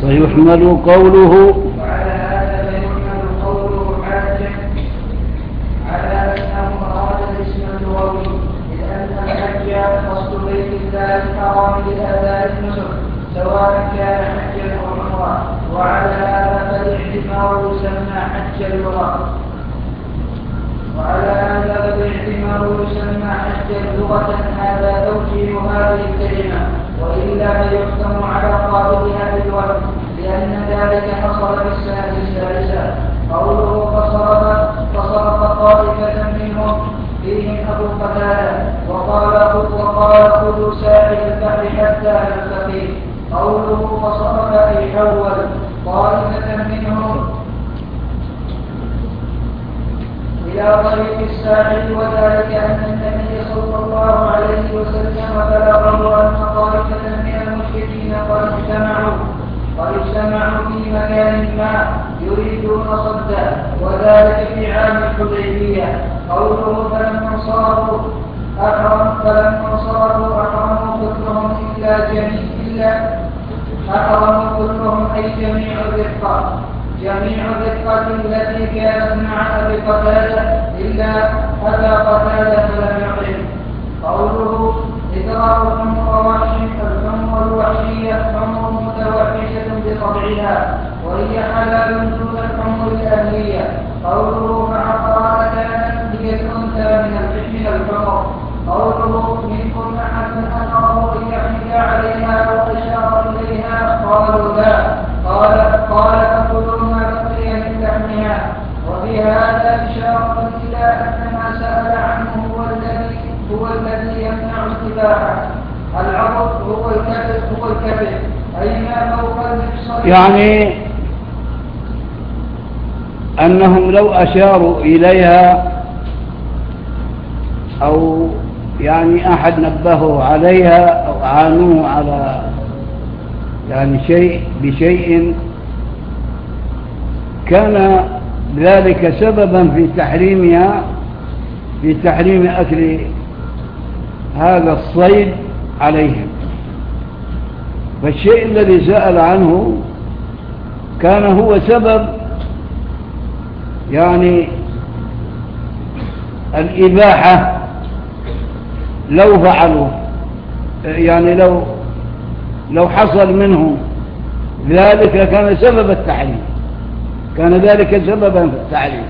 فيحمل قوله وعلى هذا فيحمل قوله حاجا على أنه أراد الاسم اللغوي، لأن الحج قصد بيت الله الحرام لأداء النسك سواء كان حجا أو عمرة، وعلى هذا فالاعتمار يسمى حج اللغة. وعلى هذا فالاعتمار يسمى حجا لغة. هذا توجيه هذه الكلمة، وإلا فيحكم على قائلها بالوزن، لأن ذلك حصل في السنة السادسة. قوله فصرف طائفة منهم فيهم أبو قتادة وقال خذوا ساحل البحر حتى نلتقي. قوله فصرف أي حول طائفة منهم إلى طريق الساحل، وذلك أن النبي صلى الله عليه وسلم بلغه أن طائفة من المشركين قد اجتمعوا في مكان ما يريدون صده، وذلك في عام الحديبية. قوله فلما انصرفوا أحرموا كلهم أي جميع الرفقة التي كانت مع أبي قتادة إلا أبا قتادة فلم يحرم. قوله إدراء الحمر الوحشية حمر متوحشة بطبعها، وهي حلال دون الحمر الأهلية. قوله مع قراءة كانت هي الأنثى من الحمر. قوله منكم أحد أمره أن يحمل عليها وأشار إليها، قالوا لا. قال فكلوا ما بقي من لحمها. وفي هذا إشارة إلى أن ما سأل عنه هو الذي يمنع الذباحة. العضد هو الكبد أي ما فوق المفصل، يعني أنهم لو أشاروا إليها أو يعني أحد نبهه عليها أو عانوه على يعني بشيء كان ذلك سببا في تحريم أكل هذا الصيد عليهم. فالشيء الذي سأل عنه كان هو سبب يعني الإباحة لو فعلوا، يعني لو حصل منهم ذلك كان سبب التحريم، كان ذلك سببا في التحريم.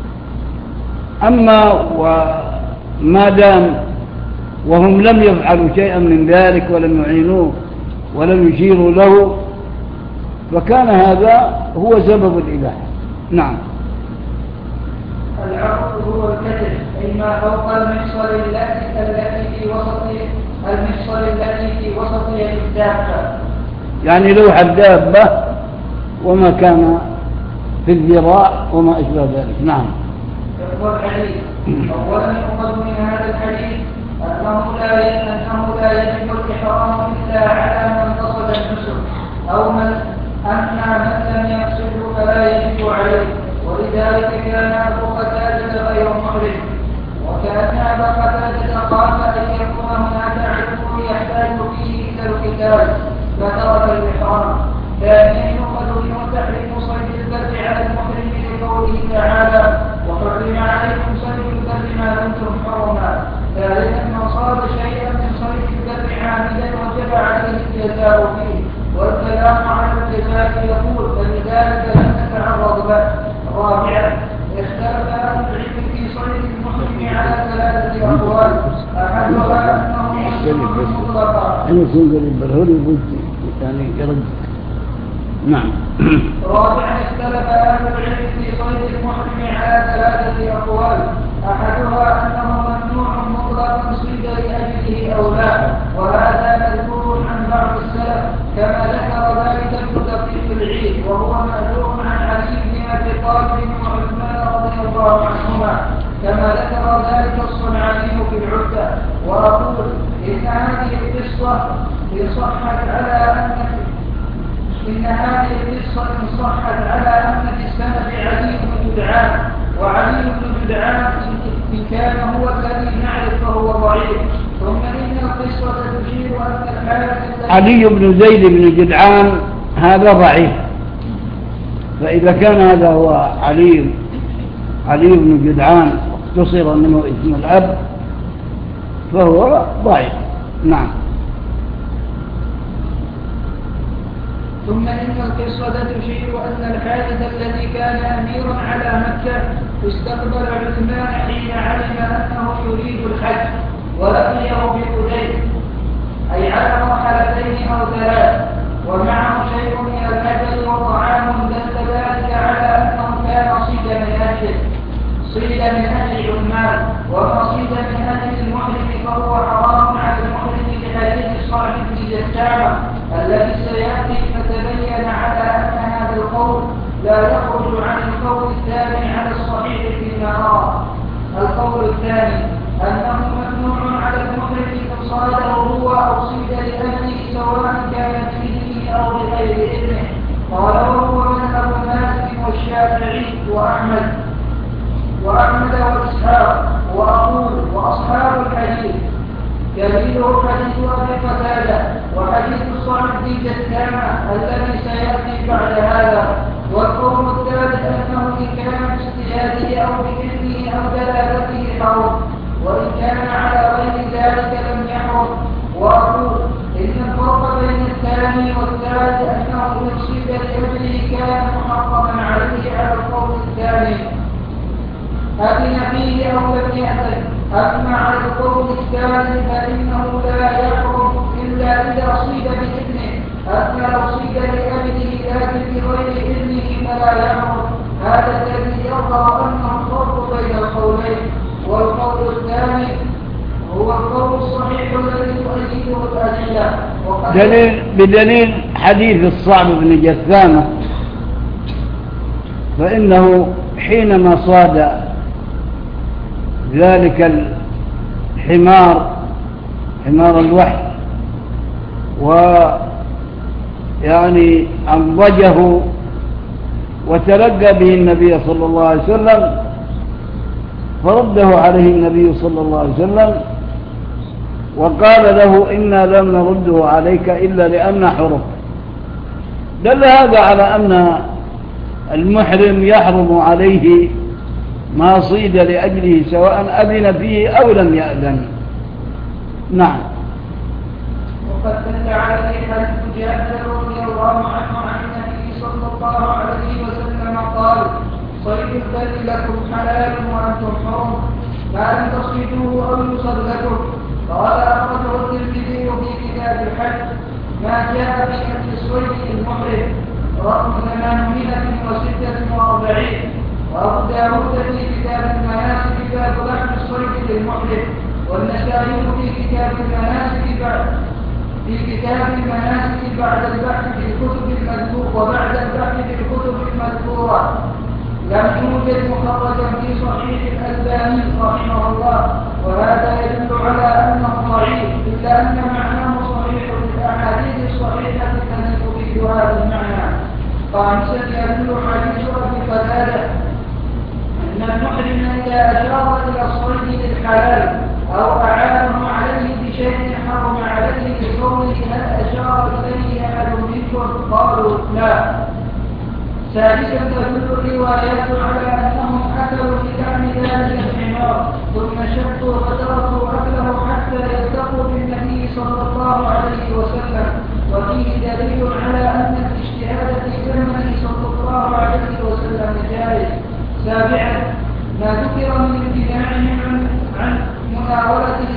أما وما دام وهم لم يفعلوا شيئا من ذلك ولم يعينوه ولم يشيروا له، فكان هذا هو سبب الإباحة. نعم. العقد هو الكتف أي ما فوق المفصل التي في وسط الدابة، يعني لوح الدابة وما كان في الذراع وما أشبه ذلك. نعم. الحديث أولا يؤخذ من هذا الحديث أنه لا يجب الإحرام إلا على من قصد النسك، أو من لم يقصده فلا يجب عليه، ولذلك كان أبو قتادة غير محرم. وكان أبا قتادة خاف أن يكون هناك عدو يحتاج فيه إلى القتال فترك الإحرام. ثانيا يؤخذ منه تحريم صيد البر على المحرم لقوله تعالى وحرم عليكم صيد البر ما دمتم حرما. ثالثا من صاد شيئا من صيد البر عامدا وجب عليه الجزاء فيه، والكلام على الجزاء يقول فلذلك لم نتعرض له. رابعا اختلف أهل العلم في صيد المحرم على ثلاثة أقوال، أحدها أنه مطلقا. نعم. رابعا اختلف أهل العلم في صيد المحرم على ثلاثة أقوال، أحدها أنه ممنوع مطلقا صيد لأجله أو لا، وهذا مذكور عن بعض السلف كما ذكر ذلك ابن دقيق العيد، وهو مأثور عن علي بن أبي طالب وعثمان رضي الله عنهما، كما ذكر ذلك الصنعاني في العدة. وأقول إن هذه القصة إن صحت على أن في السند علي بن جدعان، وعلي بن جدعان إن كان هو الذي نعرف فهو ضعيف. ثم إن القصة تشير أن الحالة علي بن زيد بن جدعان هذا ضعيف. فإذا كان هذا هو علي بن جدعان اختصر منه اسم الأب فهو ضعيف. نعم. ثم إن القصة تشير أن الحارث الذي كان أميرا على مكة استقبل عثمان حين علم أنه يريد الحج ولقيه بحديبية، أي على مرحلتين أو ثلاث، ومعه شيء من الأكل وطعام دل ذلك على أنه كان صيد من أجل عثمان، وما صيد من أجل المحرم فهو حرام على المحرم لحديث صعب بن جسامة الذي سيأتي، فتبين على أن هذا القول لا يخرج عن القول الثاني على الصحيح فيما نرى. القول الثاني أنه ممنوع على المحرم إن صاده هو أو صيد لأهله سواء كان بإذنه أو بغير إذنه. قال وهو مذهب مالك والشافعي وأحمد وإسحاق وأقول وأصحاب الحديث دليله حديث أبي قتادة وحديث صعب بن جسامة الذي سيأتي بعد هذا. والقول الثالث أنه إن كان باجتهاده أو بإذنه أو دلالته حرم، وإن كان على غير ذلك لم يحرم. وأقول إن الفرق بين الثاني والثالث أنه يصيب لأجله كان محرما عليه على القول الثاني أذن فيه أو لم يأذن. أما على القول الثاني فإنه لا يحرم إلا إذا صيد بإذنه، أما لو صيد لأبده لكن بغير إذنه فلا يحرم. هذا الذي يظهر أنه الفرق بين القولين. والقول الثاني هو القول الصحيح الذي تؤيده الأدلة بدليل حديث الصعب بن جثامة، فإنه حينما صاد ذلك الحمار حمار الوحي ويعني أنضجه وتلقى به النبي صلى الله عليه وسلم، فرده عليه النبي صلى الله عليه وسلم وقال له إنا لم نرده عليك إلا لأن حرم. دل هذا على أن المحرم يحرم عليه ما صيد لأجله سواء أذن فيه أو لم يأذن. نعم. وقد دل عليه حديث جابر رضي الله عنه عن النبي صلى الله عليه وسلم قال صيد البر لكم حلال وأنتم حرم ما لم تصيدوه أو يصد لكم. قال أخرجه الترمذي في كتاب الحج ما جاء في أكل الصيد المحرم رقم 846، وأبو داود في كتاب المناسك باب لحم الصيد للمحرم، والنسائي في كتاب المناسك بعد البحث في الكتب المذكورة وبعد البحث في الكتب المذكورة لم يوجد مخرجا في صحيح الألباني رحمه الله، وهذا يدل على أنه ضعيف إلا أن معناه صحيح للأحاديث الصحيحة التي تفيد هذا المعنى. خامسا يدل حديث أبي قتادة أن المحرم إذا أشار إلى الصيد للحلال أو أعانه عليه بشيء حرم عليه بقوله هل أشار إليه أحد منكم؟ قالوا لا. سادسا تدل الروايات على أنهم أكلوا بلحم ذلك الحمار ثم شقوا فتركوا أكله حتى يلتقوا بالنبي صلى الله عليه وسلم، وفيه دليل على أن الاجتهاد في زمنه صلى الله عليه وسلم جائز. سابعا ما ذكر من امتناعهم عن مناولته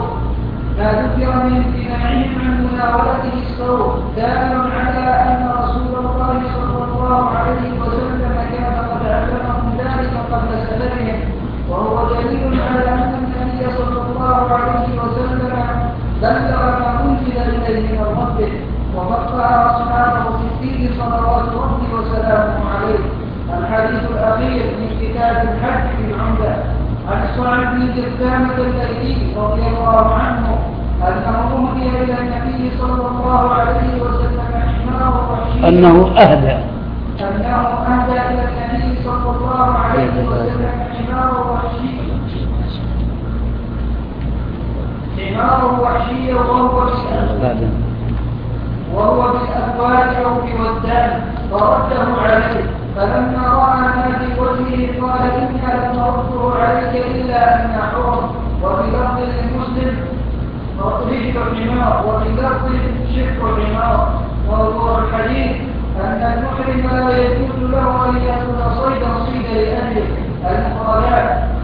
الصوت دال على أن رسول الله صلى الله عليه وسلم كان قد علمهم ذلك قبل سلامهم، وهو دليل على أن النبي صلى الله عليه وسلم بلغ ما أنزل إليه من ربه وفقه أصحابه في الدين صلوات ربه وسلامه عليه. الحديث الأخير من كتاب الحج في العمدة عن صعب بن جثامة الليثي رضي الله عنه أنه أهدي إلى النبي صلى الله عليه وسلم حمار وحشي أنه أهدى إلى النبي صلى الله عليه وسلم حمار وحشي وهو بالأبواب أو بوجهه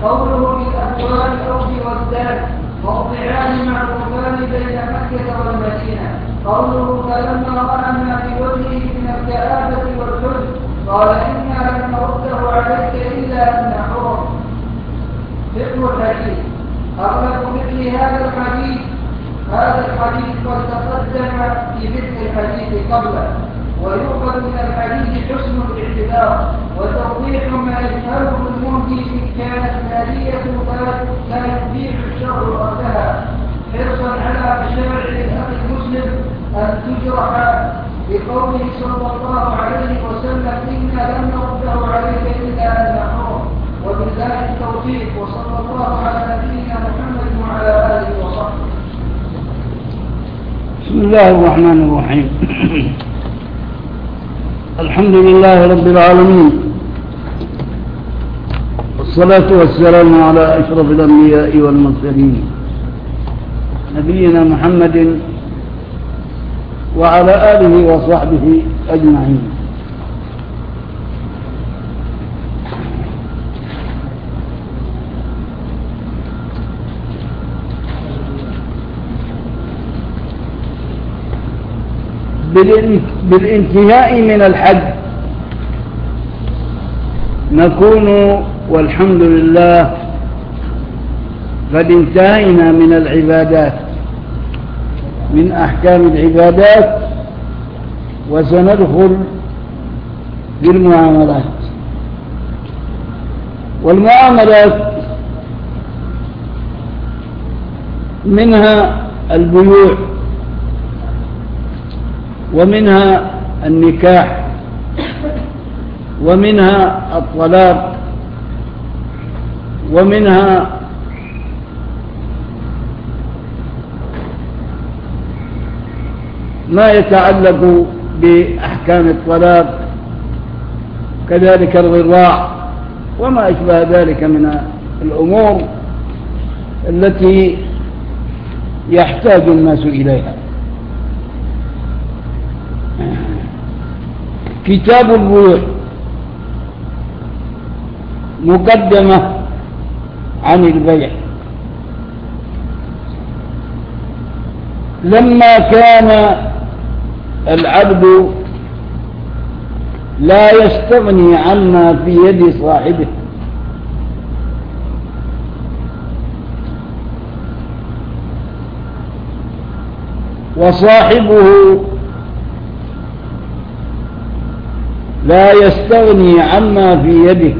قوله بالأبواب أو بالوداد موضعان معروفان بين مكة والمدينة. قوله فلما رأى ما في وجهه من الكآبة والحزن قال إنا لن نرده عليك إلا أن حرم. فقه الحديث. أغلب فقه هذا الحديث قد تقدم في مثل الحديث قبله، ويؤخذ من الحديث حسن الاعتبار وتوضيح ما يجهله المهدي إن كانت نادية لا يبيح الشر أخذها، حرصا على مشاعر الأخ المسلم أن تجرح بقوله صلى الله عليه وسلم إنا لم نرده عليك إلا أن حرم. وبالله التوفيق، وصلى الله على نبينا محمد وعلى آله وصحبه. بسم الله الرحمن الرحيم. الحمد لله رب العالمين، والصلاة والسلام على أشرف الأنبياء والمرسلين نبينا محمد وعلى آله وصحبه أجمعين. بالانتهاء من الحج نكون والحمد لله قد انتهينا من العبادات، من أحكام العبادات، وسندخل بالمعاملات. والمعاملات منها البيوع، ومنها النكاح، ومنها الطلاق، ومنها ما يتعلق بأحكام الطلاق، كذلك الرضاع وما أشبه ذلك من الأمور التي يحتاج الناس إليها. كتاب البيوع مقدمة عن البيع. لما كان العبد لا يستغني عما في يد صاحبه، وصاحبه لا يستغني عما في يده،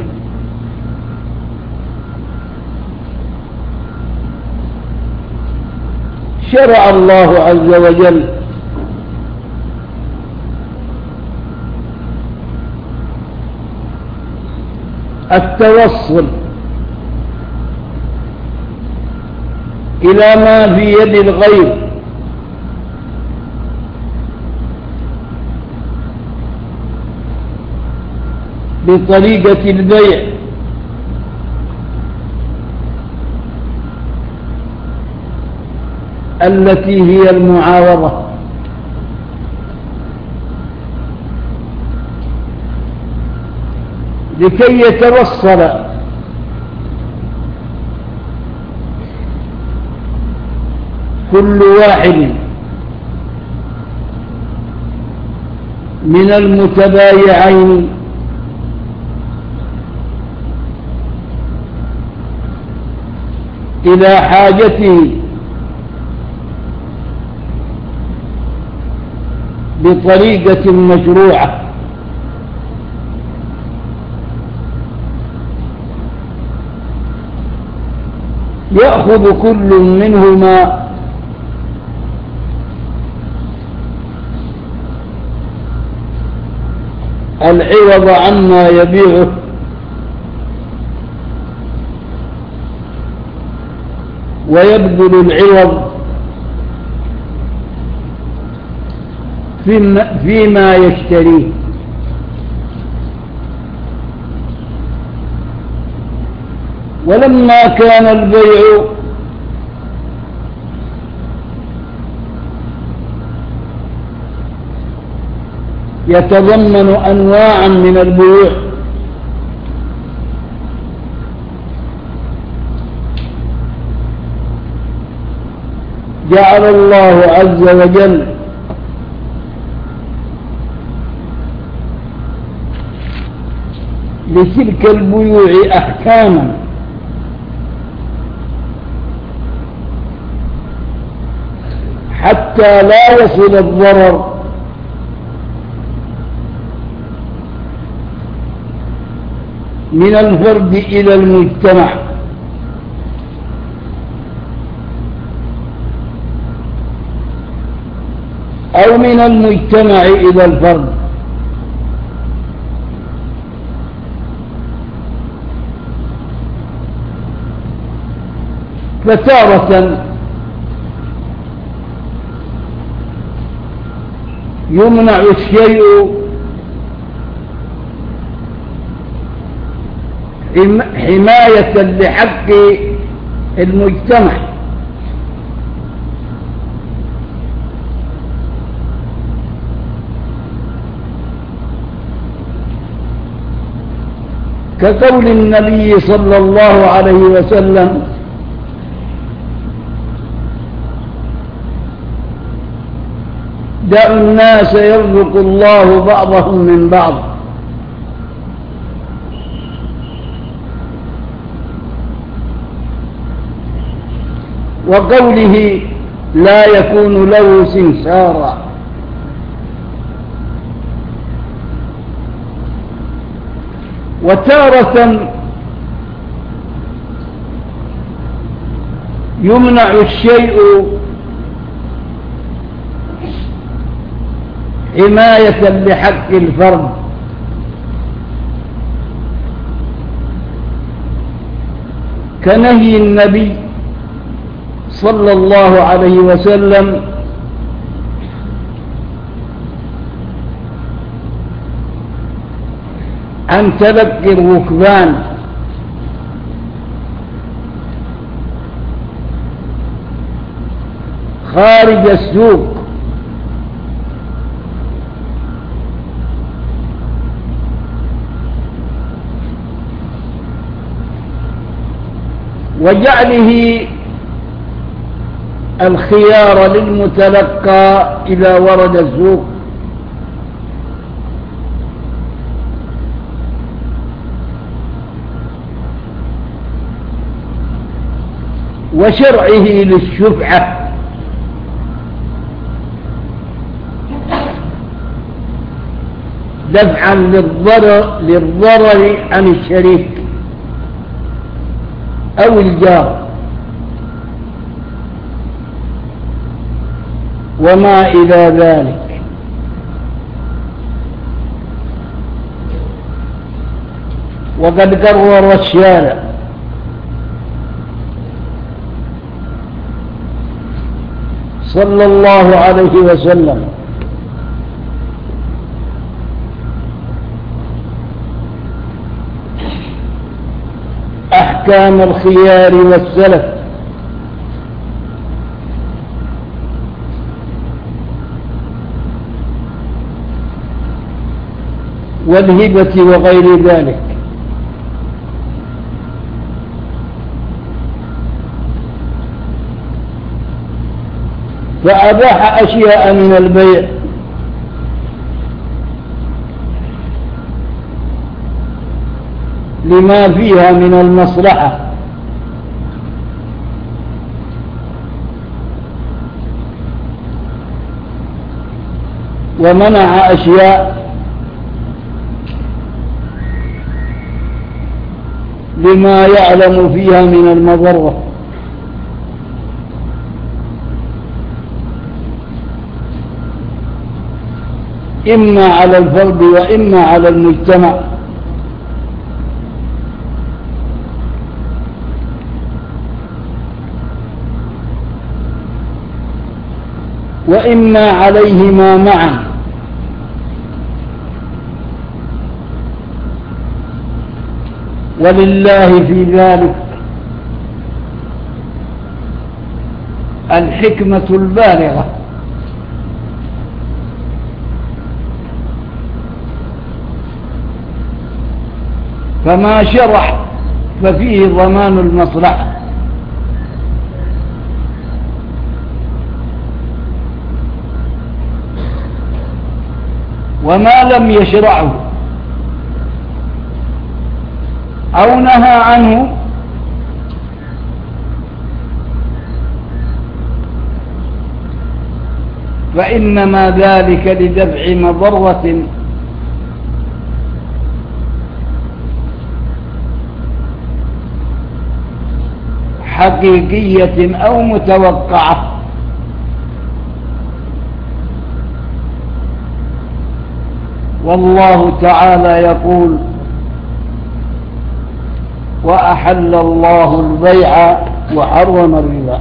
شرع الله عز وجل التوصل إلى ما في يد الغير بطريقة البيع، التي هي المعاوضة، لكي يتوصل كل واحد من المتبايعين إلى حاجته بطريقة مشروعة، يأخذ كل منهما العوض عما يبيعه، ويبذل العوض فيما يشتريه. ولما كان البيع يتضمن أنواعا من البيوع، جعل الله عز وجل لتلك البيوع أحكاما حتى لا يصل الضرر من الفرد إلى المجتمع، أو من المجتمع إلى الفرد. فتارة يمنع الشيء حماية لحق المجتمع، كقول النبي صلى الله عليه وسلم: دعوا الناس يرزق الله بعضهم من بعض. وقوله: لا يكون له سمسارا. وتارة يمنع الشيء حماية لحق الفرد، كنهي النبي صلى الله عليه وسلم عن تلقي الركبان خارج السوق، وجعله الخيار للمتلقى إذا ورد السوق، وشرعه للشفعة، دفعا للضرر عن الشريك أو الجار وما إلى ذلك. وقد قرر الشارع صلى الله عليه وسلم أحكام الخيار والسلف والهبة وغير ذلك، فأباح أشياء من البيع لما فيها من المصلحة، ومنع أشياء لما يعلم فيها من المضرة. إما على الفرد وإما على المجتمع. وإما عليهما معا، ولله في ذلك الحكمة البالغة. فما شرع ففيه ضمان المصلحة، وما لم يشرعه أو نهى عنه فإنما ذلك لدفع مضرة حقيقية أو متوقعة. والله تعالى يقول: وأحل الله البيع وحرم الربا.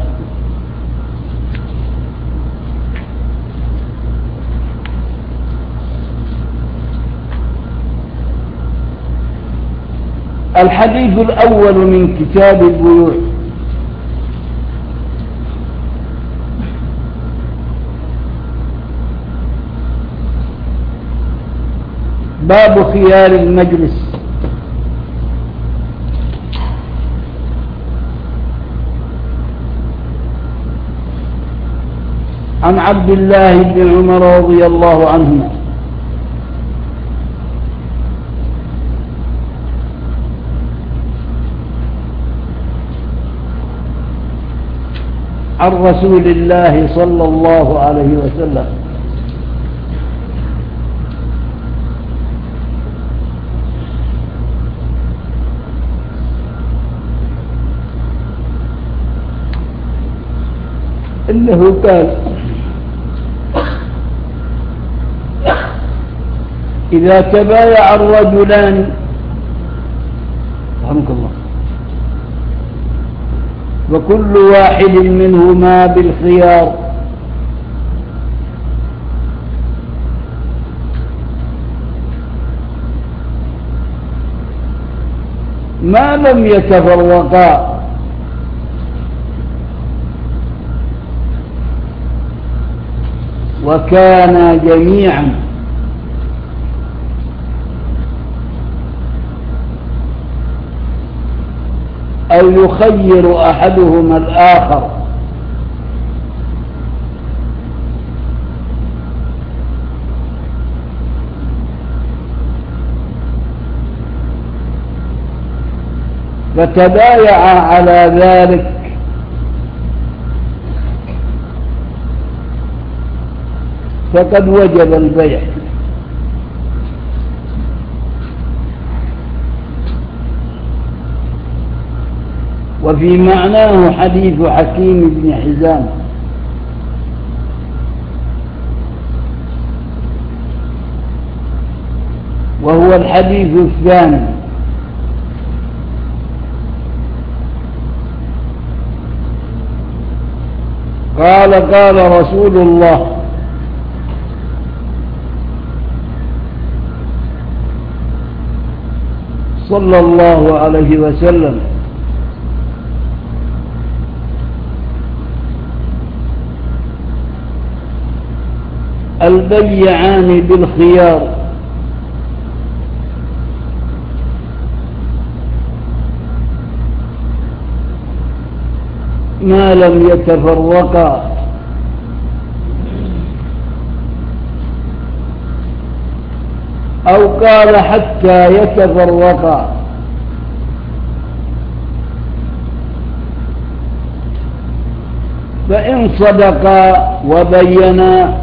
الحديث الأول من كتاب البيوع. باب خيار المجلس. عن عبد الله بن عمر رضي الله عنهما عن رسول الله صلى الله عليه وسلم إنه قال: إذا تبايع الرجلان رحمك الله وكل واحد منهما بالخيار ما لم يتفرقا وكانا جميعا أو يخير أحدهما الآخر فتبايعا على ذلك فقد وجب البيع. وفي معناه حديث حكيم بن حزام وهو الحديث الثاني. قال رسول الله صلى الله عليه وسلم: البيعان بالخيار ما لم يتفرقا أو قال حتى يتفرقا فإن صدقا وبينا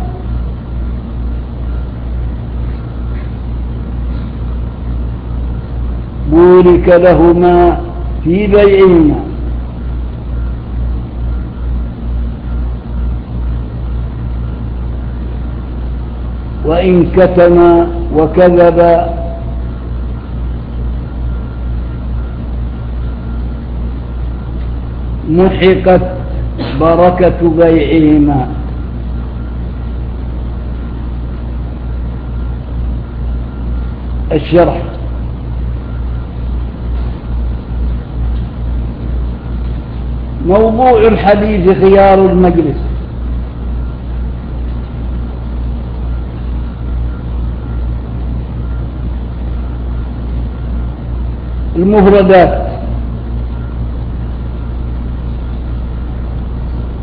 بورك لهما في بيعهما وإن كتما وكذبا محقت بركة بيعهما. الشرح: موضوع الحديث خيار المجلس. المفردات: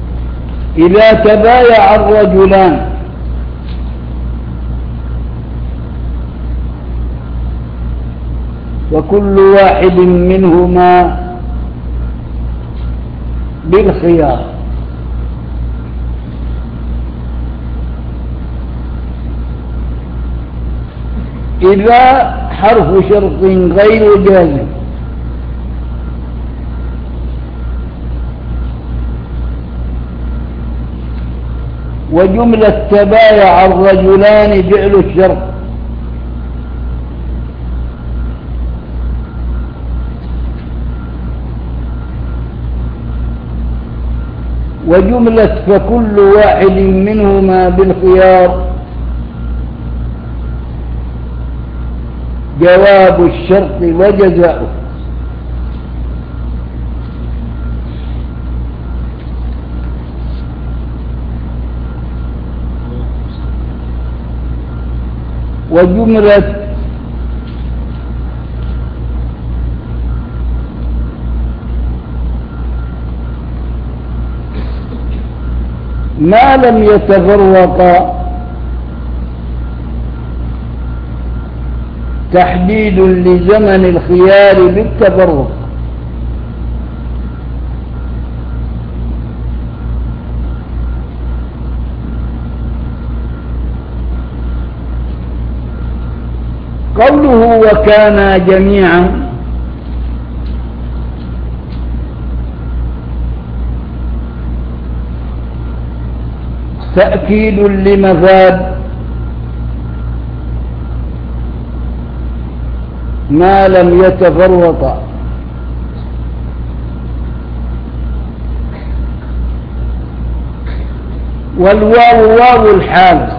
إذا تبايع الرجلان وكل واحد منهما بالخيار. إذا حرف شرط غير جازم وجملة تبايع الرجلان فعل الشرط وجملة فكل واحد منهما بالخيار جواب الشرط وجزاؤه. وجملة ما لم يتفرقا تحديد لزمن الخيار بالتفرق. قوله وكانا جميعا تأكيد لمفاد ما لم يتفرقا. والواو واو الحال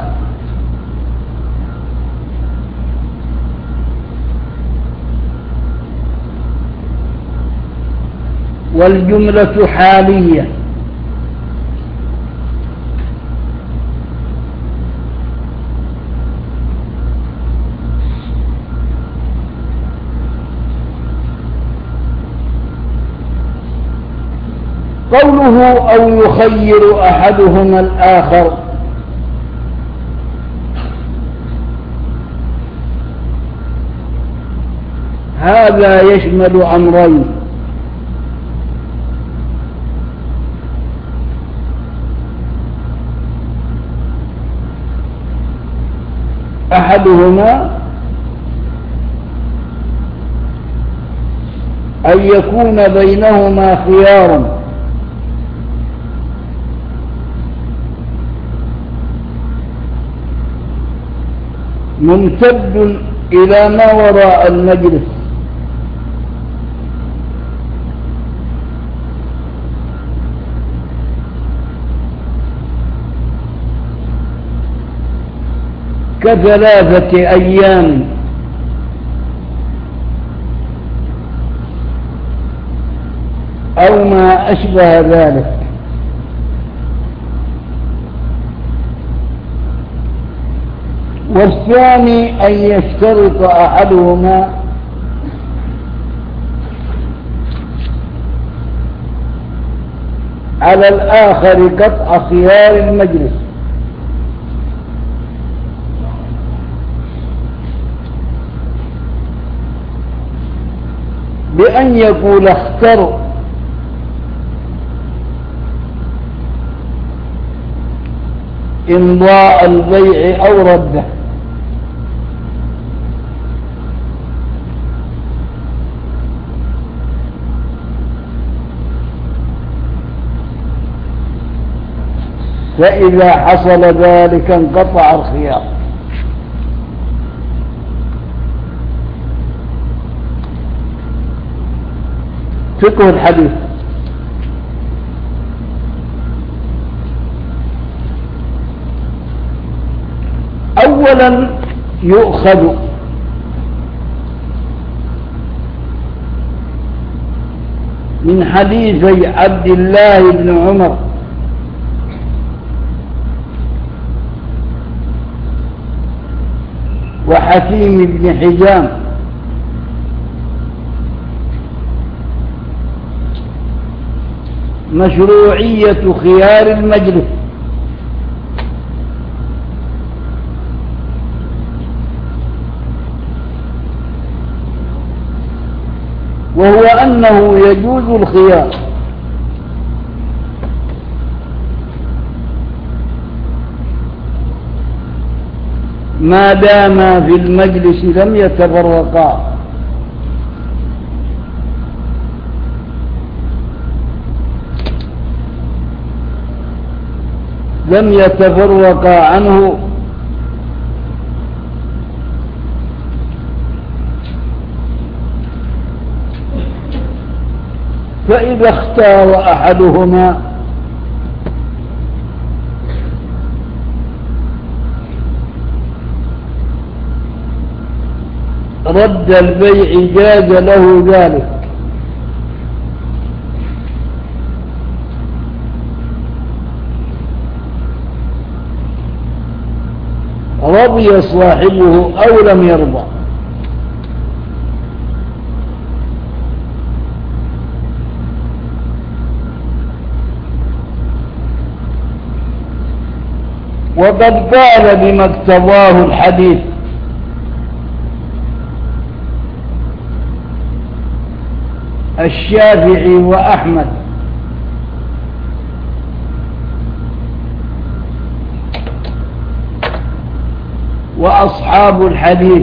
والجملة حالية قوله أو يخير أحدهما الآخر هذا يشمل أمرين: أحدهما أن يكون بينهما خيار ممتد إلى ما وراء المجلس كثلاثة أيام أو ما أشبه ذلك. والثاني أن يشترط أحدهما على الآخر قطع خيار المجلس بأن يقول اختر إمضاء البيع أو رده. فإذا حصل ذلك انقطع الخيار. فقه الحديث: أولا يؤخذ من حديثي عبد الله بن عمر وحكيم بن حجام مشروعية خيار المجلس وهو أنه يجوز الخيار ما دام في المجلس لم يتفرقا، عنه فإذا اختار أحدهما رد البيع جاز له ذلك، رضي صاحبه أو لم يرضى. وقد قال بما اقتضاه الحديث الشافعي وأحمد وأصحاب الحديث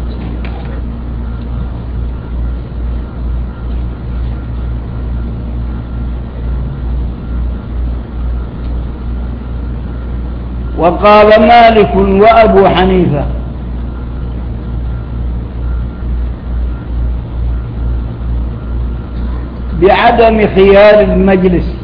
وقال مالك وأبو حنيفة بعدم خيار المجلس،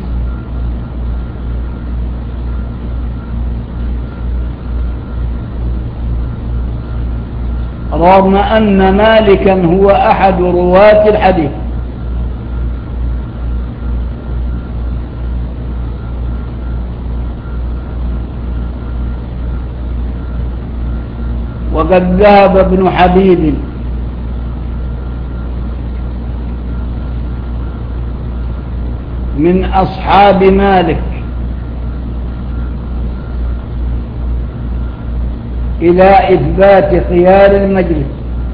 رغم أن مالكا هو أحد رواة الحديث. وقد ذهب ابن حبيب من أصحاب مالك إلى إثبات خيار المجلس،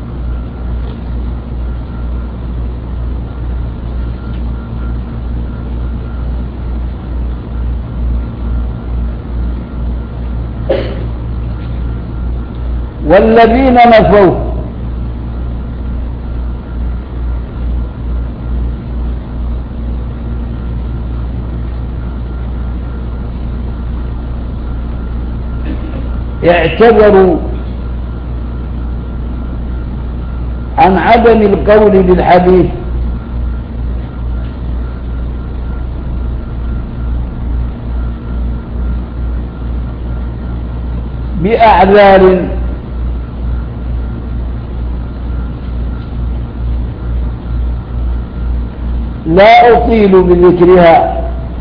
والذين نفوه اعتذروا عن عدم القول للحديث بأعذار لا أطيل بذكرها،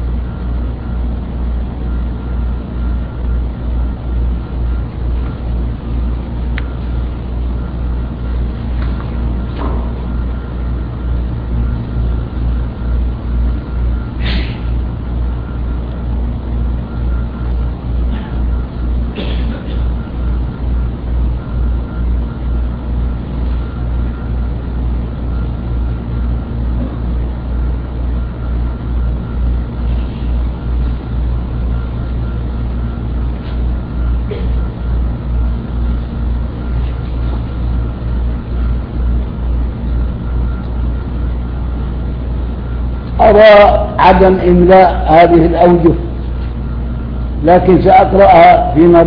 أرى عدم إملاء هذه الأوجه، لكن سأقرأها فيما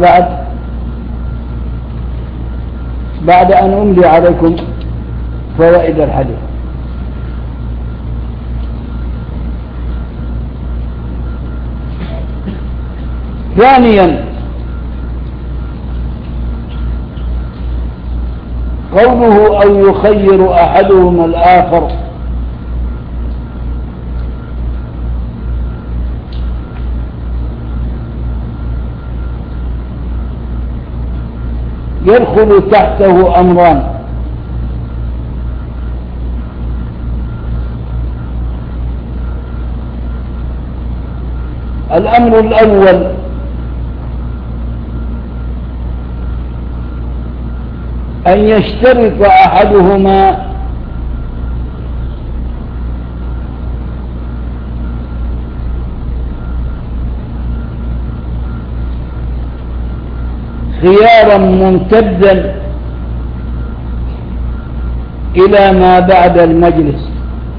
بعد أن أملي عليكم فوائد الحديث. ثانيا، قوله أو يخير أحدهما الآخر، يدخل تحته أمران: الأمر الأول أن يشترط أحدهما خيارا ممتدا إلى ما بعد المجلس،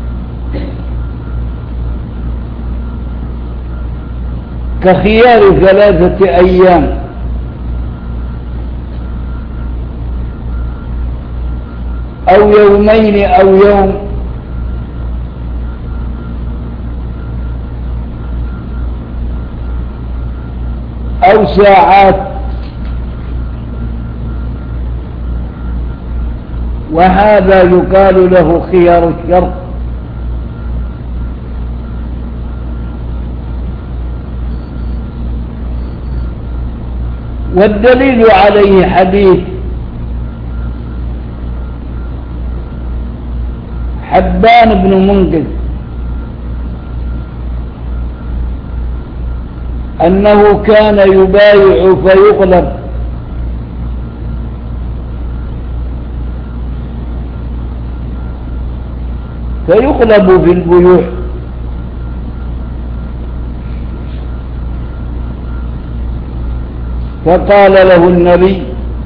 كخيار 3 أيام أو يومين أو يوم أو ساعات، وهذا يقال له خيار الشرط. والدليل عليه حديث حبان بن منذر أنه كان يبايع فيقلب في البيوع، فقال له النبي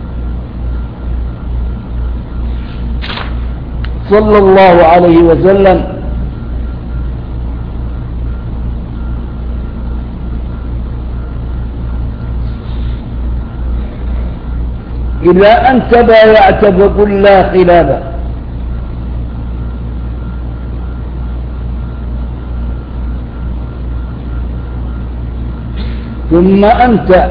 صلى الله عليه وسلم: إذا أنت بايعت فقل لا خلاف. ثم أنت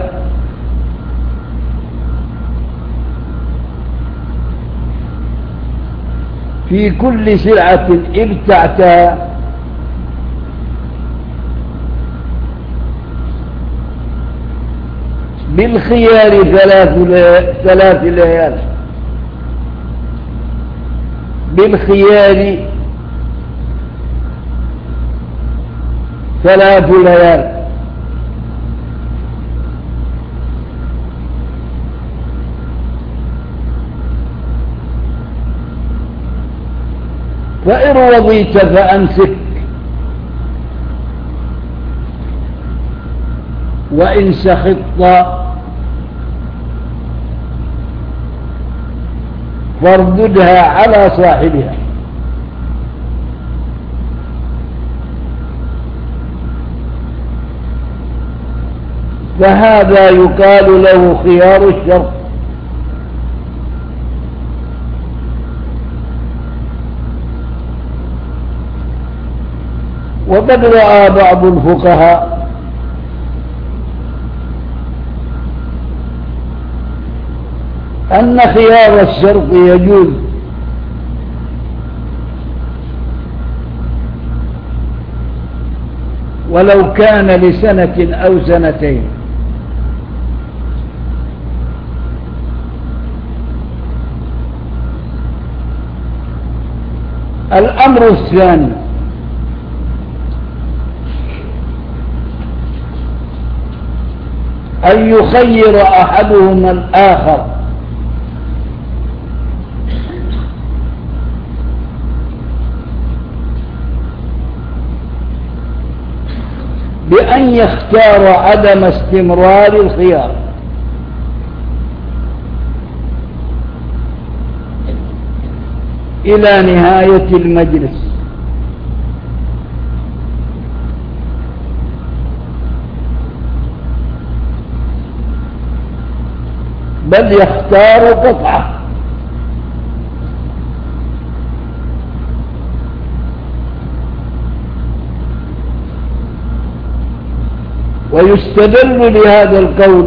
في كل سلعة ابتعتها بالخيار 3 ليال، بالخيار 3 ليال. فإن رضيت فأمسك، وإن سخطت فارددها على صاحبها. فهذا يقال له خيار الشرط. وقد رأى بعض الفقهاء أن خيار الشرط يجوز ولو كان لسنة أو سنتين. الأمر الثاني: أن يخير أحدهما الآخر بأن يختار عدم استمرار الخيار، إلى نهاية المجلس، بل يختار قطعة. ويستدل لهذا القول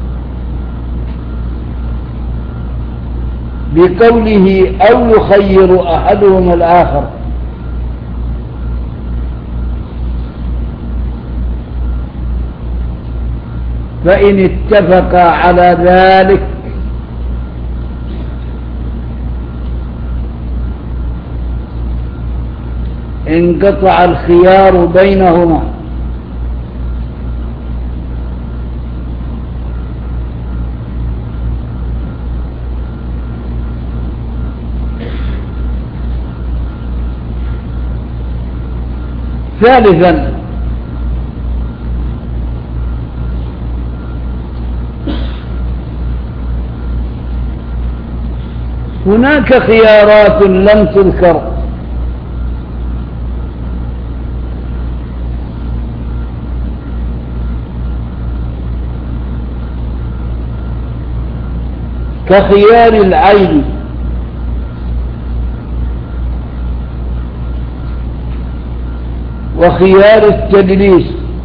بقوله: أو يخير أحدهما الآخر، فإن اتفقا على ذلك انقطع الخيار بينهما. ثالثا: هناك خيارات لم تذكر كخيار العين وخيار التدليس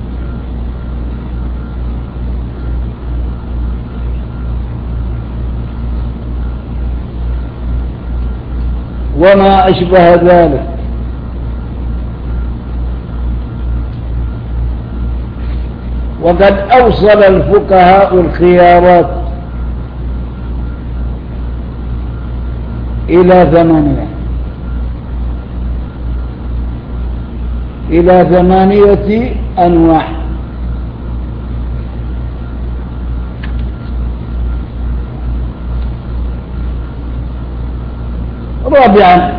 وما أشبه ذلك. وقد أوصل الفقهاء الخيارات إلى ثمانية أنواع. رابعا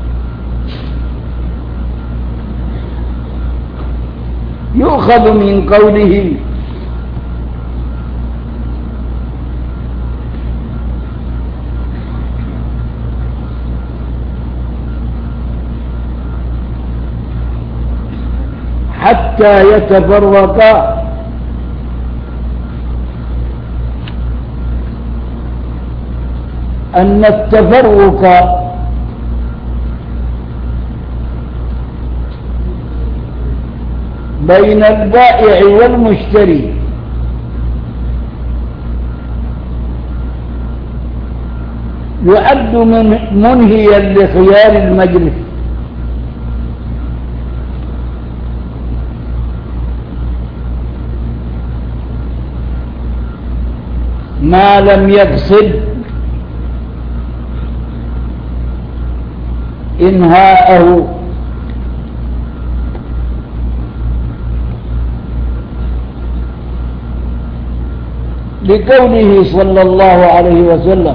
يؤخذ من قوله حتى يتفرقا أن التفرق بين البائع والمشتري يعد منهيا لخيار المجلس، ما لم يقصد إنهاءه لقوله صلى الله عليه وسلم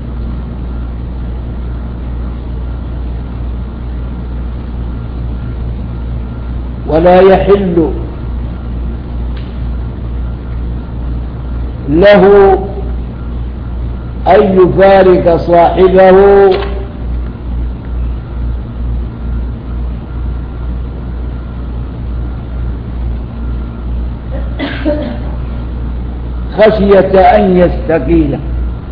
ولا يحل له أن يفارق صاحبه خشية أن يستقيل.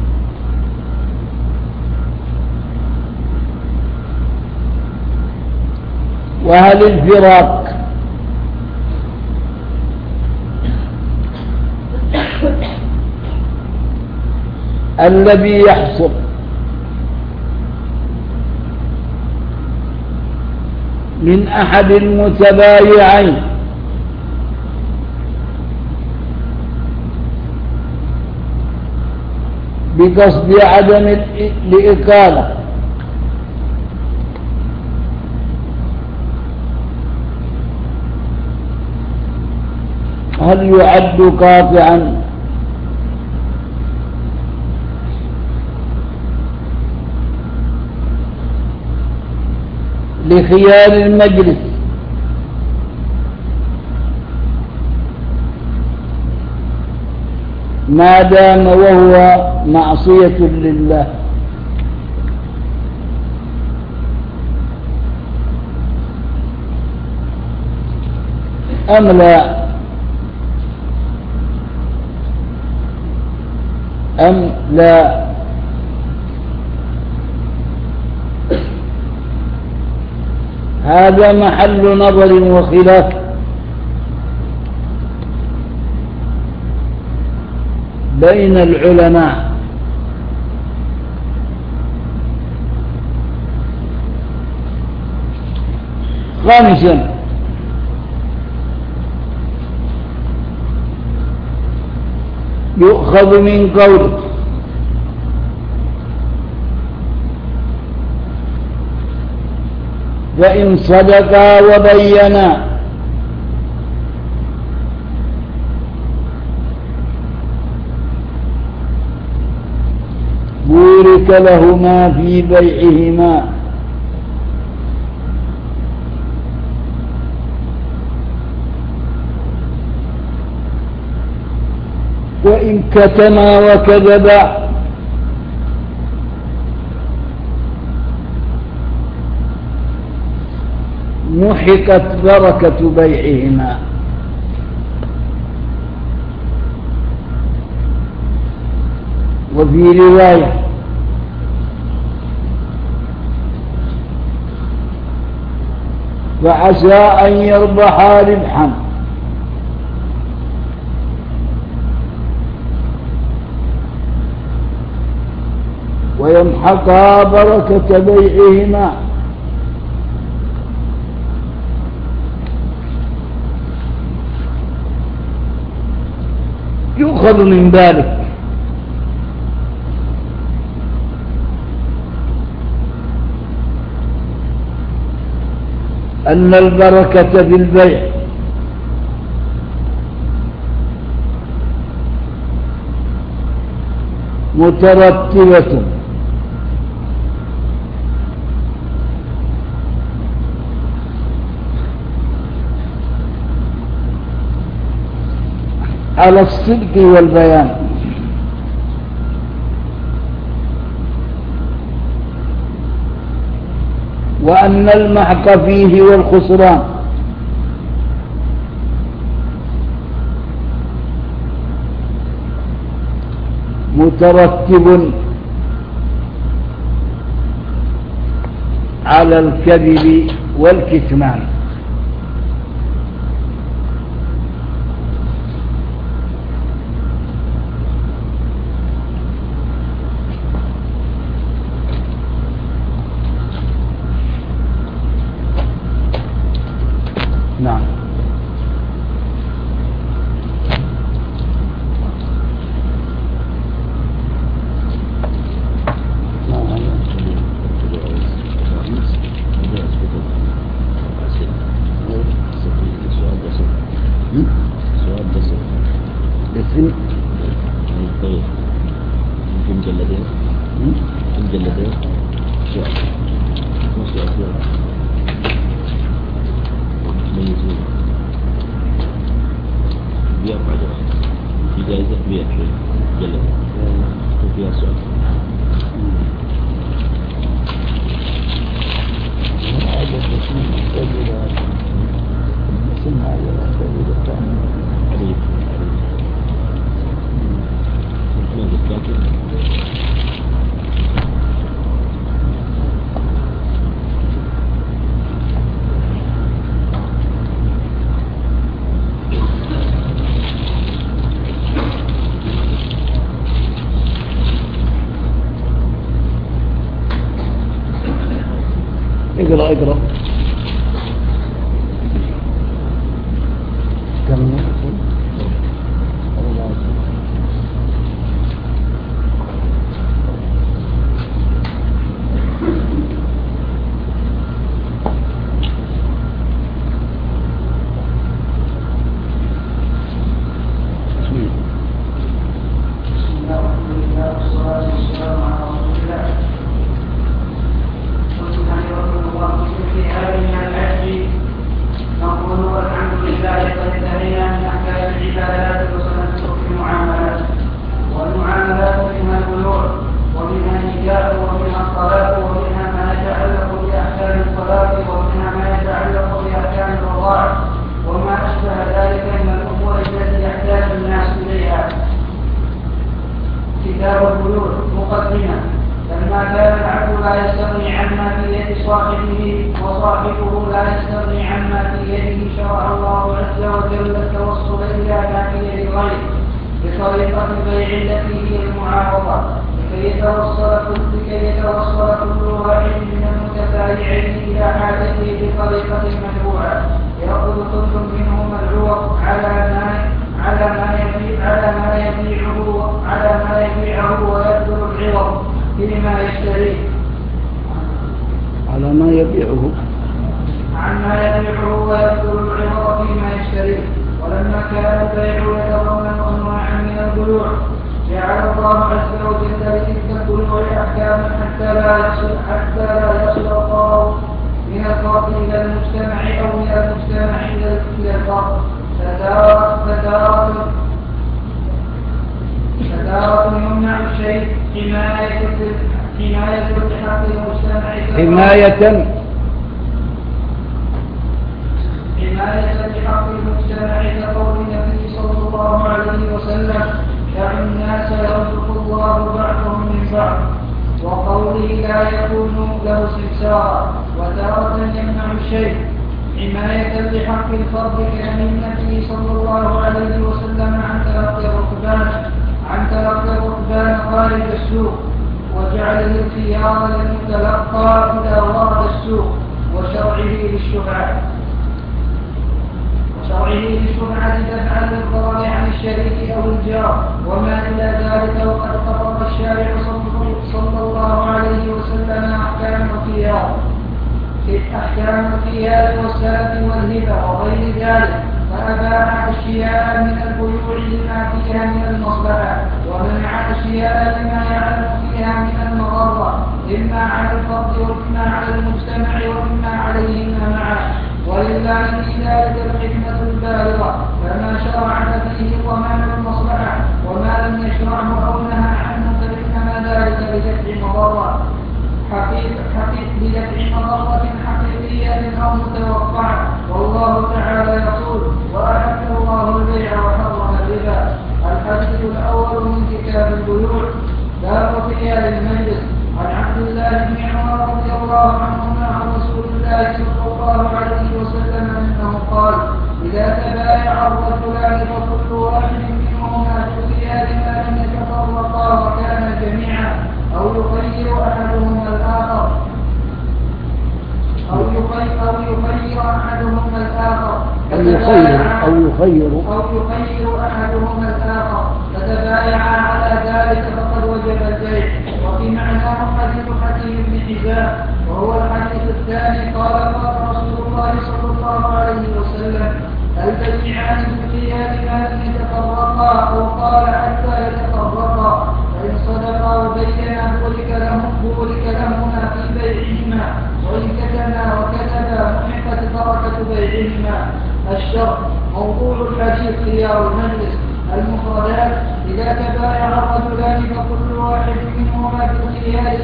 وهل الفراق الذي يحصل من أحد المتبايعين بقصد عدم الإقالة هل يعد قاطعا لخيار المجلس ما دام وهو معصية لله؟ أم لا؟ هذا محل نظر وخلاف بين العلماء. خامسا يؤخذ من قوله فإن صدقا وبينا بورك لهما في بيعهما وإن كتما وكذبا محقت بركة بيعهما. وفي رواية فعسى أن يربحا ربحا ويمحقا بركة بيعهما. يؤخذ من ذلك أن البركة في البيع مترتبة على الصدق والبيان، وأن المحق فيه والخسران مترتب على الكذب والكتمان. نعم. اسم مجلدين سؤال ميزون بيع بعد في جائزة بيع شيء جلد وفيها سؤال. اقرأ كم حماية لحق المجتمع كقول النبي صلى الله عليه وسلم: دعوا الناس يرزق الله بعضهم من بعض، وقوله لا يكون له سمسارا، وتارة يمنع الشيء. حماية لحق الفرد كان النبي صلى الله عليه وسلم عن تلقي الركبان خارج السوق، وجعل الخيار للمتلقى إذا ورد السوق، وشرعه للشفعة دفعا للضرر عن الشريك أو الجار وما إلى ذلك. وقد قرر الشارع صلى الله عليه وسلم أحكام الخيار والسلف والهبة وغير ذلك، فأباح أشياء من البيوع لما فيها من المصلحة، ومنع أشياء لما يعلم فيها من المضرة، إما على الفرد وإما على المجتمع وإما عليهما معا، ولله في ذلك الحكمة البالغة، فما شرع فيه ضمان المصلحة، وما لم يشرعه أو نهى عنه فإنما ذلك بدفع مضرة حقيقية أو متوقعة. والله تعالى يقول: وأحل الله البيع وحرم الربا. الحديث الأول من كتاب البيوع. باب خيار المجلس. عن عبد الله بن عمر رضي الله عنهما عن رسول الله صلى الله عليه وسلم أنه قال: إذا تبايع الرجلان فكل واحد منهما بخيار ما لم يتفرقا وكانا جميعا، أو يخير أحدهما الآخر فتبايعا على ذلك فقد وجب البيع. وفي معناه حديث حكيم بن حزام، وهو الحديث الثاني. قال رسول الله صلى الله عليه وسلم: البيعان بالخيار ما لم يتفرقا، أو قال حتى يتفرقا، فإن صدقا وبينا بورك لهما في بيعهما، وإن كتما وكتبا محقت بركة بيعهما. الشرط. موضوع الحديث خيار المجلس. المفردات. إذا تبايع الرجلان فكل واحد منهما بالخيار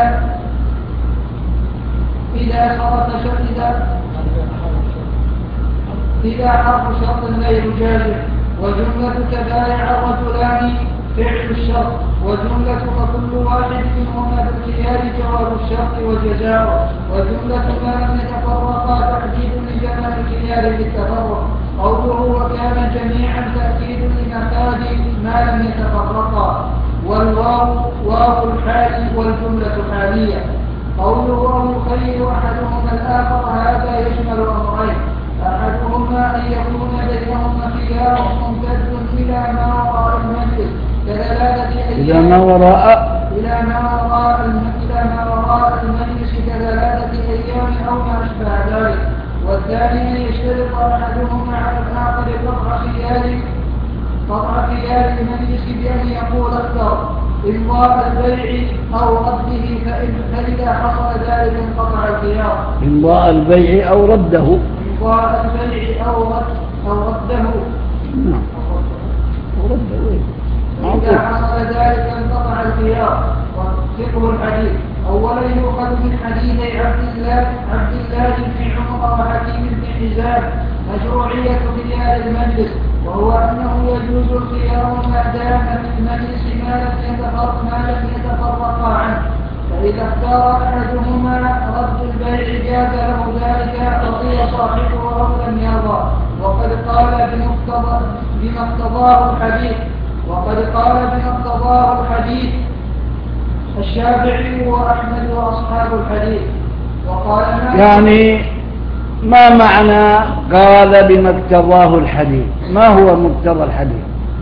إذا حرف شرط غير جازم. وجملة تبايع الرجلان فعل الشرط، وجملة فكل واحد منهما بالخيار جواب الشرط وجزاؤه. وجملة ما لم يتفرقا تحديد لجمع الخيار بالتفرق. قوله وكان جميعا تأكيد لمخارج ما لم يتفرقا. والواو واو الحال والجملة حالية. قوله أو يخير أحدهما الآخر هذا يشمل أمرين: أحدهما أن يكون بينهما خيار ممتد إلى ما وراء المجلس إلى ما وراء المجلس كثلاثة أيام أو ما أشبه ذلك. والثاني أن يشترط أحدهما على الآخر قطع خيار المجلس بأن يقول أكثر إمضاء البيع أو رده، فإذا حصل ذلك انقطع الخيار. إمضاء البيع أو رده. نعم. إذا حصل ذلك انقطع الخيار. وفقه الحديث. أولا يؤخذ من حديث عبد الله بن عمر وحكيم بن حزام مشروعية خيار المجلس، وهو أنه يجوز الخيار ما دام في المجلس ما لم يتفرقا عنه. فإذا اختار أحدهما رد البيع جاز له ذلك رضي صاحبه أو لم يرضى، وقد قال بما اقتضاه الحديث الشافعي وأحمد وأصحاب الحديث. وقال يعني ما معنى قال بما اقتضاه الحديث؟ ما هو مقتضى الحديث؟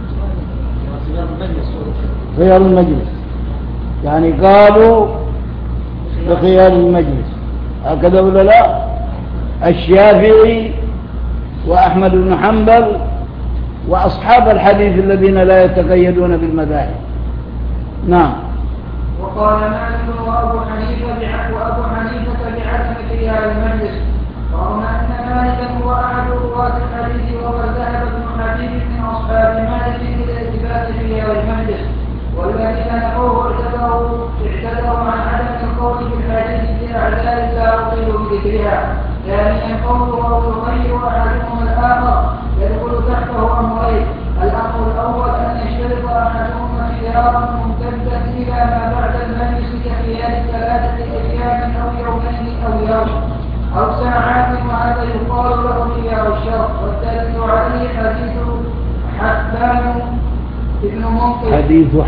خيار المجلس. يعني قالوا بخيار المجلس، هكذا ولا لا؟ الشافعي وأحمد بن حنبل وأصحاب الحديث الذين لا يتقيدون بالمذاهب. نعم. وقال مالك وأبو حنيفة بعدم خيار المجلس، رغم أن مالكا هو أحد رواة الحديث، وقد ذهب ابن حبيب من أصحاب مالك إلى إثبات خيار المجلس، والذين نحوه اعتذروا عن عدم القول بالحديث بأعذار لا أطيل بذكرها، ثانيا قوله أو يغير أحدهما الآخر يدخل تحته أمرين. الأمر الأول أن يشترط أحدهما خيارا ممتدا إلى ما بعد المجلس كخيار 3 أيام أو يومين أو يوم أو ساعات، وهذا يقال له خيار الشرط. والدليل عليه حديث حبان بن منقذ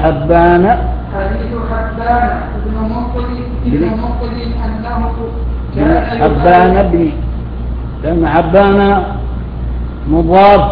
أنه كان حبان مضاف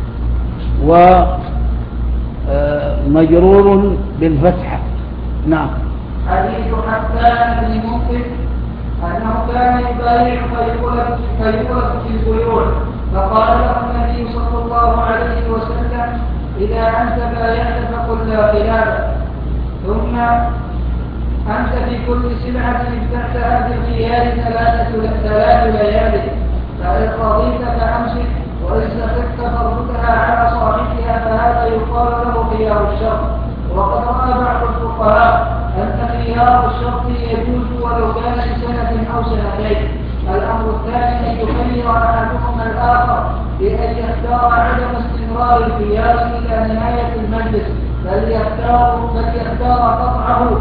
ومجرور بالفتحة. نعم. حديث حبان بن منقذ أنه كان يبايع فيقلب في البيوع، فقال له النبي صلى الله عليه وسلم: إذا أنت بايعت فقل لا خلاف. ثم أنت في كل سلعة ابتعتها بالخيار 3 ليال، فإن رضيت فأمسك، وإن سخطت فردها على صاحبها، فهذا يقال له خيار الشرط. وقد رأى بعض الفقهاء أن خيار الشرط يجوز ولو كان لسنة أو سنتين. الأمر الثاني أن يخير أحدهما الآخر بأن يختار عدم استمرار الخيار إلى نهاية المجلس، بل يختار قطعه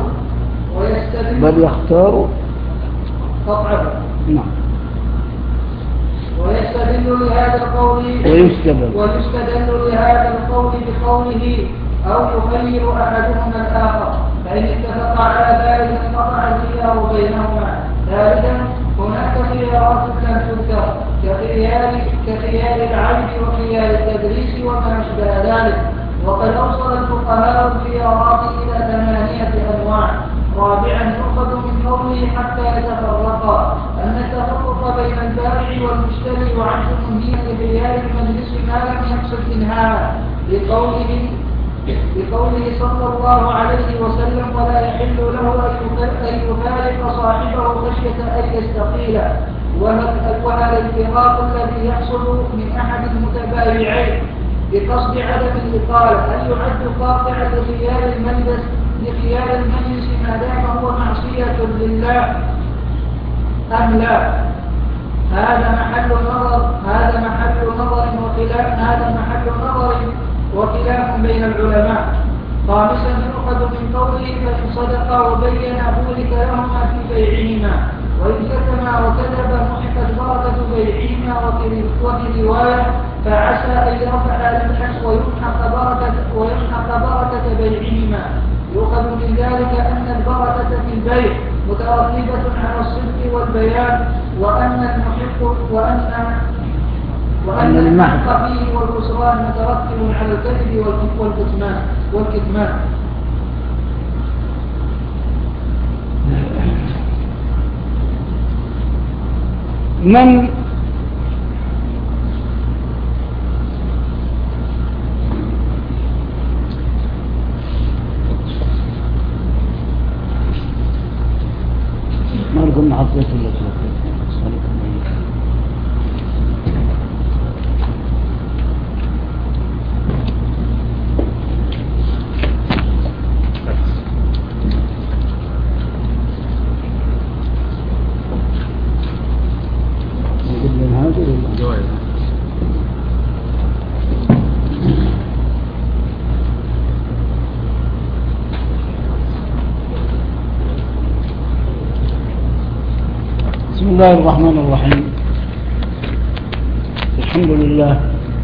ويستدل لهذا القول بقوله أو يخير أحدهما الآخر، فإن اتفق على ذلك انقطع الخيار بينهما. ثالثا هناك خيارات لم تذكر كخيار العيب وخيار التدريس وما أشبه ذلك، وقد أوصل الفقهاء الخيارات إلى 8 أنواع. رابعا يؤخذ من قوله حتى يتفرقا أن التفرق بين البائع والمشتري وعدم منهي لخيار المجلس ما لم يقصد إنهاء، بقوله صلى الله عليه وسلم: ولا يحل له أن يفارق صاحبه خشية أن يستقيل. وهذا الفراق الذي يحصل من أحد المتبايعين بقصد عدم الإقالة هل يعد قاطعا لخيار المجلس ما دام هو معصية لله أم لا؟ هذا محل نظر وخلاف بين العلماء. خامسا يؤخذ من قوله: فإن صدقا وبينا بورك لهما في بيعهما، وإن كتما وكذبا محقت بركة بيعهما. وفي رواية: فعسى أن يرفع الحس ويمحق بركة بيعهما. يؤخذ من ذلك أن البركة في البيع مترتبة على الصدق والبيان، وأن المحق فيه والخسران مترتب على الكذب والكتمان. من ما لكم محطة ولا بسم الله الرحمن الرحيم. الحمد لله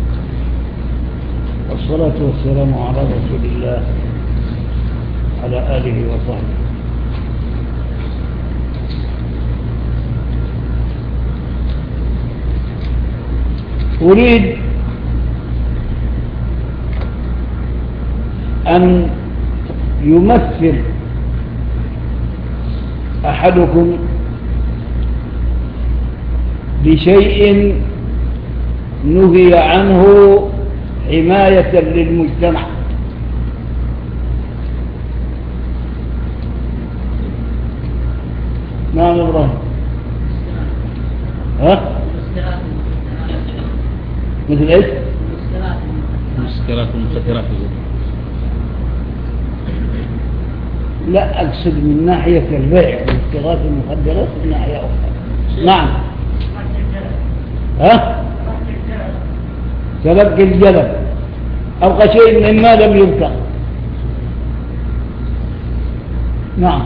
والصلاة والسلام على رسول الله على آله وصحبه. أريد أن يمثل أحدكم بشيء نهي عنه حماية للمجتمع. نعم إبراهيم. مثل ايش؟ المسكرات والمخدرات. لا، أقصد من ناحية البيع والمسكرات والمخدرات من ناحية أخرى. نعم. ها؟ تلقي الجلب أبقى شيء مما لم يذكر. نعم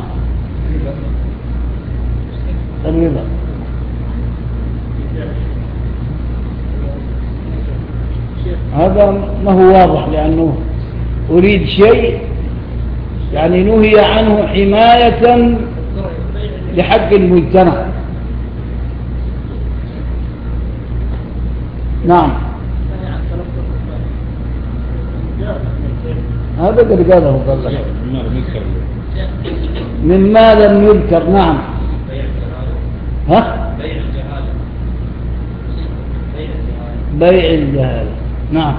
الرضا. هذا ما هو واضح، لأنه أريد شيء يعني نهي عنه حماية لحق المجتمع. نعم هذا قد قاله الله مما لم يذكر. نعم ها؟ بيع الجهالة. نعم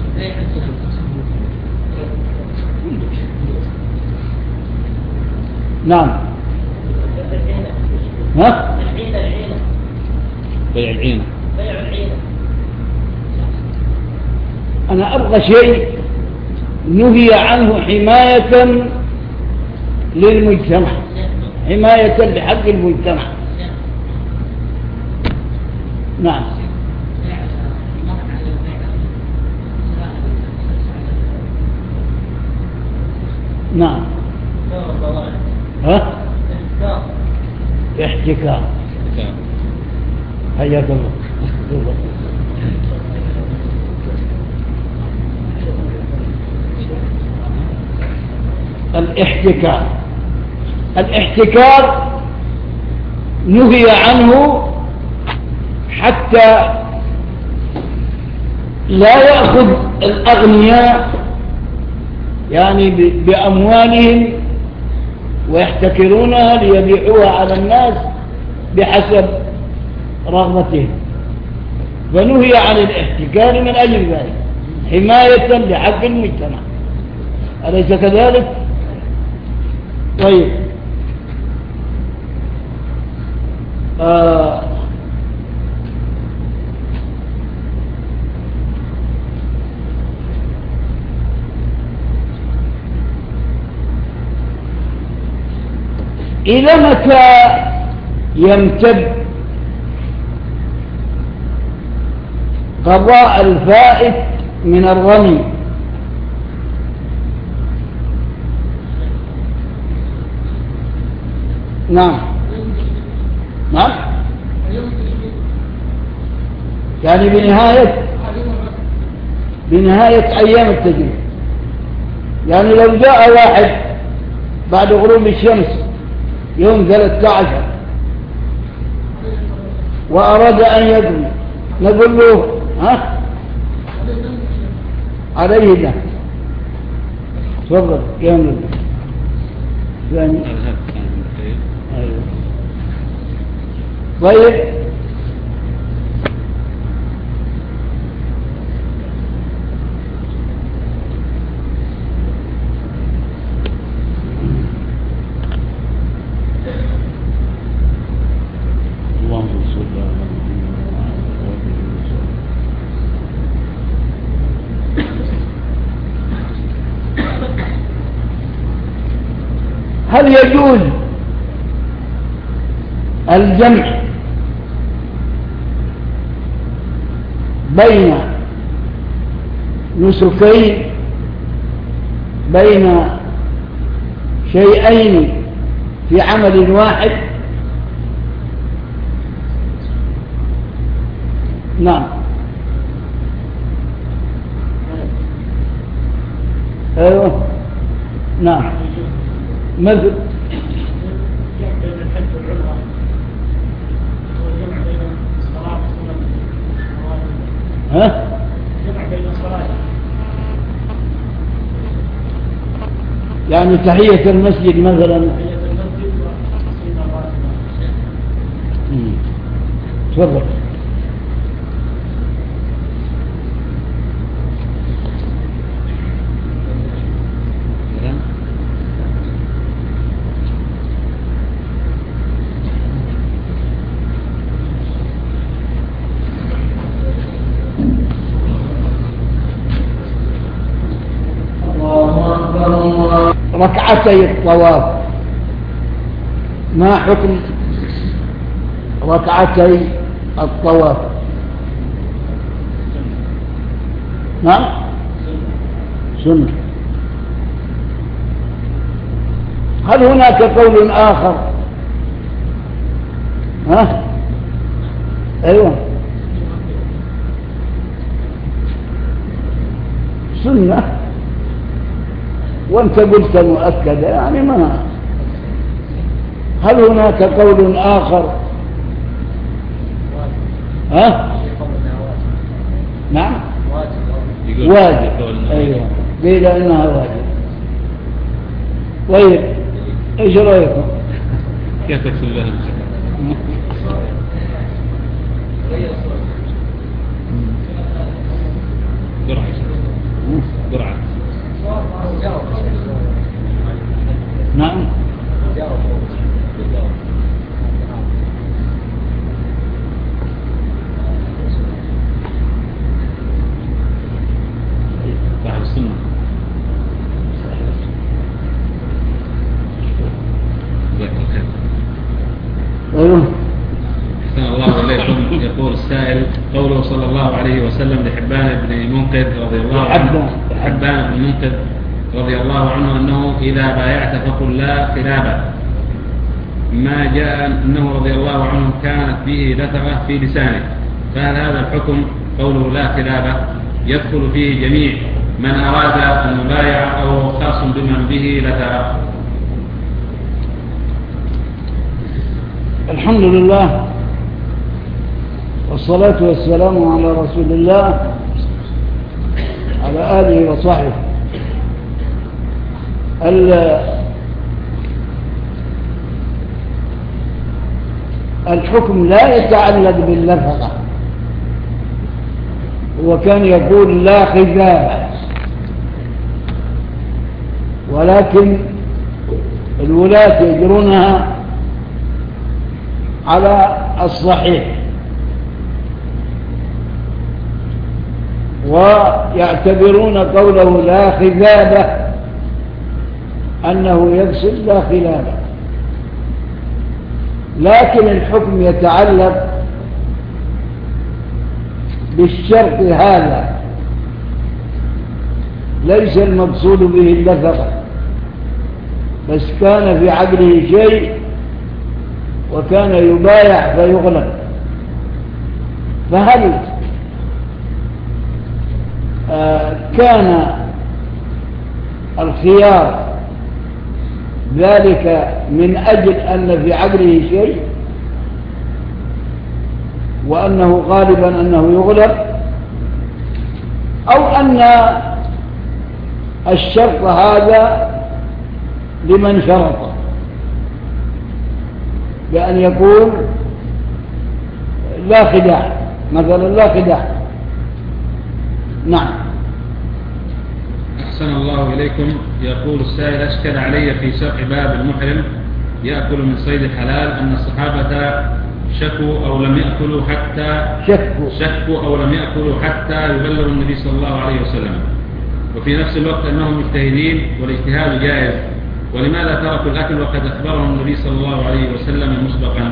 نعم ها؟ بيع العينة. أنا أبغى شيء نهي عنه حماية للمجتمع، حماية لحق المجتمع. نعم نعم ها؟ احتكار. حياك الله. الاحتكار، الاحتكار نهي عنه حتى لا يأخذ الأغنياء يعني بأموالهم ويحتكرونها ليبيعوها على الناس بحسب رغبتهم، فنهي عن الاحتكار من أجل ذلك حماية لحق المجتمع. أليس كذلك؟ طيب إلى متى يمتد قضاء الفائت من الرمي؟ نعم نعم يعني بنهاية أيام التجريب. يعني لو جاء واحد بعد غروب الشمس يوم 13 وأراد أن يدري، نقول له ها عليه ده تفضل كامل ثاني. طيب هل يجوز الجمع بين نسكين، بين شيئين في عمل واحد؟ نعم ايوه نعم مثل ها؟ يعني تحية المسجد مثلا. تفضل. ركعتي الطواف، ما حكم ركعتي الطواف؟ نعم سنة. هل هناك قول آخر؟ ها؟ أيوة سنة، وانت قلت مؤكدة يعني ما. هل هناك قول آخر؟ ها؟ نعم واجب. أيوة قيل إنها واجب. طيب إيش رأيكم؟ كيف تكتب لها قرعة؟ نعم صاحب السنة. أيوه. أحسن الله إليكم. يقول السائل قوله صلى الله عليه وسلم لحبان بن منقذ رضي الله عنه رضي الله عنه أنه إذا بايعت فقل لا خلابة، ما جاء أنه رضي الله عنه كانت به لثغة في لسانه، فهل هذا الحكم قوله لا خلابة يدخل فيه جميع من أراد المبايع أو خاص بمن به لثغة؟ الحمد لله والصلاة والسلام على رسول الله على آله وصحبه. الحكم لا يتعلق باللفظة، وكان يقول لا خذابة، ولكن الولاة يجرونها على الصحيح ويعتبرون قوله لا خذابة أنه يقصد لا خلابة، لكن الحكم يتعلق بالشرط هذا، ليس المقصود به اللثغة، بس كان في عقله شيء وكان يبايع فيغلب. فهل كان الخيار ذلك من أجل أن في عقله شيء وأنه غالبا أنه يغلب، أو أن الشرط هذا لمن شرطه بأن يقول لا خداع مثلا، لا خداع. نعم. أحسن الله إليكم. يقول السائل أشكل علي في شرح باب المحرم يأكل من صيد الحلال أن الصحابة شكوا أو لم يأكلوا حتى يبلغوا النبي صلى الله عليه وسلم، وفي نفس الوقت أنهم مجتهدين والاجتهاد جائز، ولماذا تركوا الأكل وقد أخبرهم النبي صلى الله عليه وسلم مسبقا؟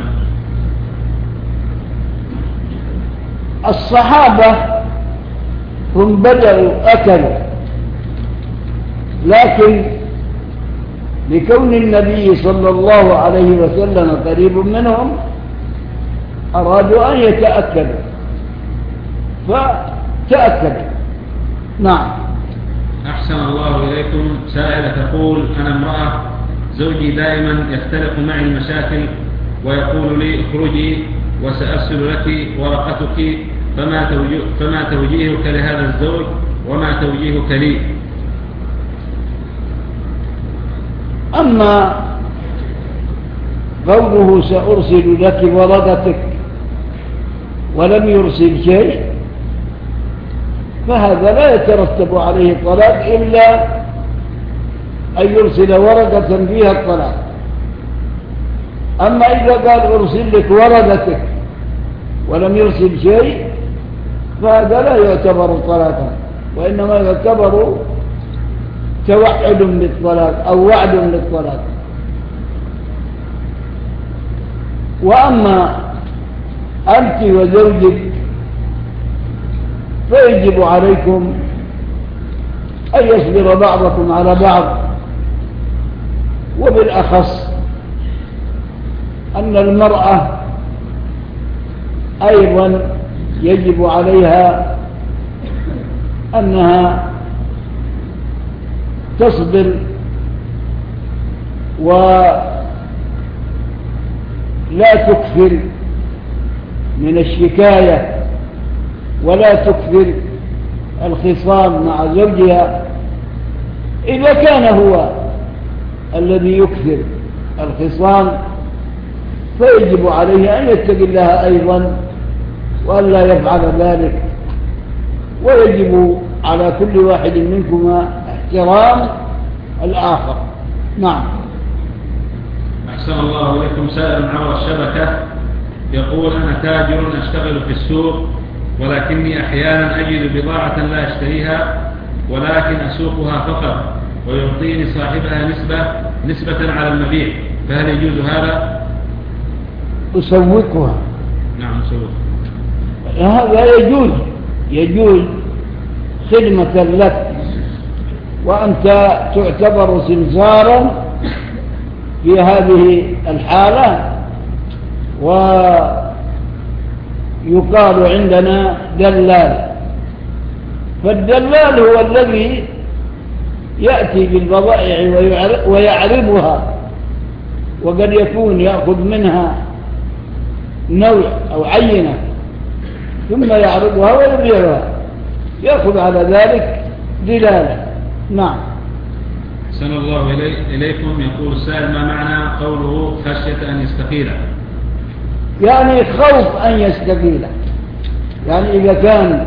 الصحابة هم بدأوا أكلوا، لكن لكون النبي صلى الله عليه وسلم قريب منهم أرادوا أن يتأكدوا فتأكدوا. نعم. أحسن الله إليكم. سائلة تقول أنا امرأة زوجي دائما يختلق معي المشاكل ويقول لي اخرجي وسأرسل لك ورقتك، فما توجيهك لهذا الزوج وما توجيهك لي؟ أما قوله سأرسل لك ورقتك ولم يرسل شيء فهذا لا يترتب عليه الطلاق إلا أن يرسل ورقة فيها الطلاق. أما إذا قال أرسل لك ورقتك ولم يرسل شيء فهذا لا يعتبر طلاقا، وإنما يعتبر توعد للطلاق أو وعد للطلاق. وأما أنت وزوجك فيجب عليكم أن يصبر بعضكم على بعض، وبالأخص أن المرأة أيضا يجب عليها أنها تصبر ولا تكثر من الشكاية ولا تكثر الخصام مع زوجها. إذا كان هو الذي يكثر الخصام فيجب عليه أن يتقي الله أيضا وألا يفعل ذلك، ويجب على كل واحد منكما احترام الآخر. نعم. أحسن الله إليكم. سائل عبر الشبكة يقول: أنا تاجر أشتغل في السوق، ولكني أحيانا أجد بضاعة لا أشتريها ولكن أسوقها فقط، ويعطيني صاحبها نسبة على المبيع، فهل يجوز هذا؟ أسوقها. نعم أسوقها. هذا يجوز خدمة لك، وأنت تعتبر سمسارا في هذه الحالة، ويقال عندنا دلال. فالدلال هو الذي يأتي بالبضائع ويعرضها، وقد يكون يأخذ منها نوع أو عينة ثم يعرضها ويبيعها، يأخذ على ذلك دلالة. نعم. أحسن الله إليكم. يقول السائل: ما معنى قوله خشية أن يستقيل؟ يعني خوف أن يستقيل، يعني إذا كان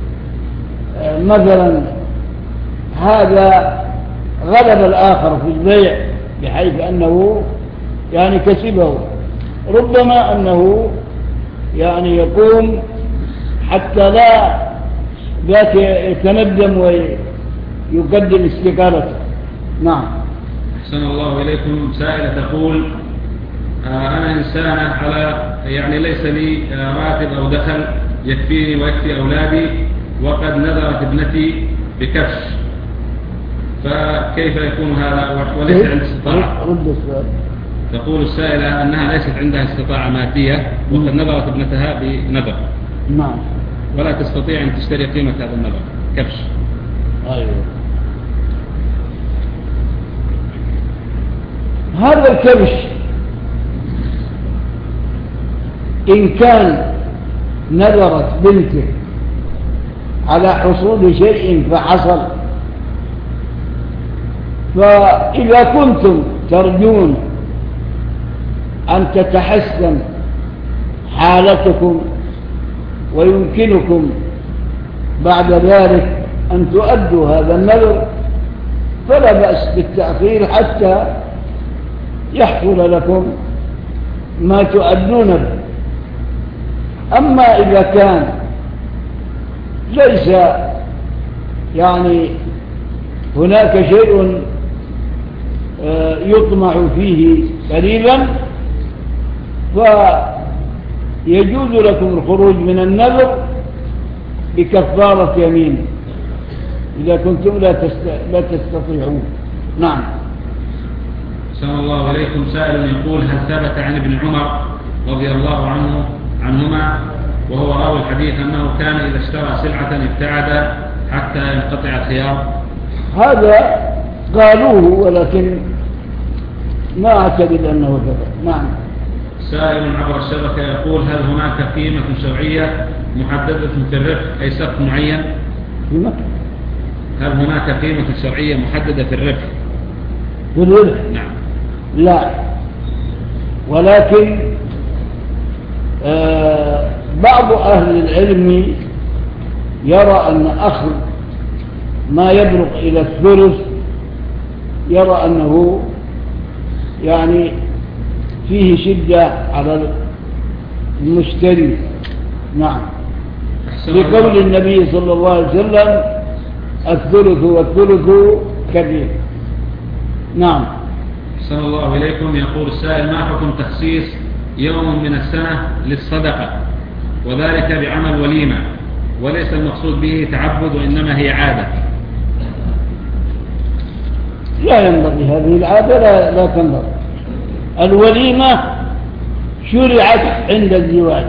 مثلا هذا غلب الآخر في البيع بحيث أنه يعني كسبه، ربما أنه يعني يقوم حتى لا يتندم ويقدم استقالته. نعم. أحسن الله إليكم. سائلة تقول: أنا إنسانة على يعني ليس لي راتب أو دخل يكفيني ويكفي أولادي، وقد نذرت ابنتي بكفش، فكيف يكون هذا وليس عندي استطاعة؟ تقول السائلة أنها ليست عندها استطاعة مادية، وقد نذرت ابنتها بنذر. نعم. ولا تستطيع أن تشتري قيمة هذا النذر كبش. أيوه. هذا الكبش إن كان نذرت بنته على حصول شيء فحصل، فإذا كنتم ترجون أن تتحسن حالتكم ويمكنكم بعد ذلك أن تؤدوا هذا النذر، فلا بأس بالتأخير حتى يحصل لكم ما تؤدون به. أما إذا كان ليس يعني هناك شيء يطمع فيه قريبا، فيجوز لكم الخروج من النذر بكفارة يمين إذا كنتم لا تستطيعون. نعم. أحسن الله عليكم. سائل يقول: هل ثبت عن ابن عمر رضي الله عنهما وهو راوي الحديث أنه كان إذا اشترى سلعة ابتعد حتى ينقطع الخيار؟ هذا قالوه ولكن ما أعتقد أنه ثبت. نعم. سائل عبر الشبكة يقول: هل هناك قيمة شرعية محددة في الربح، أي سقف معين؟ هل هناك قيمة شرعية محددة في الربح؟ في الربح؟ نعم. لا، ولكن بعض أهل العلم يرى أن أخذ ما يبلغ إلى الثلث يرى أنه يعني فيه شدة على المشتري. نعم. بقول النبي صلى الله عليه وسلم: الثلث والثلث كبير. نعم. أحسن الله إليكم. يقول السائل: ما حكم تخصيص يوم من السنة للصدقة وذلك بعمل وليمة وليس المقصود به تعبد وإنما هي عادة؟ لا ينبغي هذه العادة، لا تنبغي. الوليمة شرعت عند الزواج،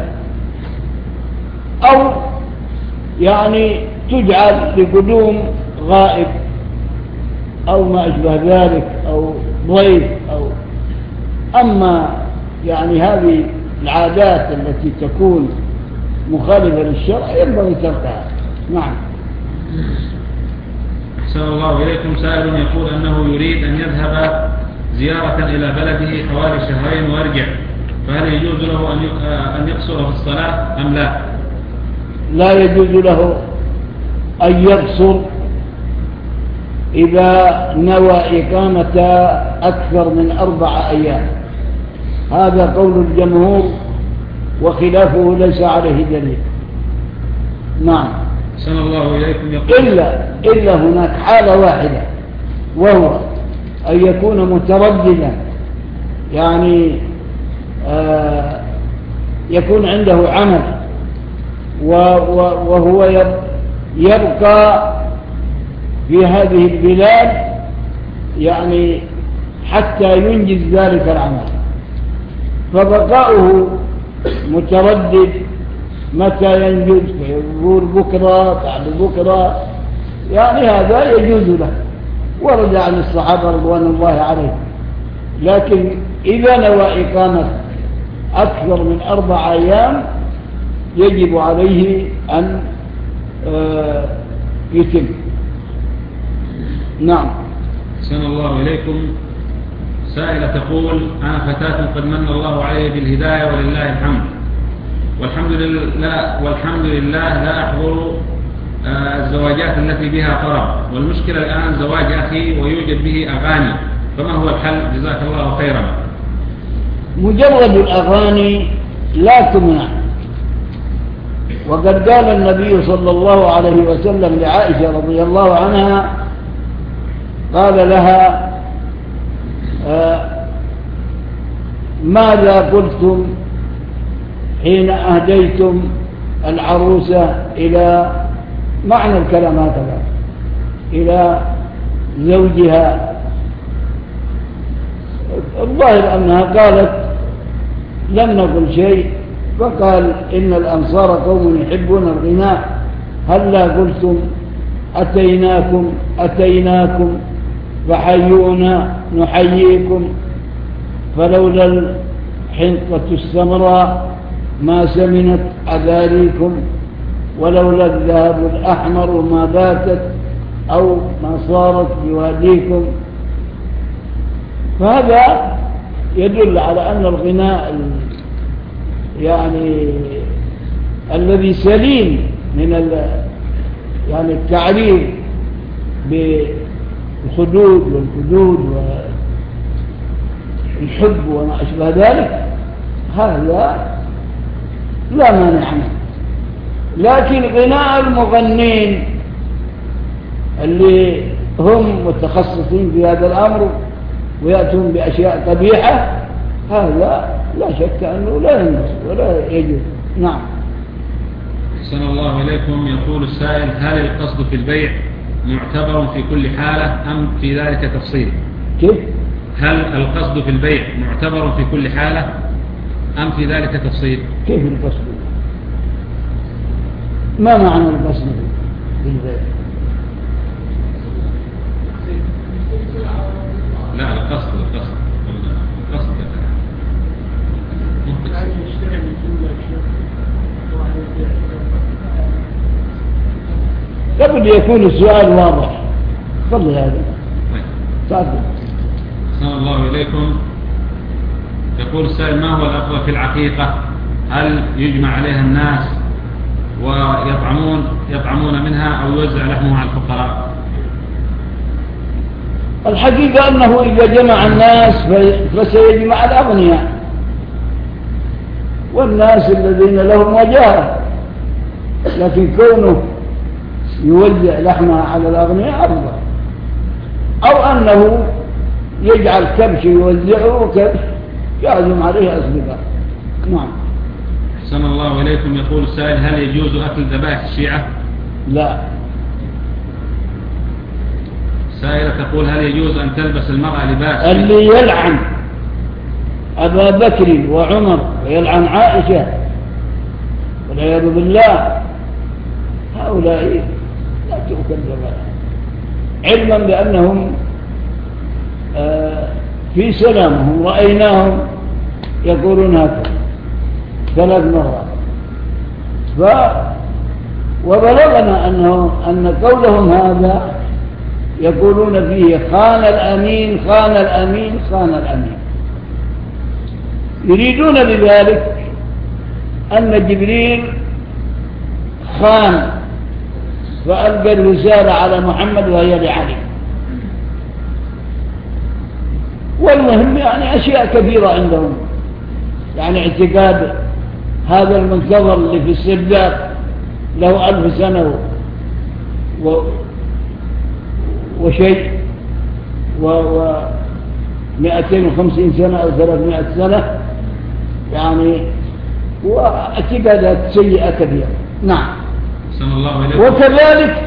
أو يعني تجعل لقدوم غائب أو ما أشبه ذلك، أو ضيف، أما يعني هذه العادات التي تكون مخالفة للشرع ينبغي تركها. نعم. أحسن الله إليكم. سائل يقول أنه يريد أن يذهب زيارة إلى بلده حوالي شهرين ويرجع، فهل يجوز له أن يقصر في الصلاة أم لا؟ لا يجوز له أن يقصر إذا نوى إقامة أكثر من 4 أيام. هذا قول الجمهور، وخلافه ليس عليه دليل. نعم. أحسن الله إليكم. يقول إلا هناك حالة واحدة، وهو أن يكون مترددا، يعني يكون عنده عمل وهو يبقى في هذه البلاد يعني حتى ينجز ذلك العمل، فبقاؤه متردد متى ينجز، يقول بكرة بعد بكرة، يعني هذا يجوز له، ورد عن الصحابة رضوان الله عليهم. لكن إذا نوى إقامة أكثر من 4 أيام يجب عليه أن يتم. نعم. أحسن الله إليكم. سائلة تقول: أنا فتاة قد من الله علي بالهداية ولله الحمد، والحمد لله لا أحضر الزواجات التي بها طرب، والمشكلة الآن زواج أخي ويوجد به أغاني، فما هو الحل؟ جزاك الله خيرا. مجرد الأغاني لا تمنع، وقد قال النبي صلى الله عليه وسلم لعائشة رضي الله عنها، قال لها: ماذا قلتم حين أهديتم العروسة إلى معنى الكلام هكذا إلى زوجها؟ الظاهر أنها قالت: لم نقل شيء. فقال: إن الأنصار قوم يحبون الغناء، هلا قلتم أتيناكم فحيونا نحييكم، فلولا الحنطة السمراء ما سمنت أذاريكم، ولولا الذهب الأحمر ما باتت أو ما صارت بواديكم. فهذا يدل على أن الغناء يعني الذي سليم من يعني التعريف بالخدود والحدود والحب وما أشبه ذلك، هذا لا مانع منه. لكن غناء المغنين اللي هم متخصصين في هذا الأمر ويأتون بأشياء قبيحة، هذا لا شك أنه لا ينبغي ولا يجوز. نعم. أحسن الله إليكم. يقول السائل: هل القصد في البيع معتبر في كل حالة أم في ذلك تفصيل؟ كيف؟ هل القصد في البيع معتبر في كل حالة أم في ذلك تفصيل؟ كيف القصد؟ ما معنى القصد في البيع؟ لا، القصد قبل يكون السؤال واضح. تفضل هذا. تفضل. أحسن الله إليكم. يقول السائل: ما هو الأفضل في العقيقة؟ هل يجمع عليها الناس ويطعمون منها أو يوزع لحمها على الفقراء؟ الحقيقة أنه إذا جمع الناس فسيجمع الأغنياء والناس الذين لهم وجاهة، لكن كونه يوزع لحمها على الأغنياء أفضل، أو أنه يجعل كبش يوزعه وكبش يعزم عليه أصدقاء. نعم. أحسن الله إليكم. يقول السائل: هل يجوز أكل ذبائح الشيعة؟ لا. سائلة تقول هل يجوز أن تلبس المرأة لباس اللي يلعن أبا بكر وعمر ويلعن عائشة والعياذ بالله هؤلاء لا تكذب علما بأنهم في سلامهم رأيناهم يقولون هكذا 3 مرات وبلغنا أن قولهم هذا يقولون فيه خان الأمين خان الأمين خان الأمين، يريدون بذلك أن جبريل خان فألقى الرسالة على محمد وهي لعلي. والمهم يعني أشياء كثيرة عندهم، يعني اعتقاد هذا المنتظر اللي في السرداب له 1000 سنة وشيء 250 سنة أو 300 سنة، يعني واعتقادات سيئة كثيرة. نعم. وكذلك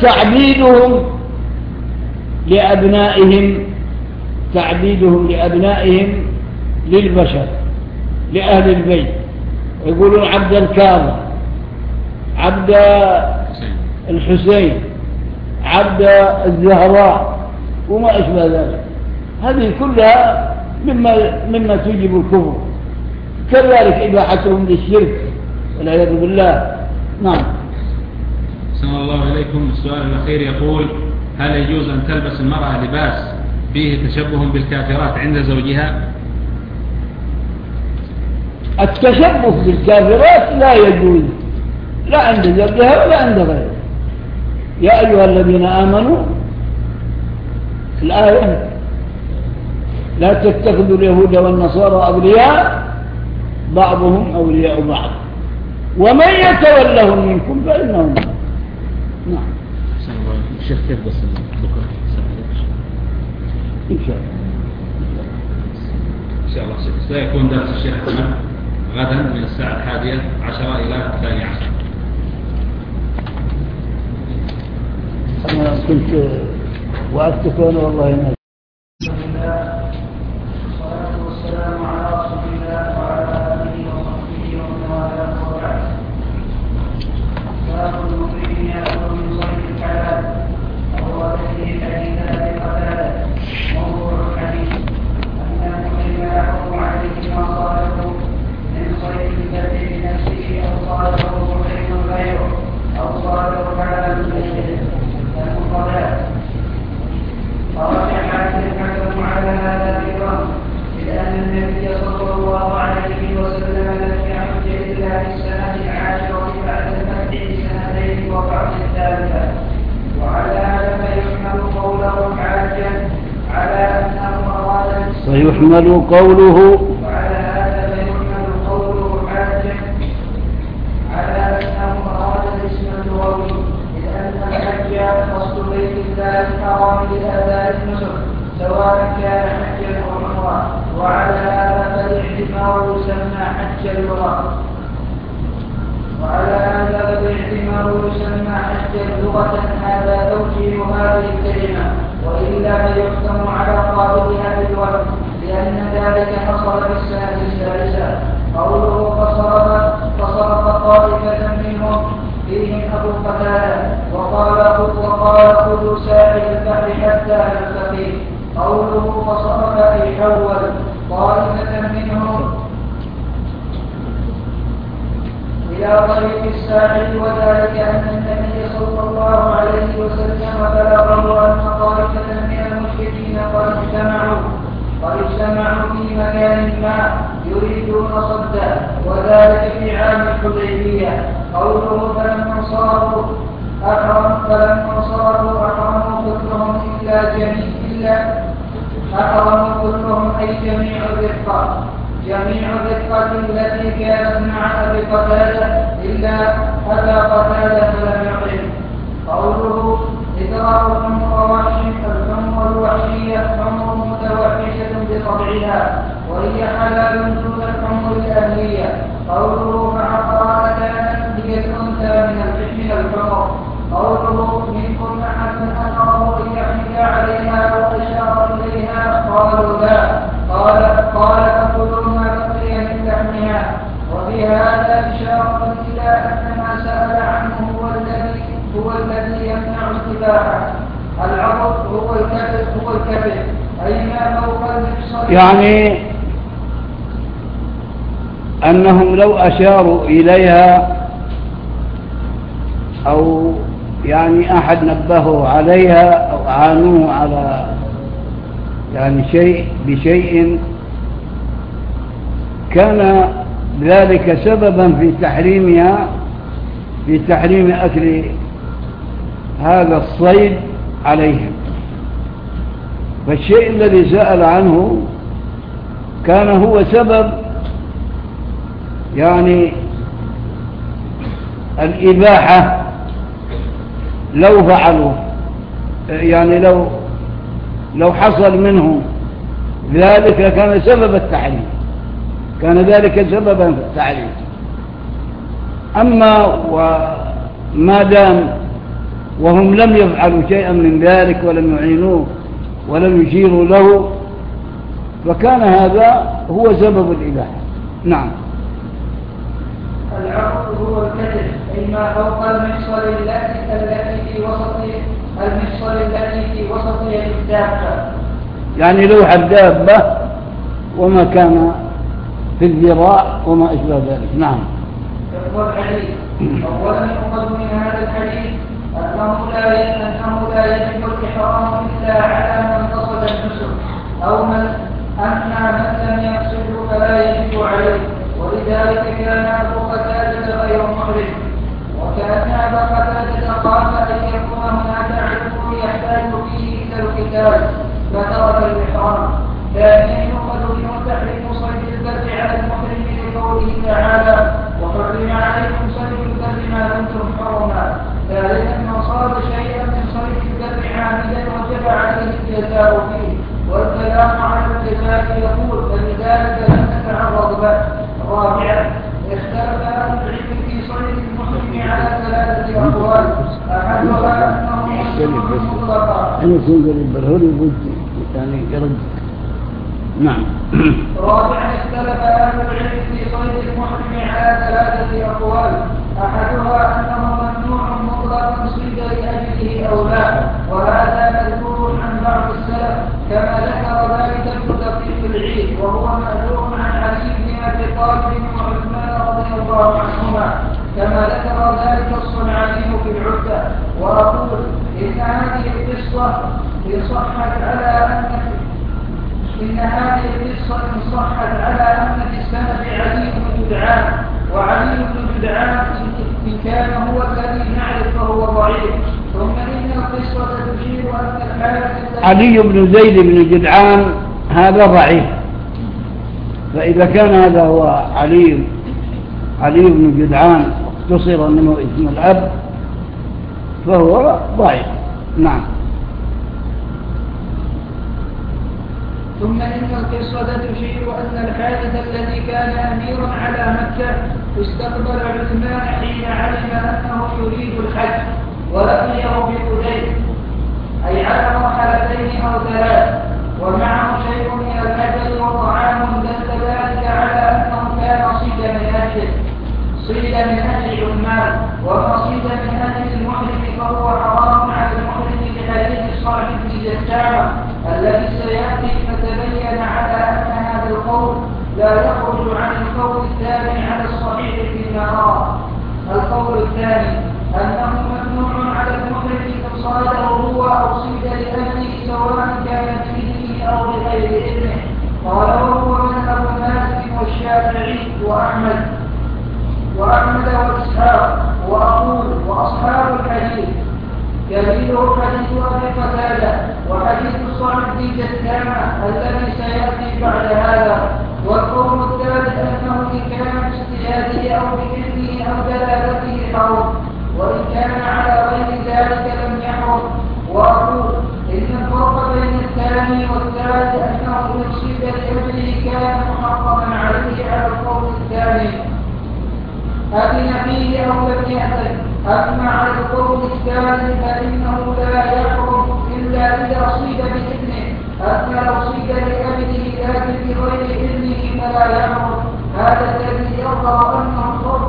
تعبيدهم لأبنائهم للبشر لأهل البيت، يقولون عبد الكاظم، عبد الحسين، عبد الزهراء وما أشبه ذلك. هذه كلها مما توجب الكفر. كذلك إباحتهم للشرك والعياذ بالله. نعم. أحسن الله إليكم. السؤال الأخير يقول هل يجوز أن تلبس المرأة لباس فيه تشبه بالكافرات عند زوجها؟ التشبه بالكافرات لا يجوز لا عند زوجها ولا عند غيرها. يا أيها الذين آمنوا الآية لا تتخذوا اليهود والنصارى أولياء بعضهم أولياء بعض ومن يتولهم منكم فإنهم. نعم. الشيخ كيف بس بكرة إن شاء الله. إن شاء الله سيكون درس الشيخ أحمد غدا من الساعة 11 إلى 12. أنا كنت وعدتك وأنا والله ما والصلاة والسلام على رسول الله وعلى آله وصحبه ومن والاه وبعد. باب المقيم يأكل من صيد الحلال وهو فيه حديث أبي قتادة. موضوع الحديث أن المقيم يحكم عليه ما صاده من صيد البر بنفسه أو صاده محرم غيره أو صاده حلال غيره المفردات. فرجح الحكم على هذا الإكرام لأن النبي صلى الله عليه وسلم لم يحج إلا في السنة 10 بعد الفتح ب2 وبعد 3. وعلى هذا فيحمل قوله حاجا على أنه أراد فيحمل قوله وعلى هذا فيحمل قوله حاجا على أنه أراد الاسم اللغوي، لأن الحج قصد بيت الله الحرام لأداء النسك سواء كان حجا أو عمرة. وعلى هذا فالاعتمار يسمى حج اللغة هذا توجيه هذه الكلمة، وإلا فيحكم على قائلها بالوزن، لأن ذلك حصل في السنة 6. قوله فصرف طائفة منهم فيهم أبو قتادة وقال خذوا ساحل البحر حتى نلتقي. قوله فصرف أي حول طائفة منهم إلى طريق الساحل، وذلك أن النبي صلى الله عليه وسلم بلغه أن طائفة من المشركين قد اجتمعوا في مكان ما يريدون صده، وذلك في عام الحديبية. قوله فلما انصرفوا أحرموا كلهم أي جميع الرفقة التي كانت مع أبي قتادة إلا أبا قتادة فلم يحرم. قوله إدراء الحمر الوحشية حمر متوحشة بطبعها، وهي حلال دون الحمر الأهلية. قوله فعقرها كانت هي الأنثى من الحمر. قوله منكم أحد أمره أن يحمل عليها هذا إشارة إلى أن ما سأل عنه هو الذي يمنع الاتباع. العرض هو الكبد أي ما فوق المفصل، يعني أنهم لو أشاروا إليها أو يعني أحد نبهه عليها أو أعانوه على يعني بشيء كان ذلك سببا في تحريم أكل هذا الصيد عليهم. فالشيء الذي سأل عنه كان هو سبب يعني الإباحة لو فعلوا، يعني لو حصل منهم ذلك كان سبب التحريم، كان ذلك سببا في التحريم. أما وما دام وهم لم يفعلوا شيئا من ذلك ولم يعينوه ولم يشيروا له، فكان هذا هو سبب الإباحة. نعم. العرض هو الكتف أي ما فوق المفصل التي في وسط الدابة، يعني لوح الدابة وما كان في الذراع وما أشبه ذلك. نعم. الحديث أولا يؤخذ من هذا الحديث أنه لا يجب الإحرام إلا على من قصد النسك أو من لم يقصده فلا يجب عليه، ولذلك كان أبو قتادة غير محرم، وكان أبا قتادة خاف أن يكون هناك عذر يحتاج فيه إلى القتال فترك الإحرام. ثانيا يؤخذ منه تحريم صيد البر على المحرم لقوله تعالى وحرم عليكم صيد البر ما دمتم حرما. ثالثا من صاد شيئا من صيد البر عامدا وجب عليه الجزاء فيه، والكلام على الجزاء يقول فلذلك لم نتعرض له. رابعا اختلف أهل العلم في صيد المحرم على ثلاثة أقوال، أحدها أنه مطلقا. نعم. رابعا اختلف أهل العلم في صيد المحرم على ثلاثة أقوال، أحدها أنه ممنوع مطلقا صيد لأجله أو لا، وهذا مذكور عن بعض السلف كما ذكر ذلك ابن دقيق العيد، وهو مأثور عن علي بن أبي طالب وعثمان رضي الله عنهما، كما ذكر ذلك الصنعاني في العدة. وأقول إن هذه القصة إن صحت على أن في السند علي بن جدعان، وعلي بن جدعان إن كان هو الذي نعرف فهو ضعيف. ثم إن القصة تشير أن الحالة علي بن زيد بن جدعان هذا ضعيف، فإذا كان هذا هو علي بن جدعان اختصر منه اسم الأب فهو ضعيف. نعم. ثم إن القصة تشير أن الحارث الذي كان أميرا على مكة استقبل عثمان حين علم أنه يريد الحج ولقيه بحديبية، أي على مرحلتين أو ثلاث، ومعه شيء من الأجل وطعام دل ذلك على أنه كان صيد من أجل عثمان، وما صيد من أجل المحرم فهو حرام على المحرم لحديث صاحب بن جسامة الذي سيأتي، فتبين على أن هذا القول لا يخرج عن القول الثاني على الصحيح فيما نرى. القول الثاني أنه ممنوع على المحرم إن صاده هو أو صيد لأجله سواء كان بإذنه أو بغير إذنه. قال وهو مذهب مالك والشافعي وأحمد وإسحاق. وأقول وأصحاب الحديث دليله حديث أبي قتادة وحديث صاحب بن جسامة الذي سيأتي بعد هذا. والقول الثالث أنه إن كان باجتهاده أو بإذنه أو دلالته حرم، وإن كان على غير ذلك لم يحرم. وأقول إن الفرق بين الثاني والثالث أنه يصيب لأجله كان محرما عليه على القول الثاني أذن فيه أو لم يأذن. أما على القول الثاني فإنه لا يحرم إلا إذا صيد بإذنه، أما لو صيد لأجله لكن بغير إذنه فلا يحرم. هذا الذي يظهر أنه الفرق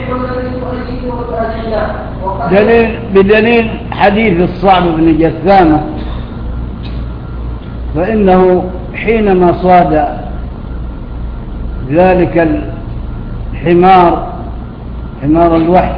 الذي تؤيده الأدلة. بدليل حديث الصعب بن جثامة، فإنه حينما صاد ذلك الحمار، حمار الوحي،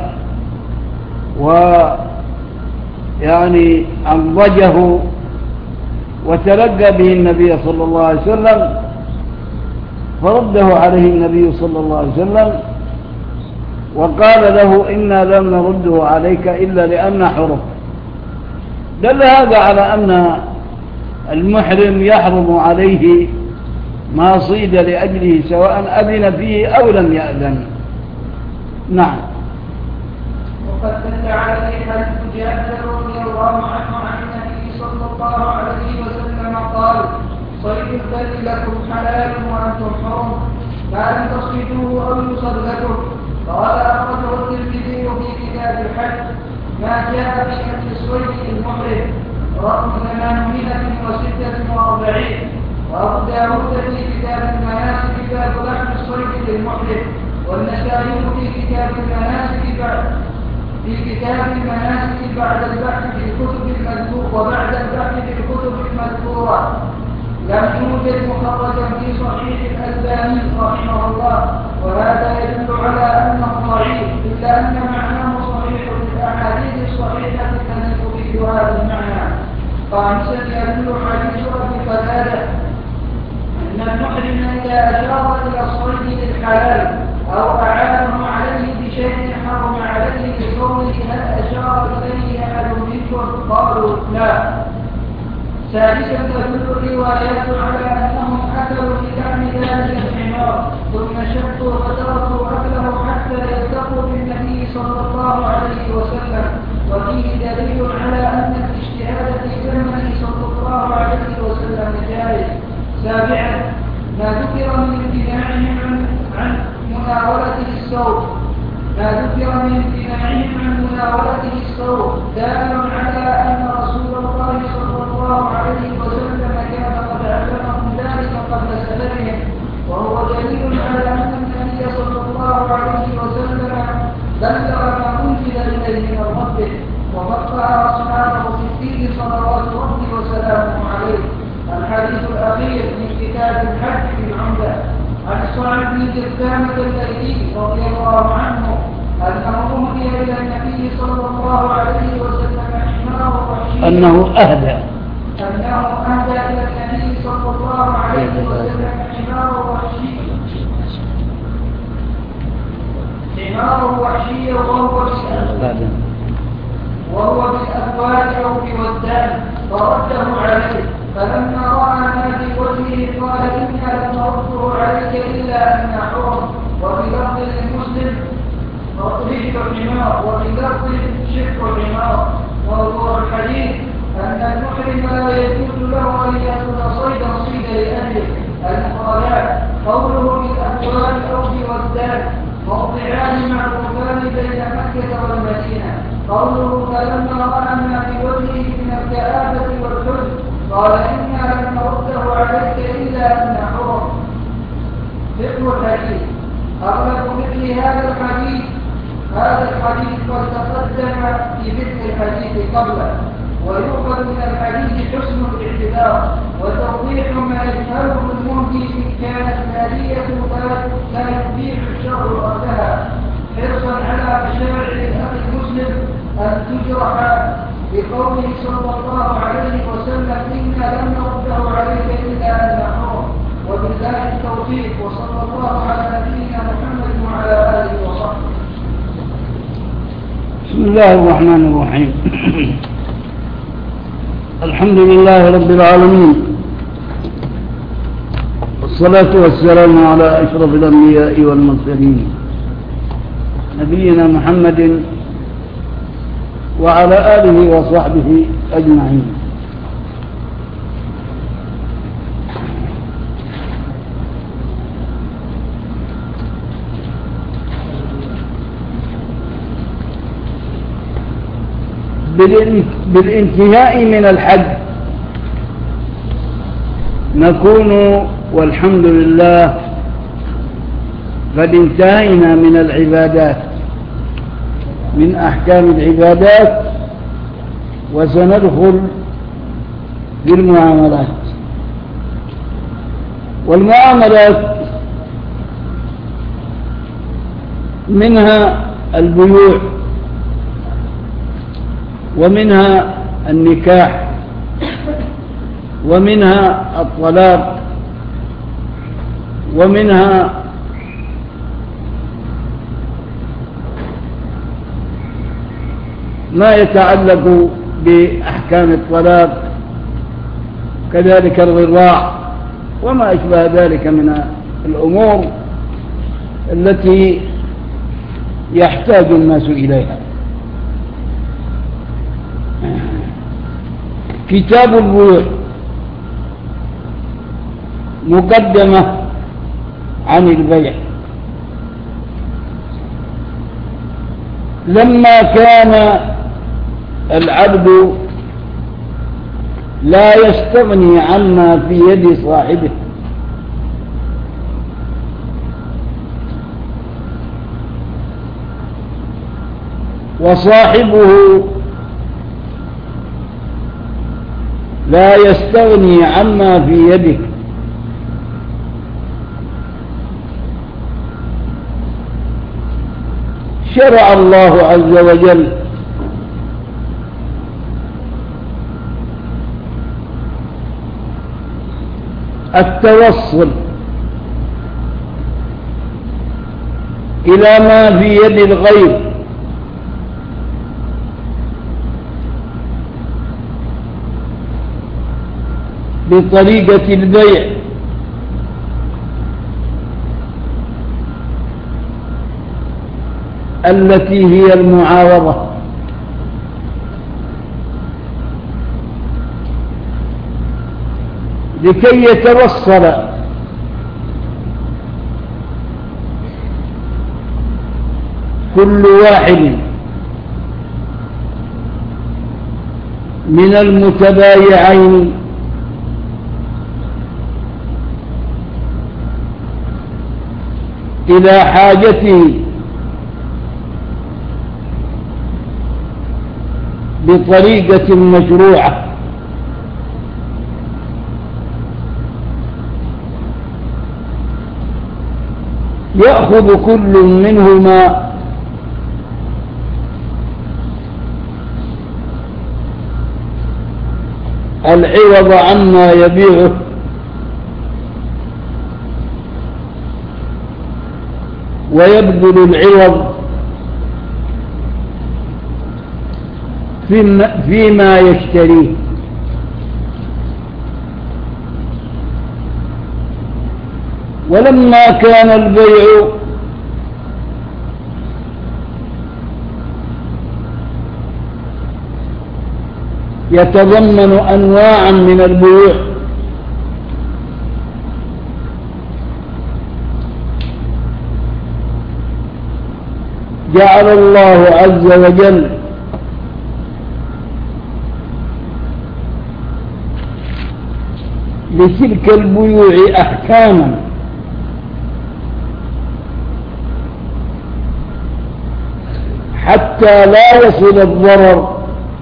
ويعني أنضجه وتلقى به النبي صلى الله عليه وسلم، فرده عليه النبي صلى الله عليه وسلم وقال له إنا لم نرده عليك إلا لأن حرم. دل هذا على أن المحرم يحرم عليه ما صيد لأجله سواء أذن فيه أو لم يأذن. نعم. وقد دل عليه حديث جابر رضي الله عنه عن النبي صلى الله عليه وسلم قال: صيد البر لكم حلال وأنتم حرم، ما لم تصيدوه أو يصد لكم. قال أخرجه الترمذي في كتاب الحج ما جاء في أكل الصيد للمحرم رقم 846، وأبو داود في كتاب المناسك باب لحم الصيد للمحرم، والنسائي في كتاب المناسك بعد البحث في الكتب المذكورة، وبعد البحث في الكتب المذكورة لم يوجد مخرجا في صحيح الألباني رحمه الله، وهذا يدل على أنه ضعيف، إلا أن معناه صحيح للأحاديث الصحيحة التي تفيد هذا المعنى. خامسا يدل حديث أبي قتادة أن المحرم إذا أشار إلى الصيد للحلال أو أعانه عليه بشيء حرم عليه بقوله هل أشار إليه أحد منكم؟ قالوا لا. ثالثا تدل الروايات على أنهم أكلوا بلحم ذلك الحمار ثم شقوا فتركوا أكله حتى يلتقوا بالنبي صلى الله عليه وسلم، وفيه دليل على أن الاجتهاد في زمنه صلى الله عليه وسلم جائز. سابعا ما ذكر من امتناعهم عن مناولته الصوت دال على أن رسول الله صلى الله عليه وسلم كان قد علمهم ذلك قبل سلامهم، وهو دليل على أن النبي صلى الله عليه وسلم بلغ ما أنزل إليه من ربه، ووقع أصحابه في الدين صلوات ربه وسلامه عليه. الحديث الأخير من كتاب الحج في العمدة عن صعب بن جثامة الليثي رضي الله عنه أنه أهدي إلى النبي صلى الله عليه وسلم حمار وحشي، أنه أهدى إلى النبي صلى الله عليه وسلم حمار وحشي وهو بالأبواب أو بودان، فرده عليه، فلما رأى ما في وجهه قال إنا لم نرده عليك إلا أن حرم. وفي لفظ للمسلم رجل حمار، وفي لفظ شق حمار. موضوع الحديث أن المحرم لا يجوز له أن يأخذ صيدا صيد لأهله. المقالات قوله بالأبواب أو بودان موضعان معروفان بين مكة والمدينة. قوله فلما رأى ما في وجهه من الكآبة والحزن قال إنا لم نرده عليك إلا أن حرم. فقه الحديث أغلب مثل هذا الحديث قد تقدم في مثل الحديث قبله، ويؤخذ من الحديث حسن الاعتبار وتوضيح ما يجهله المهدي إن كانت نادية لا يبيح الشر أخذها، حرصا على مشاعر الأخ المسلم أن تجرح بقوله صلى الله عليه وسلم إنا لم نرده عليك إلا أن حرم. وبالله التوفيق، وصلى الله على نبينا محمد وعلى آله وصحبه. بسم الله الرحمن الرحيم. الحمد لله رب العالمين، والصلاة والسلام على أشرف الأنبياء والمرسلين نبينا محمد وعلى آله وصحبه أجمعين. بالانتهاء من الحج نكون والحمد لله قد انتهينا من العبادات من أحكام العبادات، وسندخل بالمعاملات. والمعاملات منها البيوع، ومنها النكاح، ومنها الطلاق، ومنها ما يتعلق بأحكام الطلاق، كذلك الرضاع وما أشبه ذلك من الأمور التي يحتاج الناس إليها. كتاب البيوع مقدمة عن البيع. لما كان العبد لا يستغني عما في يد صاحبه، وصاحبه لا يستغني عما في يده، شرع الله عز وجل التوصل إلى ما في يد الغير بطريقة البيع، التي هي المعاوضة، لكي يتوصل كل واحد من المتبايعين إلى حاجته بطريقة مشروعة، يأخذ كل منهما العوض عما يبيعه، ويبذل العوض فيما يشتريه. ولما كان البيع يتضمن أنواعا من البيوع، جعل الله عز وجل لتلك البيوع أحكاما حتى لا يصل الضرر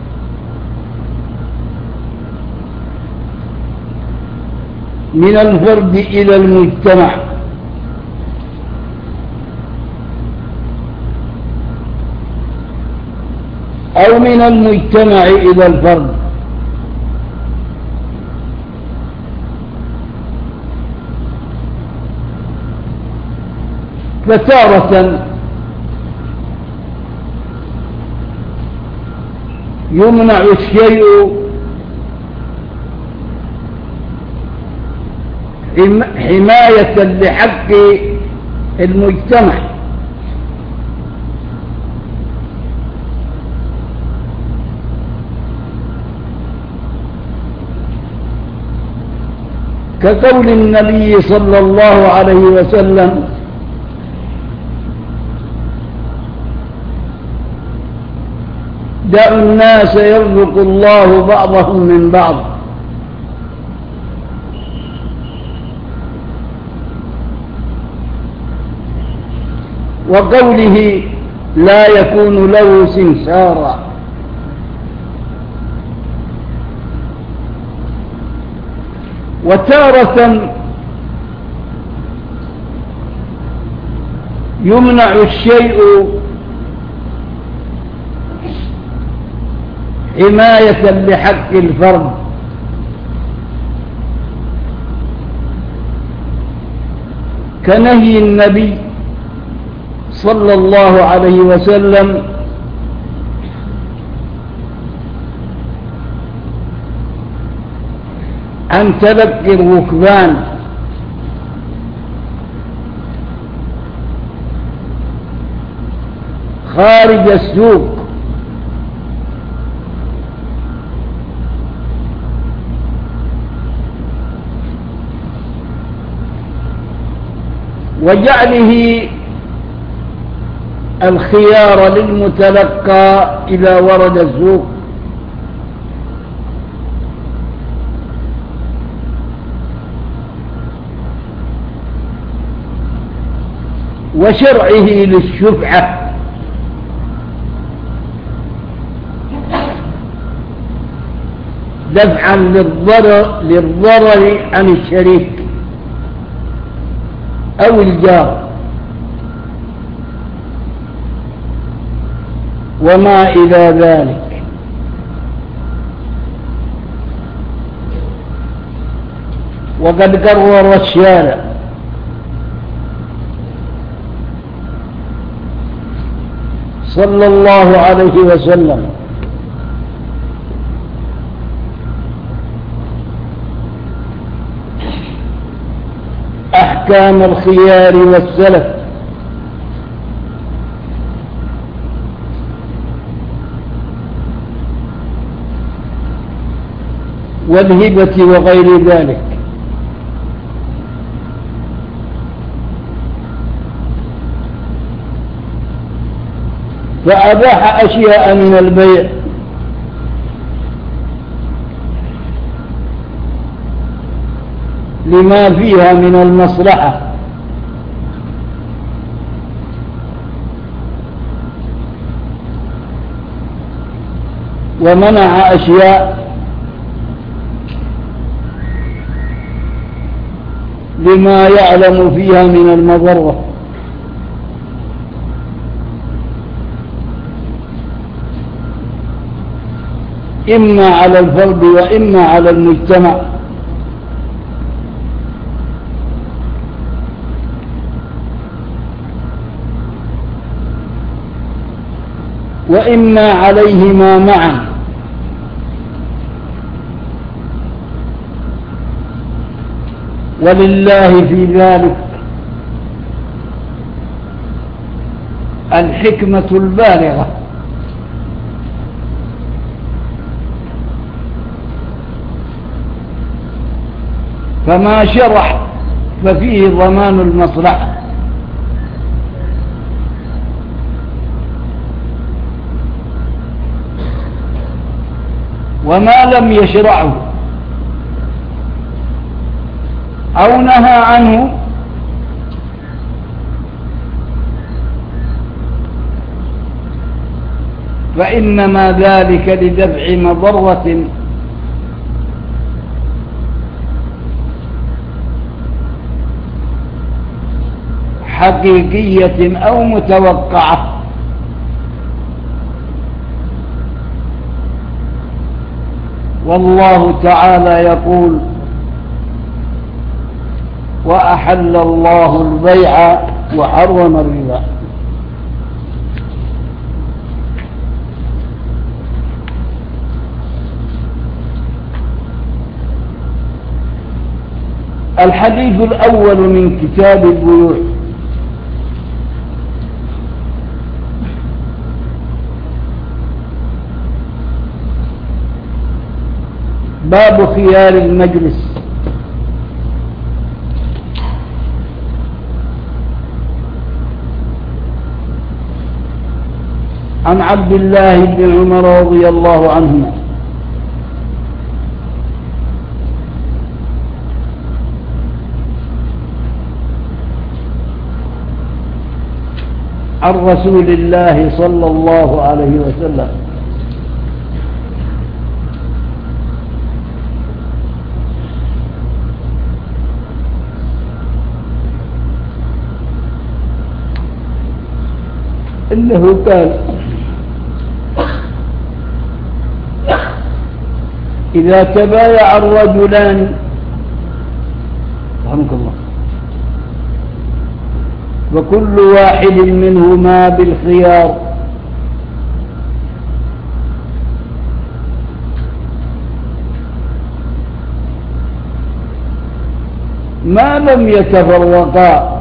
من الفرد إلى المجتمع، أو من المجتمع إلى الفرد. فتارة يمنع الشيء حماية لحق المجتمع، كقول النبي صلى الله عليه وسلم: دعوا الناس يرزق الله بعضهم من بعض. وقوله لا يكون له سمسارا. وتارة يمنع الشيء حماية لحق الفرد، كنهي النبي صلى الله عليه وسلم عن تلقي الركبان خارج السوق، وجعله الخيار للمتلقى إذا ورد السوق، وشرعه للشفعة دفعا للضرر عن الشريك أو الجار وما إلى ذلك. وقد قرر الشارع صلى الله عليه وسلم أحكام الخيار والسلف والهبة وغير ذلك، فأباح أشياء من البيع لما فيها من المصلحة، ومنع أشياء لما يعلم فيها من المضرة. إما على الفرد وإما على المجتمع. وإما عليهما معا، ولله في ذلك الحكمة البالغة. فما شرع ففيه ضمان المصلحة، وما لم يشرعه أو نهى عنه فإنما ذلك لدفع مضرة حقيقية أو متوقعة. والله تعالى يقول: وأحل الله البيع وحرم الربا. الحديث الأول من كتاب البيوع. باب خيار المجلس. عن عبد الله بن عمر رضي الله عنهما عن رسول الله صلى الله عليه وسلم. إنه قال: إذا تبايع الرجلان رحمك الله وكل واحد منهما بالخيار ما لم يتفرقا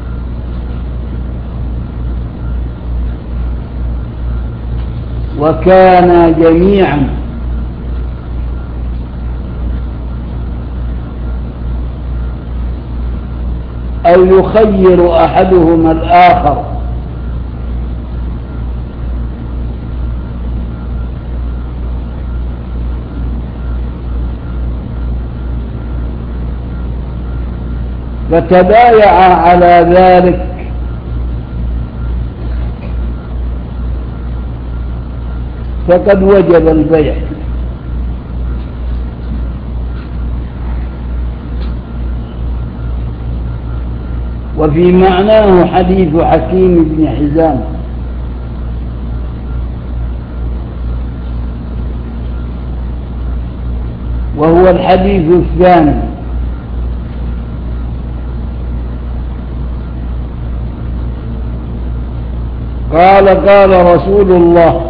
وكانا جميعا أو يخير أحدهما الآخر فتبايع على ذلك فقد وجب البيع. وفي معناه حديث حكيم بن حزام وهو الحديث الثاني. قال رسول الله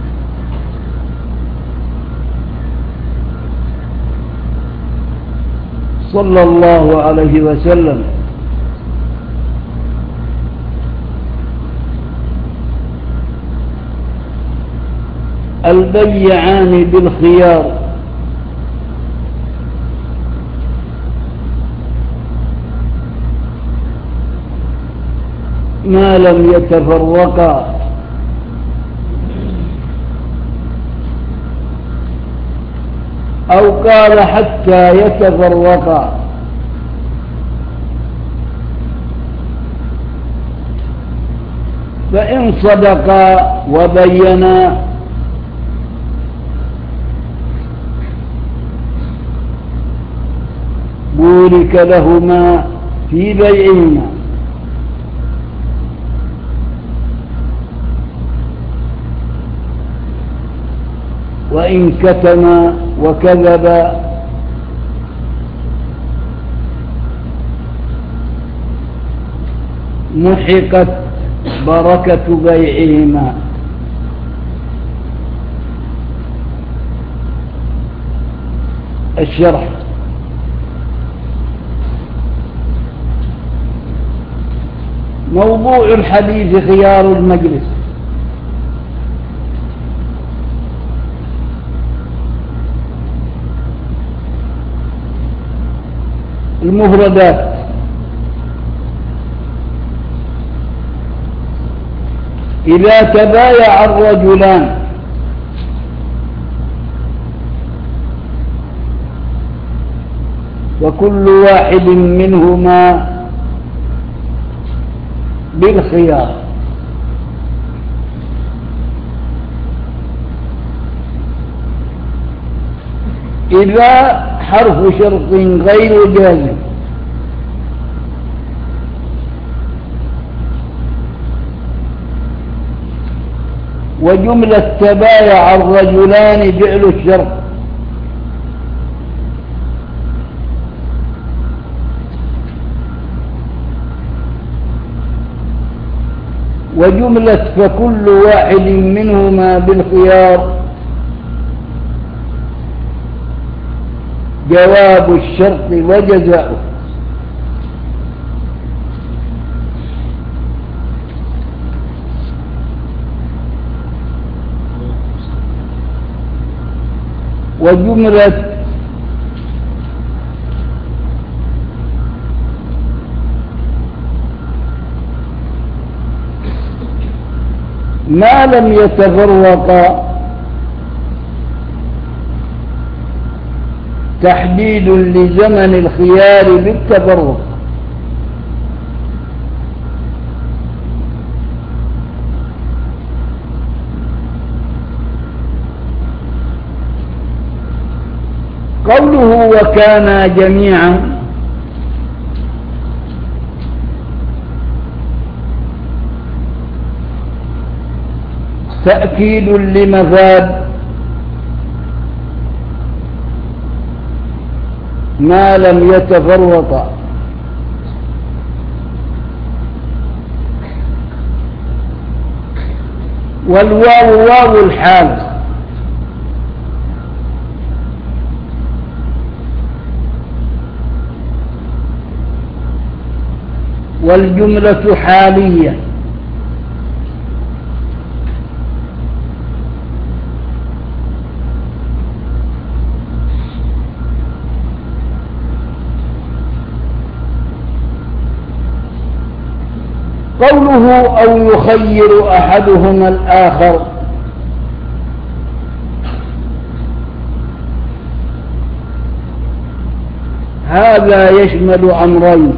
صلى الله عليه وسلم: البيعان بالخيار ما لم يتفرقا أو قال حتى يتفرقا. فإن صدقا وبينا بورك لهما في بيعهما وإن كتما وكذبا محقت بركة بيعهما. الشرح: موضوع الحديث خيار المجلس. المفردات: إذا تبايع الرجلان وكل واحد منهما بالخيار إذا حرف شرط غير جازم وجملة تبايع الرجلان فعل الشرط وجملة فكل واحد منهما بالخيار جواب الشرط وجزاؤه. وجملة ما لم يتفرقا تحديد لزمن الخيار بالتفرق قوله وكانا جميعا تأكيد لمفاد ما لم يتفرقا، والواو واو الحال، والجملة حالية، قوله أو يخير أحدهما الآخر هذا يشمل أمرين: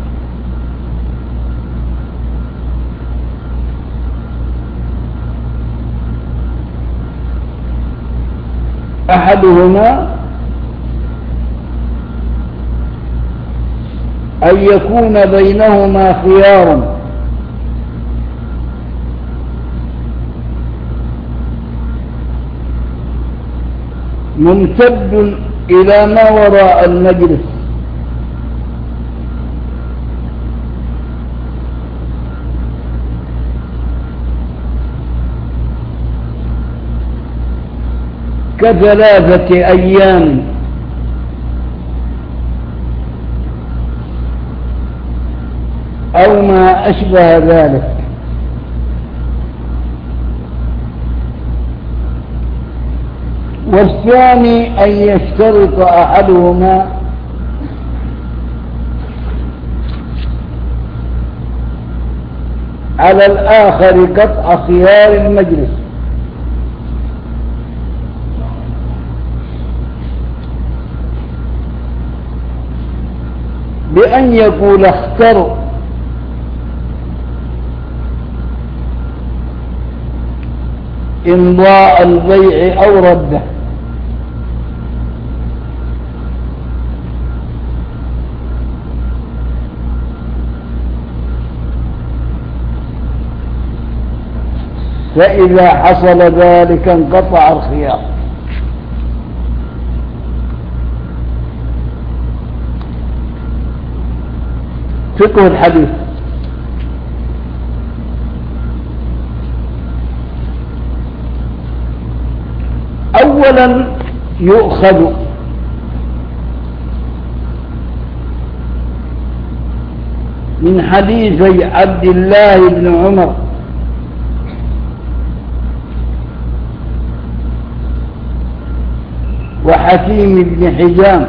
أحدهما أن يكون بينهما خيار ممتد إلى ما وراء المجلس، كثلاثة أيام أو ما أشبه ذلك. والثاني أن يشترط أحدهما على الآخر قطع خيار المجلس، بأن يقول اختر إمضاء البيع أو رده، فإذا حصل ذلك انقطع الخيار. فقه الحديث: أولا يؤخذ من حديثي عبد الله بن عمر وحكيم بن حزام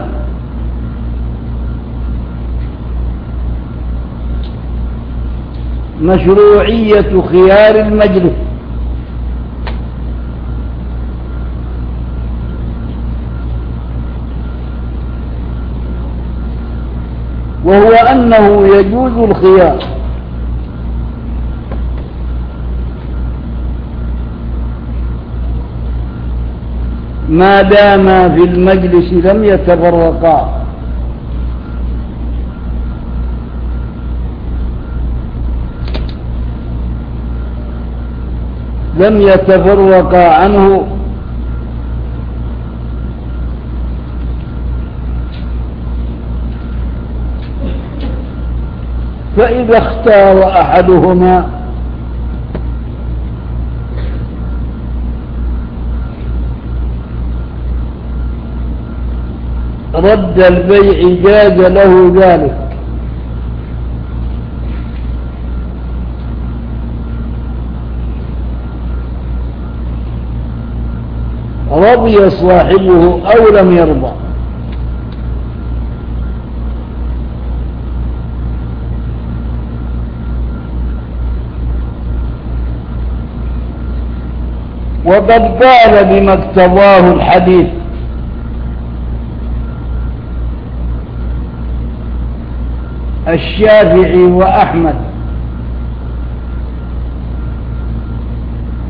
مشروعية خيار المجلس، وهو أنه يجوز الخيار ما دام في المجلس لم يتفرقا، عنه فإذا اختار أحدهما رد البيع جاز له ذلك، رضي صاحبه أو لم يرضى. وقد قال بما اقتضاه الحديث الشافعي وأحمد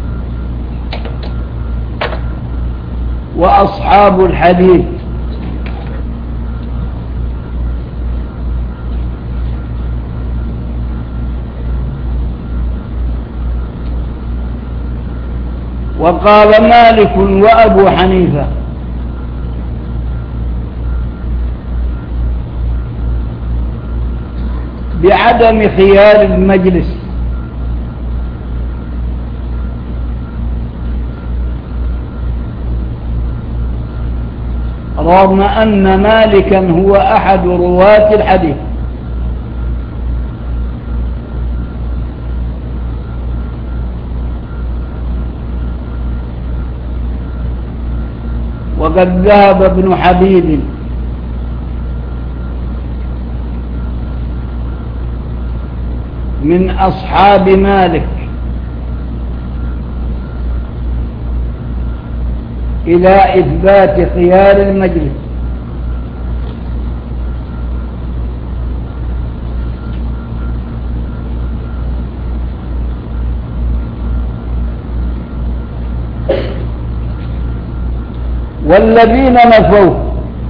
وأصحاب الحديث وقال مالك وأبو حنيفة بعدم خيار المجلس، رغم أن مالكا هو أحد رواة الحديث. وقد ذهب ابن حبيب من أصحاب مالك إلى إثبات خيار المجلس، والذين نفوه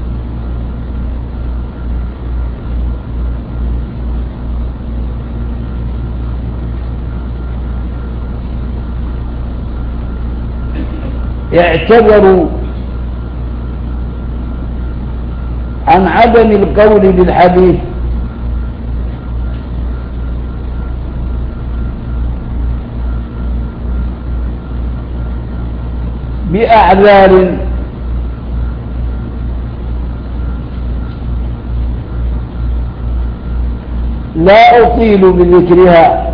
اعتذروا عن عدم القول بالحديث بأعذار لا أطيل بذكرها،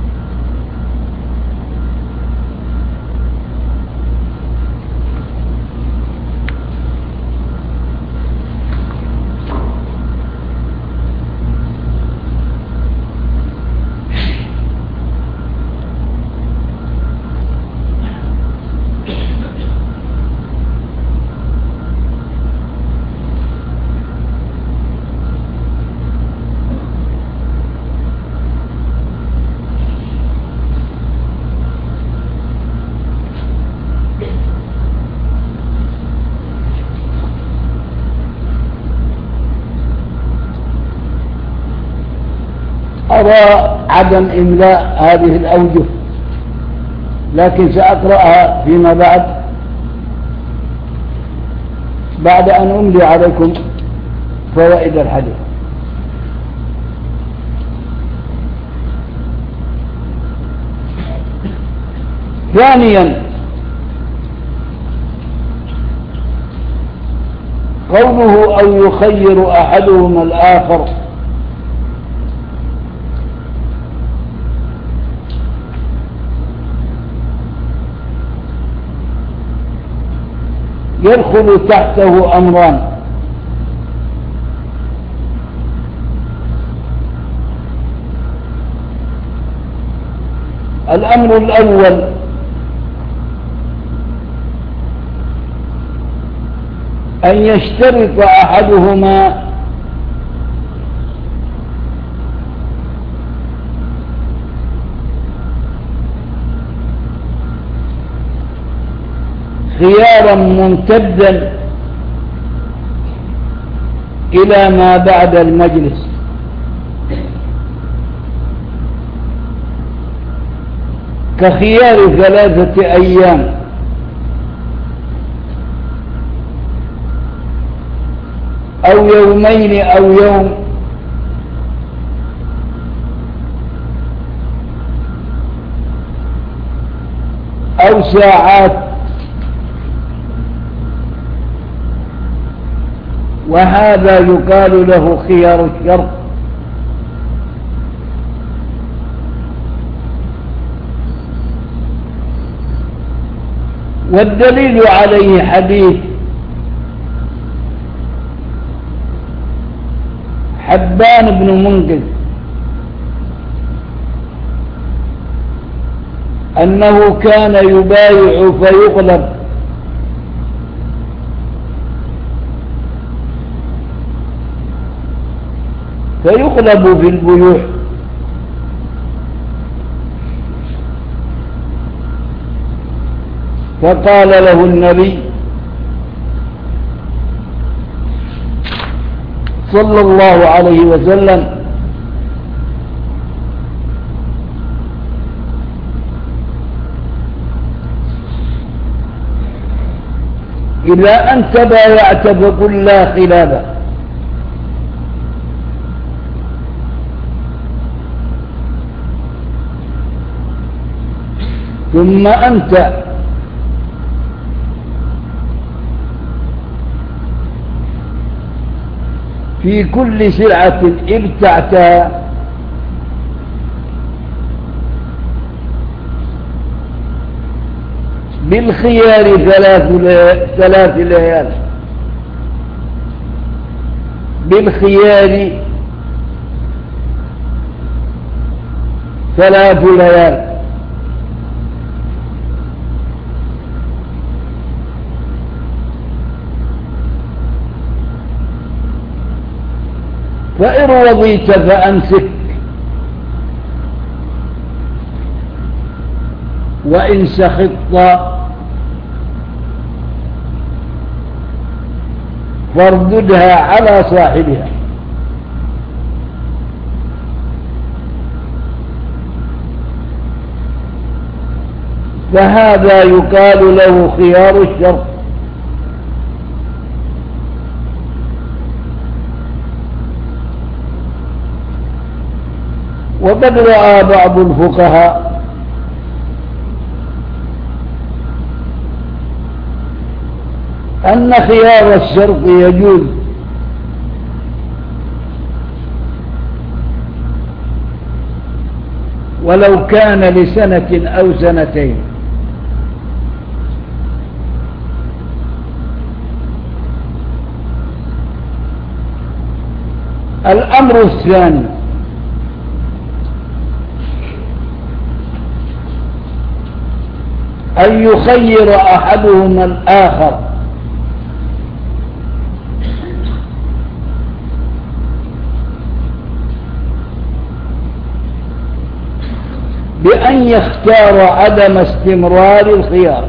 أرى عدم إملاء هذه الأوجه، لكن سأقرأها فيما بعد أن أملي عليكم فوائد الحديث. ثانيا، قوله أو يخير أحدهما الآخر، يدخل تحته أمران: الأمر الأول أن يشترط أحدهما خيارا ممتدا إلى ما بعد المجلس، كخيار 3 أيام أو يومين أو يوم أو ساعات، وهذا يقال له خيار الشرط. والدليل عليه حديث حبان بن منذر أنه كان يبايع فيقلب في البيوع، فقال له النبي صلى الله عليه وسلم: إذا أنت بايعت فقل لا خلاف. ثم أنت في كل سلعة ابتعتها بالخيار 3 ليال، بالخيار 3 ليال. فإن رضيت فأمسك، وإن سخطت فارددها على صاحبها. فهذا يقال له خيار الشرط. وقد رأى بعض الفقهاء أن خيار الشرط يجوز ولو كان لسنة أو سنتين. الأمر الثاني أن يخير أحدهما الآخر بأن يختار عدم استمرار الخيار،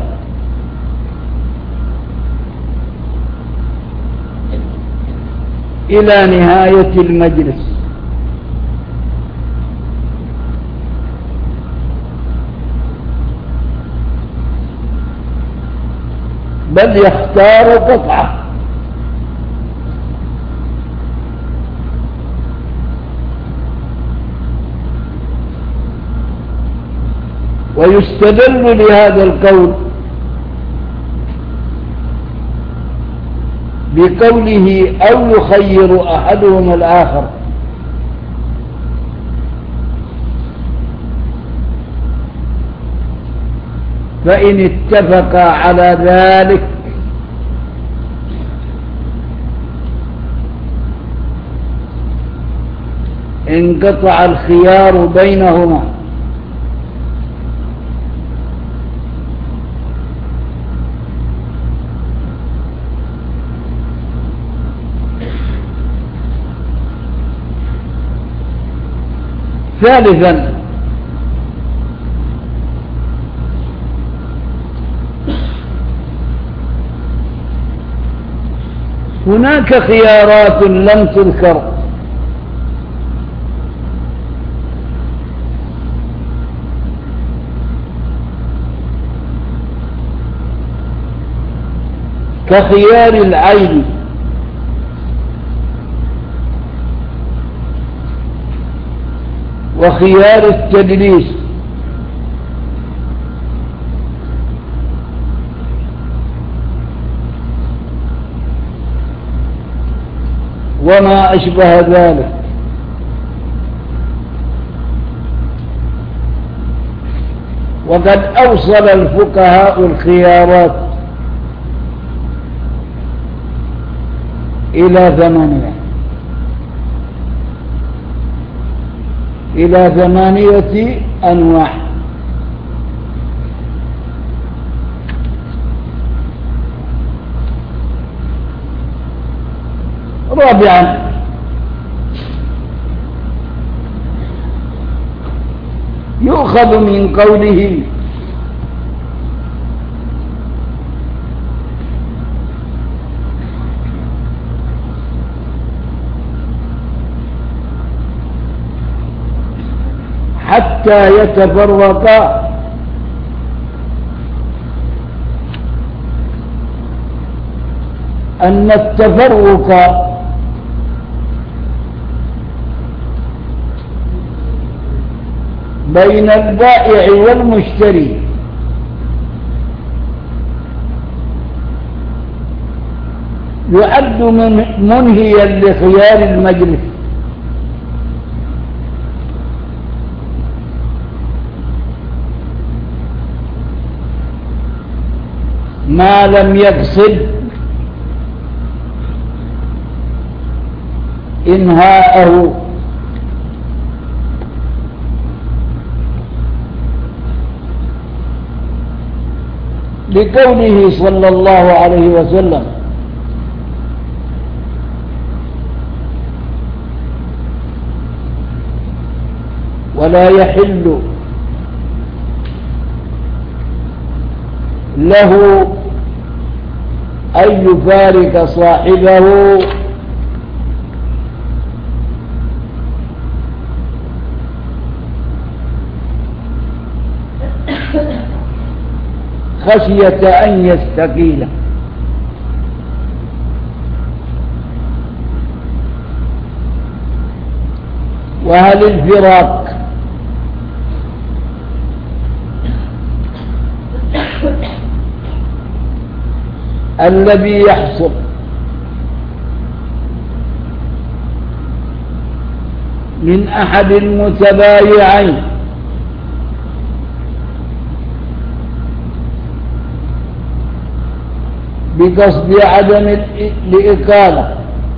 إلى نهاية المجلس، بل يختار قطعة. ويستدل لهذا القول بقوله أو يخير أحدهما الآخر، فإن اتفقا على ذلك انقطع الخيار بينهما. ثالثا هناك خيارات لم تذكر كخيار العين وخيار التدليس وما أشبه ذلك. وقد أوصل الفقهاء الخيارات إلى 8 أنواع. رابعا يؤخذ من قوله حتى يتفرقا أن التفرق بين البائع والمشتري يعد منهيا لخيار المجلس، ما لم يقصد إنهاءه، لقوله صلى الله عليه وسلم: ولا يحل له أن يفارق صاحبه خشية أن يستقيل. وهل الفراق الذي يحصل من أحد المتبايعين بقصد عدم الإقالة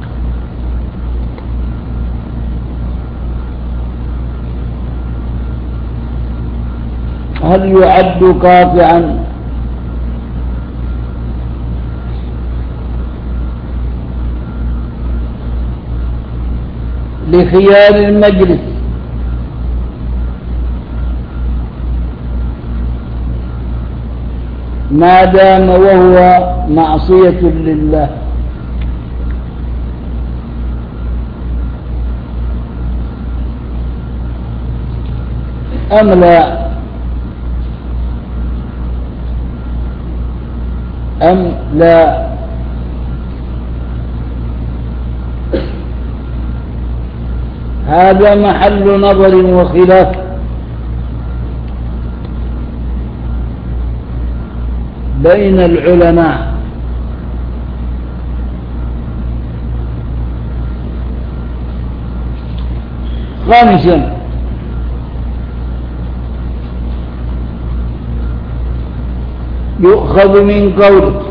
هل يعد قاطعا لخيار المجلس ما دام وهو معصية لله؟ أم لا؟ أم لا؟ هذا محل نظر وخلاف بين العلماء. خامسا، يؤخذ من قوله: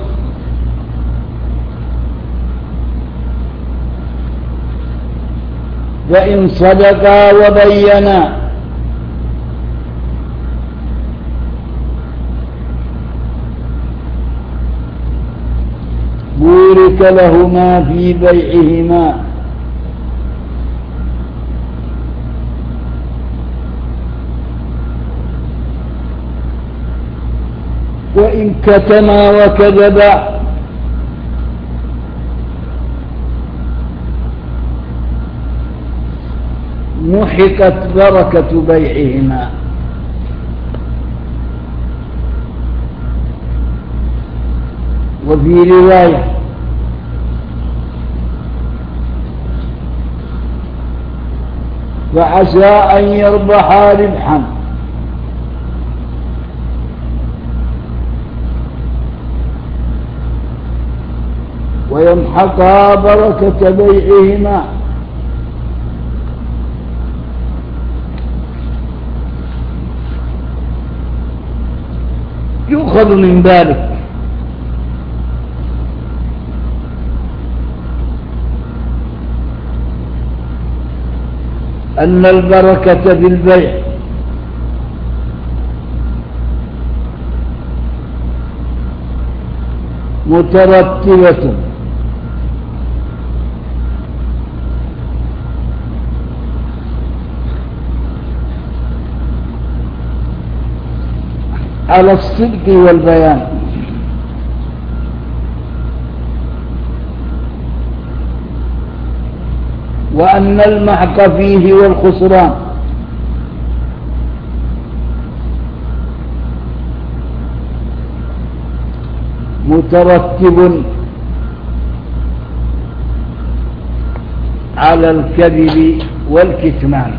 فإن صدقا وبينا بورك لهما في بيعهما. وإن كتما وكذبا محقت بركة بيعهما. وفي رواية: فعسى أن يربحا ربحا ويمحقا بركة بيعهما. يؤخذ من ذلك أن البركة في البيع مترتبة على الصدق والبيان، وأن المحق فيه والخسران مترتب على الكذب والكتمان.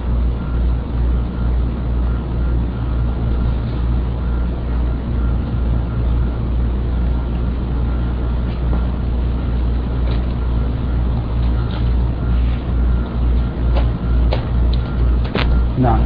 نعم.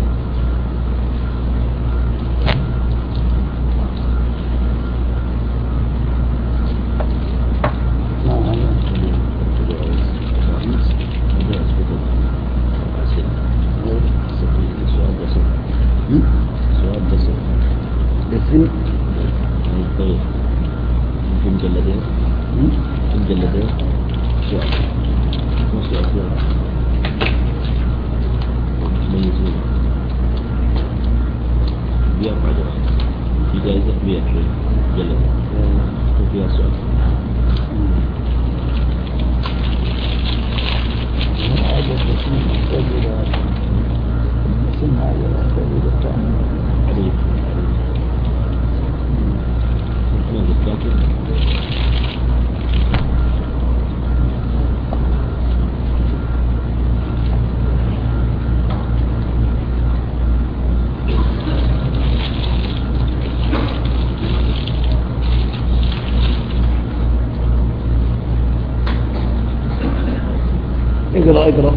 اقرأ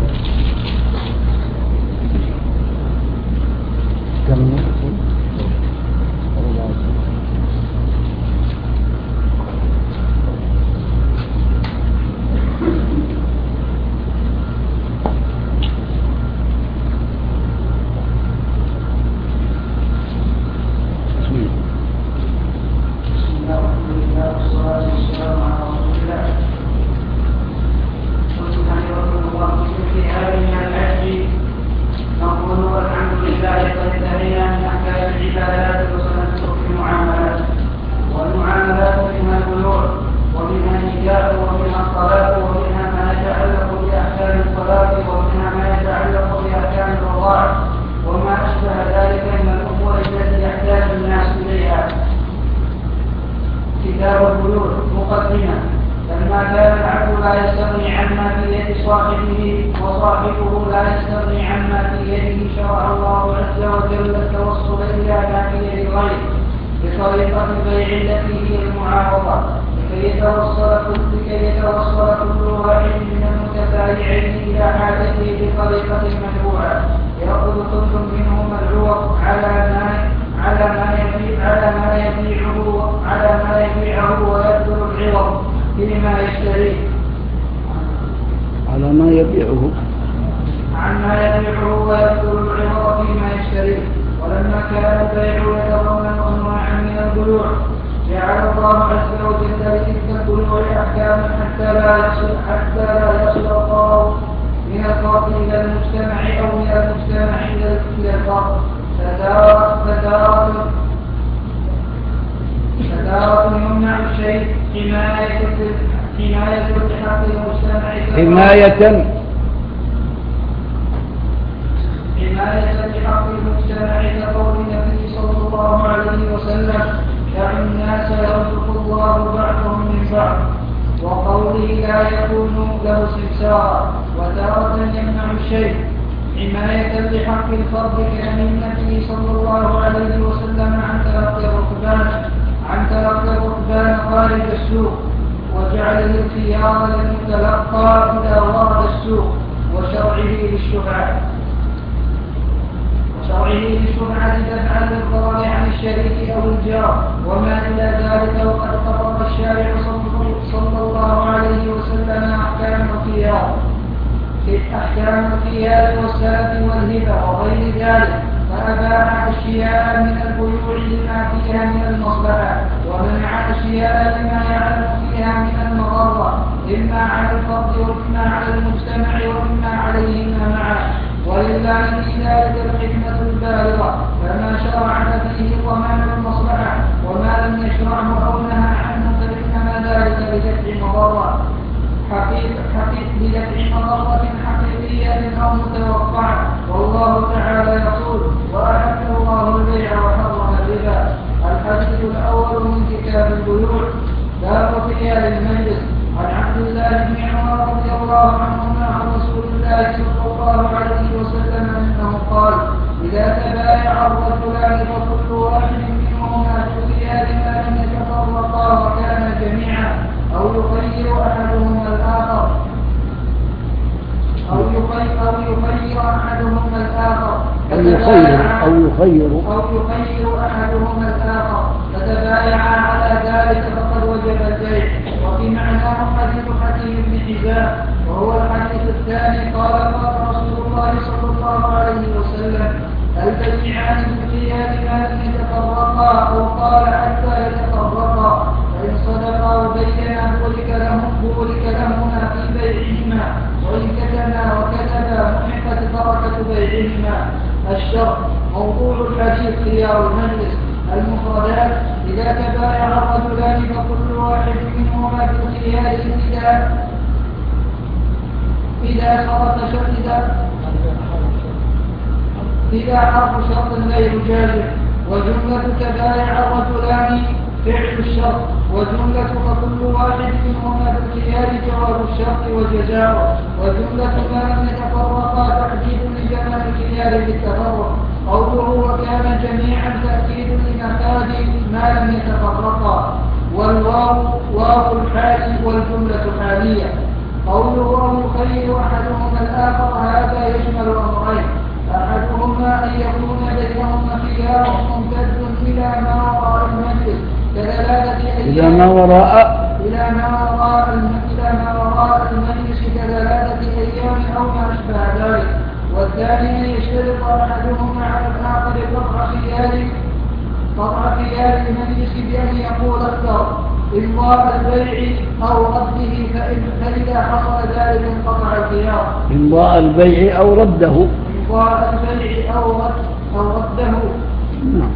حماية بحق المجتمع كقول النبي صلى الله عليه وسلم: دع الناس يرزق الله بعضهم من بعض، وقوله لا يكون له سمسارا. وتارة يمنع الشيء حماية بحق الفرد كأن النبي صلى الله عليه وسلم عن تلقي الركبان خارج السوق، وجعل الخيار للمتلقى إذا ورد السوق، وشرعه للشفعة دفعا للضرر عن الشريك أو الجار وما إلى ذلك. وقد قرر الشارع صلى الله عليه وسلم أحكام الخيار والسلف والهبة وغير ذلك، فأباح أشياء من البيوع لما فيها من المصلحة، ومنع أشياء لما يعلم فيها من المضرة، إما على الفرد وإما على المجتمع وإما عليهما معا. ولله في ذلك الحكمة البالغة، فما شرع فيه ضمان المصلحة، وما لم يشرعه أو نهى عنه فإنما ذلك لدفع مضرة حقيقية أو متوقعة. والله تعالى يقول: وأحل الله البيع وحرم الربا. الحديث الأول من كتاب البيوع. باب خيار المجلس. عن عبد الله بن عمر رضي الله عنهما عن يخير أحدهما الآخر فتبايعا على ذلك فقد وجب البيع. وفي معناه حديث حكيم بن حزام وهو الحديث الثاني. قال رسول الله صلى الله عليه وسلم: البيعان بالخيار ما لم يتفرقا، أو قال حتى يتفرقا، فإن صدقا وبينا بورك لهما في بيعهما، وإن كتما وكتبا محقت بركة بيعهما. الشرط: موضوع الحديث خيار المجلس. المفردات: إذا تبايع الرجلان فكل واحد منهما بالخيار إذا حرف شرط غير جازم. وجملة تبايع الرجلان فعل الشرط، وجملة فكل واحد منهما بالخيار جواب الشرط وجزاؤه. وجملة ما لم يتفرقا تحديد لجمع الخيار بالتفرق. قوله وكان جميعا تأكيد لمخارج ما لم يتفرقا. والواو واو الحال والجملة حالية. قوله أو يخير أحدهما الآخر هذا يشمل أمرين: أحدهما أن يكون بينهما خيار ممتد إلى ما وراء المجلس إلى ما وراء المجلس كدلالة أيام أو ما أشبه ذلك. والثاني أن يشترط أحدهما على الآخر قطع خيار المجلس بأن يقول أكثر إمضاء البيع أو رده، فإذا حصل ذلك انقطع الخيار. إمضاء البيع أو رده. نعم.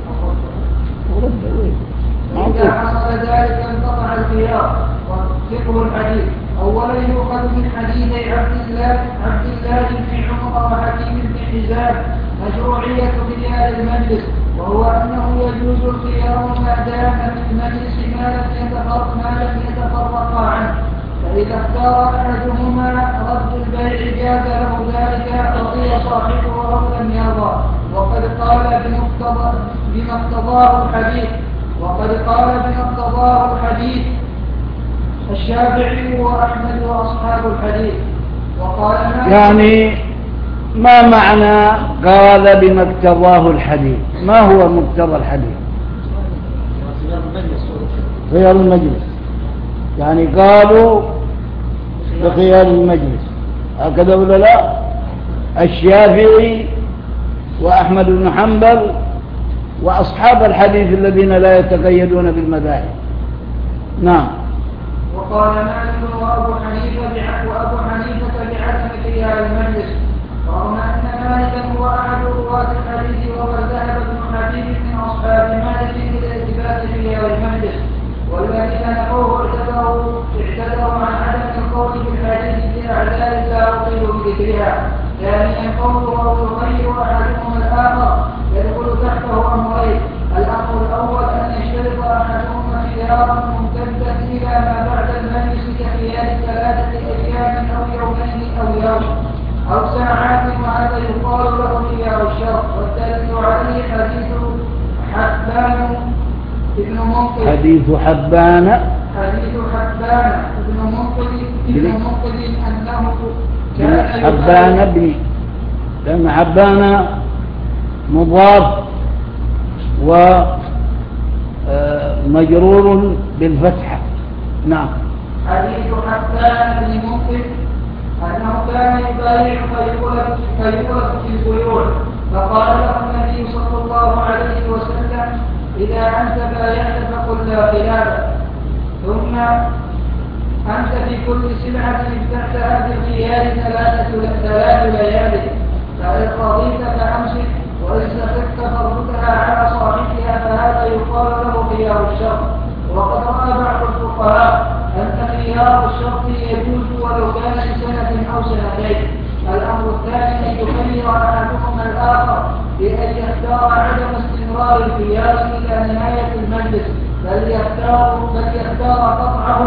إذا حصل ذلك انقطع الخيار. وفقه الحديث: أولا يؤخذ من حديثي عبد الله بن عمر وحكيم بن حزام مشروعية خيار المجلس، وهو أنه يجوز الخيار ما دام في المجلس ما لم يتفرقا عنه. فإذا اختار أحدهما رد البيع جاز له ذلك رضي صاحبه أو لم يرضى، وقد قال بما اقتضاه الحديث الشافعي وأحمد وأصحاب الحديث. وقال يعني ما معنى قال بما اقتضاه الحديث؟ ما هو مقتضى الحديث؟ خيار المجلس، يعني قالوا بخيار المجلس، هكذا ولا لا؟ الشافعي وأحمد بن حنبل وأصحاب الحديث الذين لا يتقيدون بالمذاهب. نعم. وقال مالك وأبو حنيفة بعدم خيار المجلس، رغم أن مالكا هو أحد رواة الحديث، وقد ذهب ابن حبيب من أصحاب مالك إلى إثبات خيار المجلس، والذين نحوه اعتذروا عن عدم القول بالحديث بأعذار لا أطيل بذكرها. ثانيا قوله أو يخير أحدهما الآخر يدخل تحته أمرين: الأمر الأول أن يشترط أحدهما خيارا ممتدا إلى ما بعد المجلس كخيار 3 أيام أو يومين أو يوم أو ساعات، وهذا يقال له خيار الشرط. والدليل عليه حديث حبان بن منقذ لأن حبان مضاف ومجرور بالفتحة. نعم. حديث حبان بن منقذ أنه كان يبايع فيقلق في البيوع، فقال له النبي صلى الله عليه وسلم: إذا أنت بايعت فقل لا خلاف، ثم أنت في كل سلعة ابتعتها بالخيار 3 ليالي، فإن رضيت فأمسك، وإن سخطت فردها على صاحبها، فهذا يقال له خيار الشرط. وقد رأى بعض الفقهاء أن خيار الشرط يجوز ولو كان لسنة أو سنتين. الأمر الثاني أن يخير أحدهما الآخر بأن يختار عدم استمرار الخيار إلى نهاية المجلس، بل يختار قطعه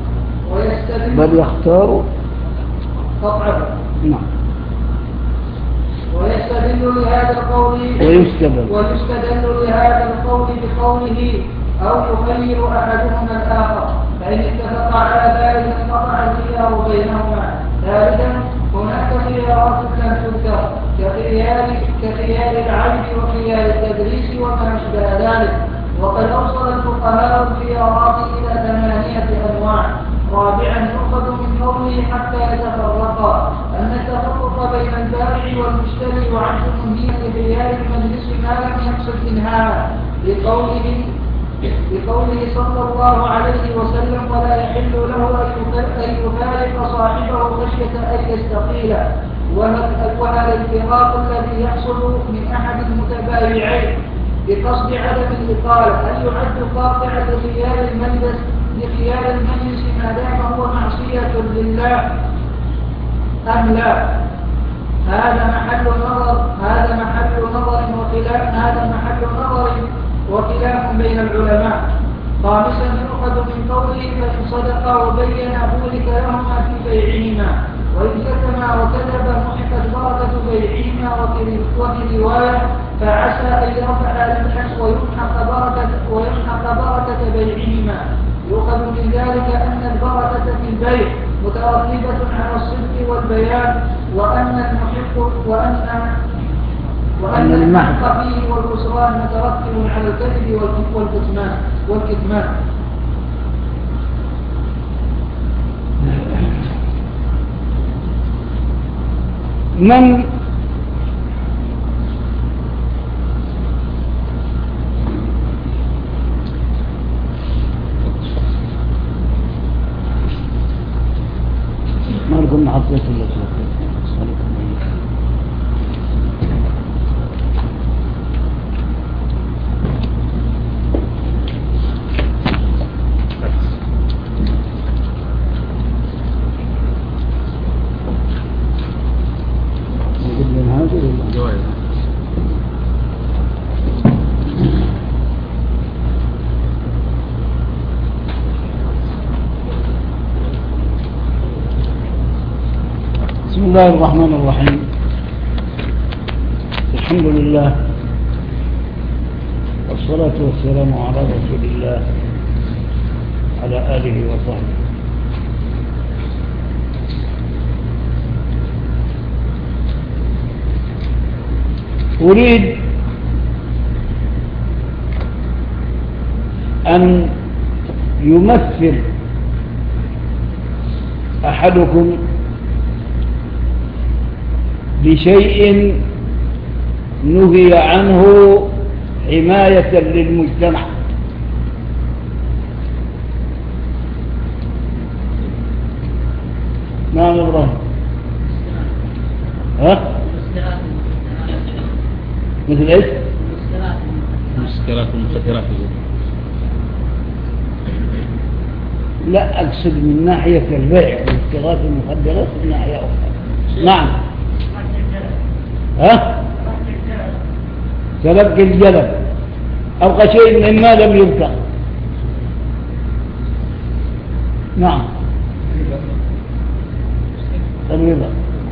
ويستدل لهذا القول بقوله أو يخير أحدهما الآخر، فإن اتفق على ذلك انقطع الخيار بينهما. ثالثا هناك خيارات لم تذكر كخيار العبد وخيار التدريس وما أشبه ذلك. وقد أوصل الفقهاء الخيارات إلى 8 أنواع. رابعا يؤخذ من قوله حتى يتفرقا أن التفرق بين البائع والمشتري يعد منهيا لخيار المجلس ما لم يقصد إنهاء لقوله صلى الله عليه وسلم ولا يحل له أن يفارق صاحبه خشية أن يستقيل. وهذا الفراق الذي يحصل من أحد المتبايعين بقصد عدم الإقالة هل يعد قاطعا لخيار المجلس ما دام هو معصية لله أم لا؟ هذا محل نظر وخلاف بين العلماء. خامسا يؤخذ من قوله فإن صدقا وبينا بورك لهما في بيعهما وإن كتما وكذبا محقت بركة بيعهما. وفي رواية فعسى أن يرفع الحس ويمحق بركة بيعهما. يؤخذ من ذلك أن البركة في البيع مترتبة على الصدق والبيان وأن المحق فيه والخسران مترتب على الكذب والكتمان. من ما لكم محطة الله بسم الله الرحمن الرحيم. الحمد لله والصلاة والسلام على رسول الله على آله وصحبه. أريد أن يمثل أحدكم بشيء نهي عنه حماية للمجتمع. نعم إبراهيم. مثل ايش؟ المسكرات والمخدرات. لا أقصد من ناحية البيع والمسكرات والمخدرات من ناحية أخرى. نعم. تلقي الجلب أبقى شيء مما لم يذكر. نعم. الربا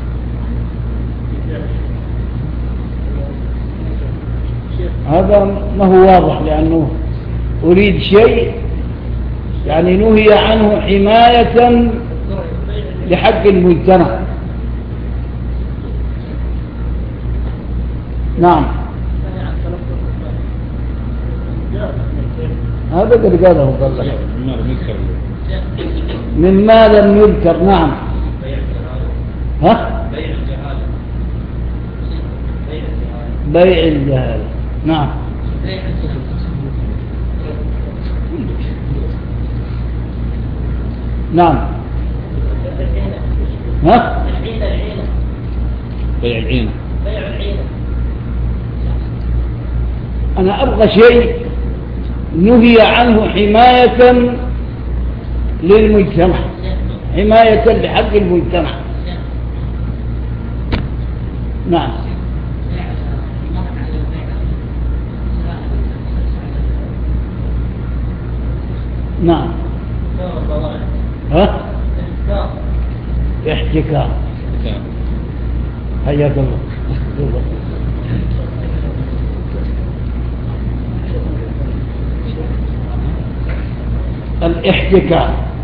هذا ما هو واضح، لأنه أريد شيء يعني نهي عنه حماية لحق المجتمع. نعم هذا قد قاله قال مما لم يذكر. نعم. بيع الجهالة. نعم. نعم. بيع العينة. أنا أبغى شيء نهي عنه حماية للمجتمع، حماية لحق المجتمع. نعم. نعم. احتكار. حياك الله.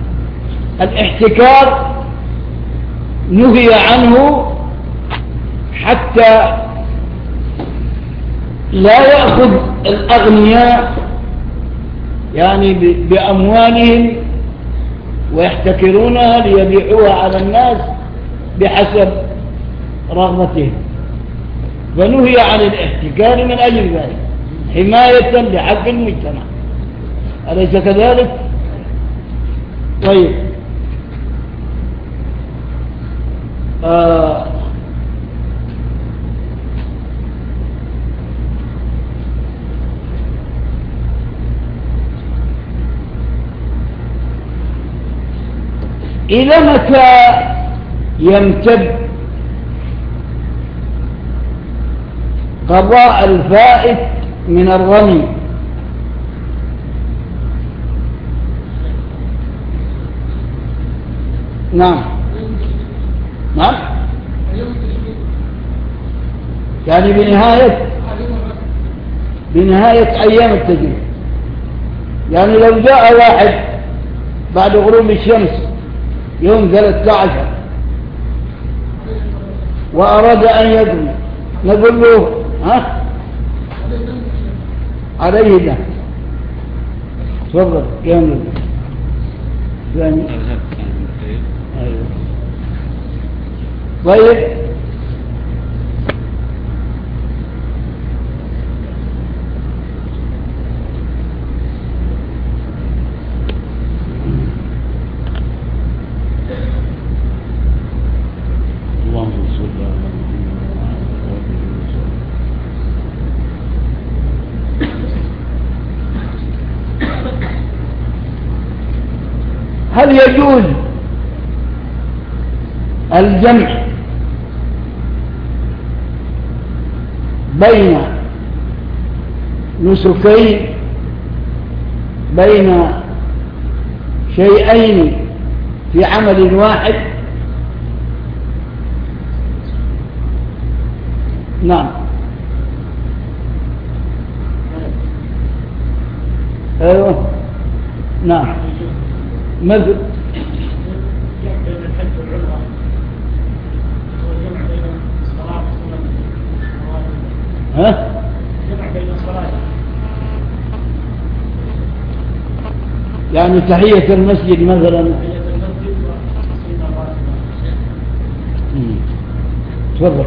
الاحتكار نهي عنه حتى لا يأخذ الأغنياء يعني بأموالهم ويحتكرونها ليبيعوها على الناس بحسب رغبتهم، فنهي عن الاحتكار من أجل ذلك حماية لحق المجتمع، أليس كذلك؟ طيب إلى متى يمتد قضاء الفائت من الرمي؟ نعم نعم، يعني بنهاية أيام التجريب. يعني لو جاء واحد بعد غروب الشمس يوم 13 وأراد أن يدري، نقول له ها عليه ده تفضل كامل ثاني. طيب هل يجوز الجمع بين نسكين، بين شيئين في عمل واحد؟ نعم. ايوه نعم. مثل ها؟ يعني تحية المسجد مثلا. تفضل.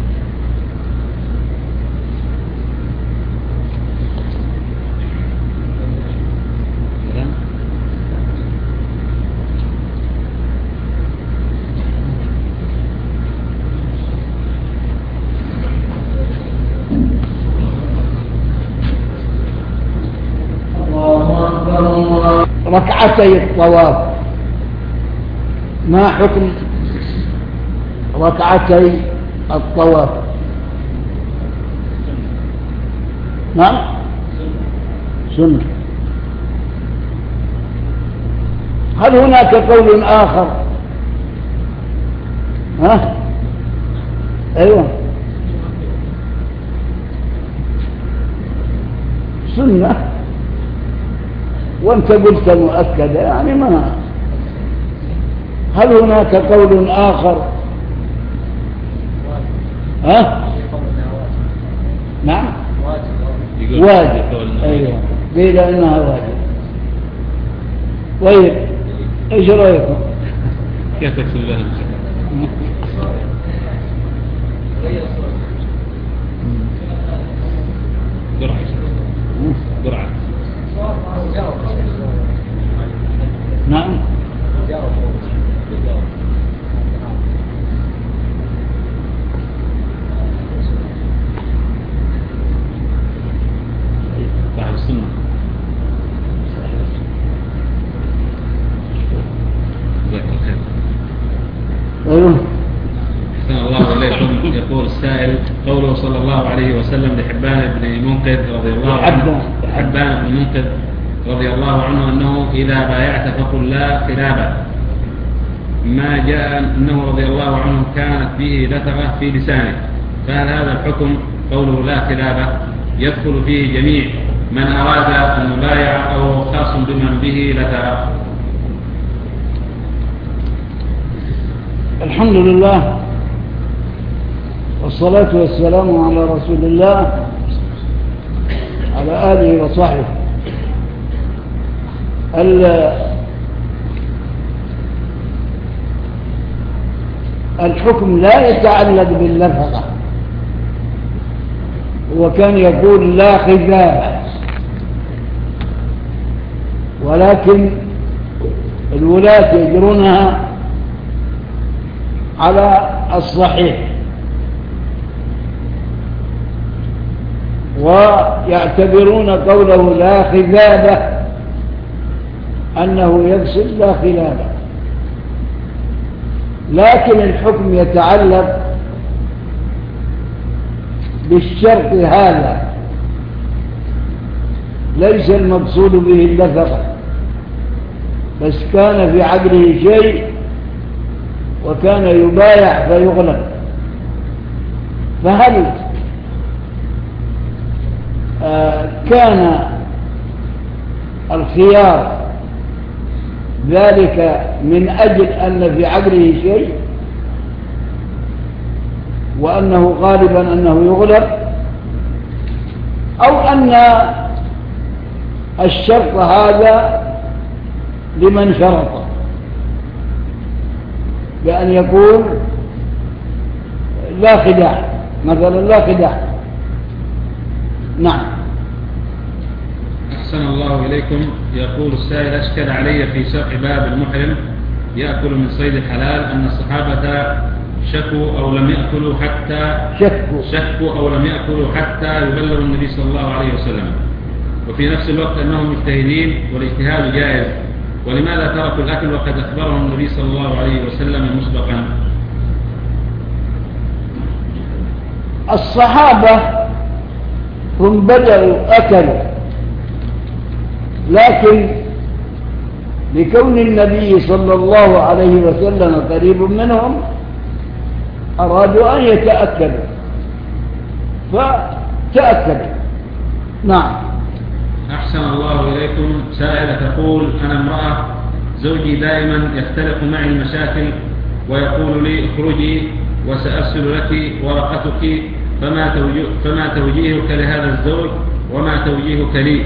ركعتي الطواف، ما حكم ركعتي الطواف؟ نعم سنة. هل هناك قول آخر؟ ها؟ أيوة سنة، وانت قلت مؤكدة يعني ما. هل هناك قول آخر؟ ها؟ نعم واجب. أيوة قيل إنها واجب. طيب ايش رأيكم؟ كيف تكتب لها قرعة؟ نعم. صاحب السنة. أيوه. أحسن الله إليكم. يقول السائل: قوله صلى الله عليه وسلم لحبان بن منقذ رضي الله عنه، حبان بن منقذ رضي الله عنه أنه إذا بايعت فقل لا خلابة، ما جاء أنه رضي الله عنه كانت فيه لثغة في لسانه، فهل هذا الحكم قوله لا خلابة يدخل فيه جميع من أراد المبايعة أو خاص بمن به لثغة؟ الحمد لله والصلاة والسلام على رسول الله على آله وصحبه. الحكم لا يتعلق باللفظة، وكان يقول لا خزابة، ولكن الولاة يجرونها على الصحيح ويعتبرون قوله لا خزابة أنه يقصد لا خلافة، لكن الحكم يتعلق بالشرط هذا، ليس المقصود به اللفظة، بس كان في عقله شيء وكان يبايع فيغلب. فهل كان الخيار ذلك من أجل أن في عقله شيء وأنه غالبا أنه يغلب، أو أن الشرط هذا لمن شرط، بأن يقول لا خداع مثلا، لا خداع. نعم. أحسن الله إليكم. يقول السائل: أشكل علي في شرح باب المحرم يأكل من صيد الحلال أن الصحابة شكوا أو لم يأكلوا حتى يبلغوا النبي صلى الله عليه وسلم، وفي نفس الوقت أنهم مجتهدين والاجتهاد جائز، ولماذا تركوا الأكل وقد أخبرهم النبي صلى الله عليه وسلم مسبقا؟ الصحابة هم بدأوا أكلوا، لكن لكون النبي صلى الله عليه وسلم قريب منهم أرادوا أن يتأكدوا فتأكدوا. نعم. أحسن الله إليكم. سائلة تقول: أنا امرأة زوجي دائما يختلق معي المشاكل ويقول لي اخرجي وسأرسل لك ورقتك، فما توجيهك لهذا الزوج وما توجيهك لي؟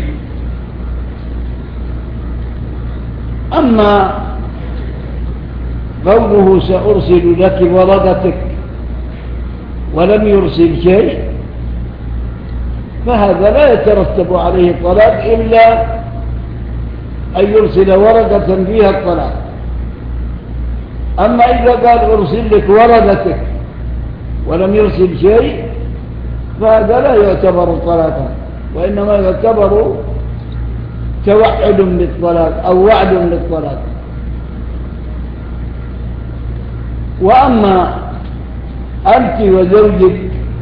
أما قوله سأرسل لك ورقتك ولم يرسل شيء فهذا لا يترتب عليه الطلاق إلا أن يرسل ورقة فيها الطلاق. أما إذا قال أرسل لك ورقتك ولم يرسل شيء فهذا لا يعتبر طلاقا، وإنما يعتبر توعد للطلاق أو وعد للطلاق. وأما أنت وزوجك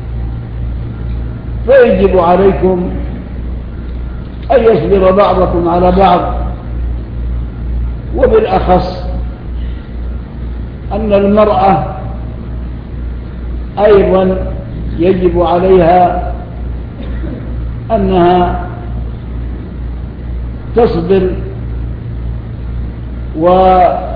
فيجب عليكم أن يصبر بعضكم على بعض، وبالأخص أن المرأة أيضا يجب عليها أنها تصبر ولا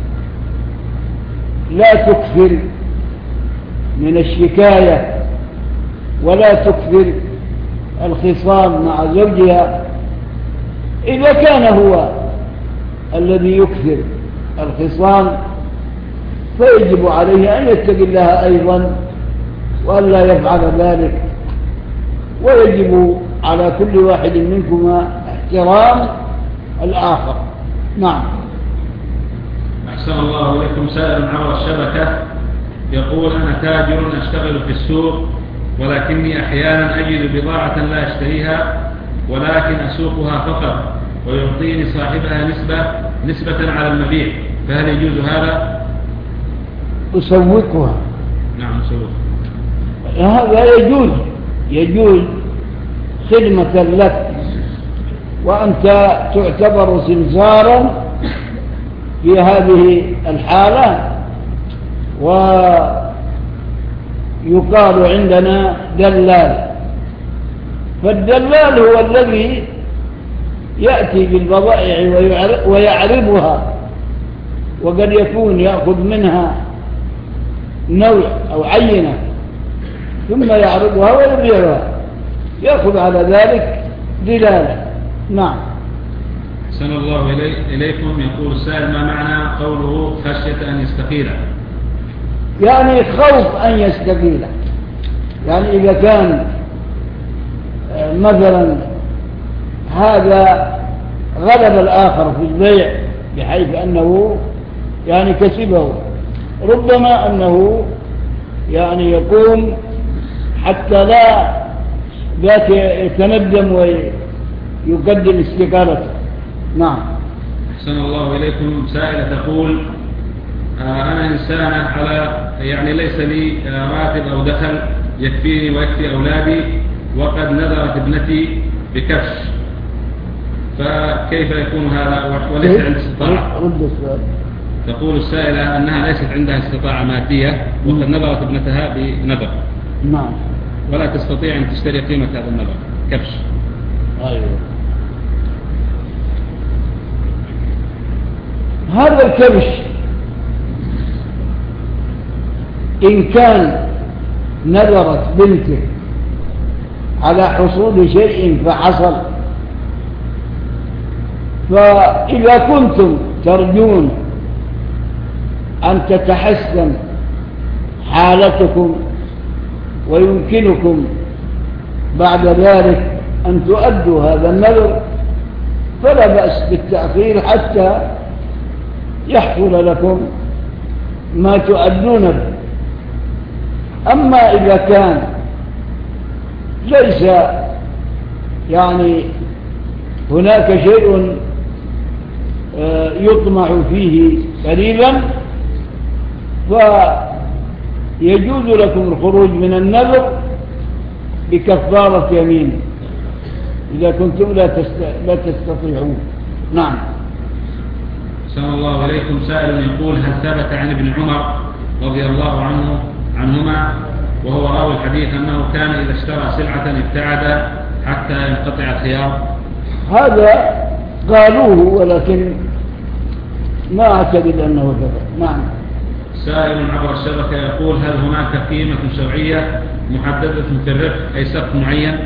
تكثر من الشكاية ولا تكثر الخصام مع زوجها. إذا كان هو الذي يكثر الخصام فيجب عليه أن يتقي الله أيضا وألا يفعل ذلك، ويجب على كل واحد منكما احترام الآخر. نعم. أحسن الله إليكم. سائل عبر الشبكة يقول: أنا تاجر أشتغل في السوق، ولكني أحيانا أجد بضاعة لا أشتريها ولكن أسوقها فقط، ويعطيني صاحبها نسبة على المبيع، فهل يجوز هذا؟ أسوقها. نعم أسوقها. هذا يجوز خدمة لك، وأنت تعتبر سمسارا في هذه الحالة، ويقال عندنا دلال. فالدلال هو الذي يأتي بالبضائع ويعرضها، وقد يكون يأخذ منها نوع أو عينة ثم يعرضها ويبيعها يأخذ على ذلك دلالة. نعم. أحسن الله إليكم. يقول السائل: ما معنى قوله خشية أن يستقيل؟ يعني خوف أن يستقيل، يعني إذا كان مثلا هذا غلب الآخر في البيع بحيث أنه يعني كسبه، ربما أنه يعني يقوم حتى لا يتندم ويقدم استقالته. نعم. أحسن الله إليكم. سائلة تقول: أنا إنسانة على يعني ليس لي راتب أو دخل يكفيني ويكفي أولادي، وقد نذرت ابنتي بكفش، فكيف يكون هذا وليس عندي استطاعة؟ تقول السائلة أنها ليست عندها استطاعة مادية وقد نذرت ابنتها بنذر. نعم. ولا تستطيع أن تشتري قيمة هذا النذر كبش. أيوه. هذا الكبش إن كان نذرت بنته على حصول شيء فحصل، فإذا كنتم ترجون أن تتحسن حالتكم ويمكنكم بعد ذلك أن تؤدوا هذا النذر فلا بأس بالتأخير حتى يحصل لكم ما تؤدون به. أما إذا كان ليس يعني هناك شيء يطمع فيه قريبا فيجوز لكم الخروج من النذر بكفارة يمين إذا كنتم لا تستطيعون. نعم. أحسن الله عليكم. سائل يقول: هل ثبت عن ابن عمر رضي الله عنهما وهو راوي الحديث أنه كان إذا اشترى سلعة ابتعد حتى ينقطع الخيار؟ هذا قالوه ولكن ما أعتقد أنه ثبت. نعم. سائل عبر الشبكة يقول: هل هناك قيمة شرعية محددة في الربح أي سقف معين؟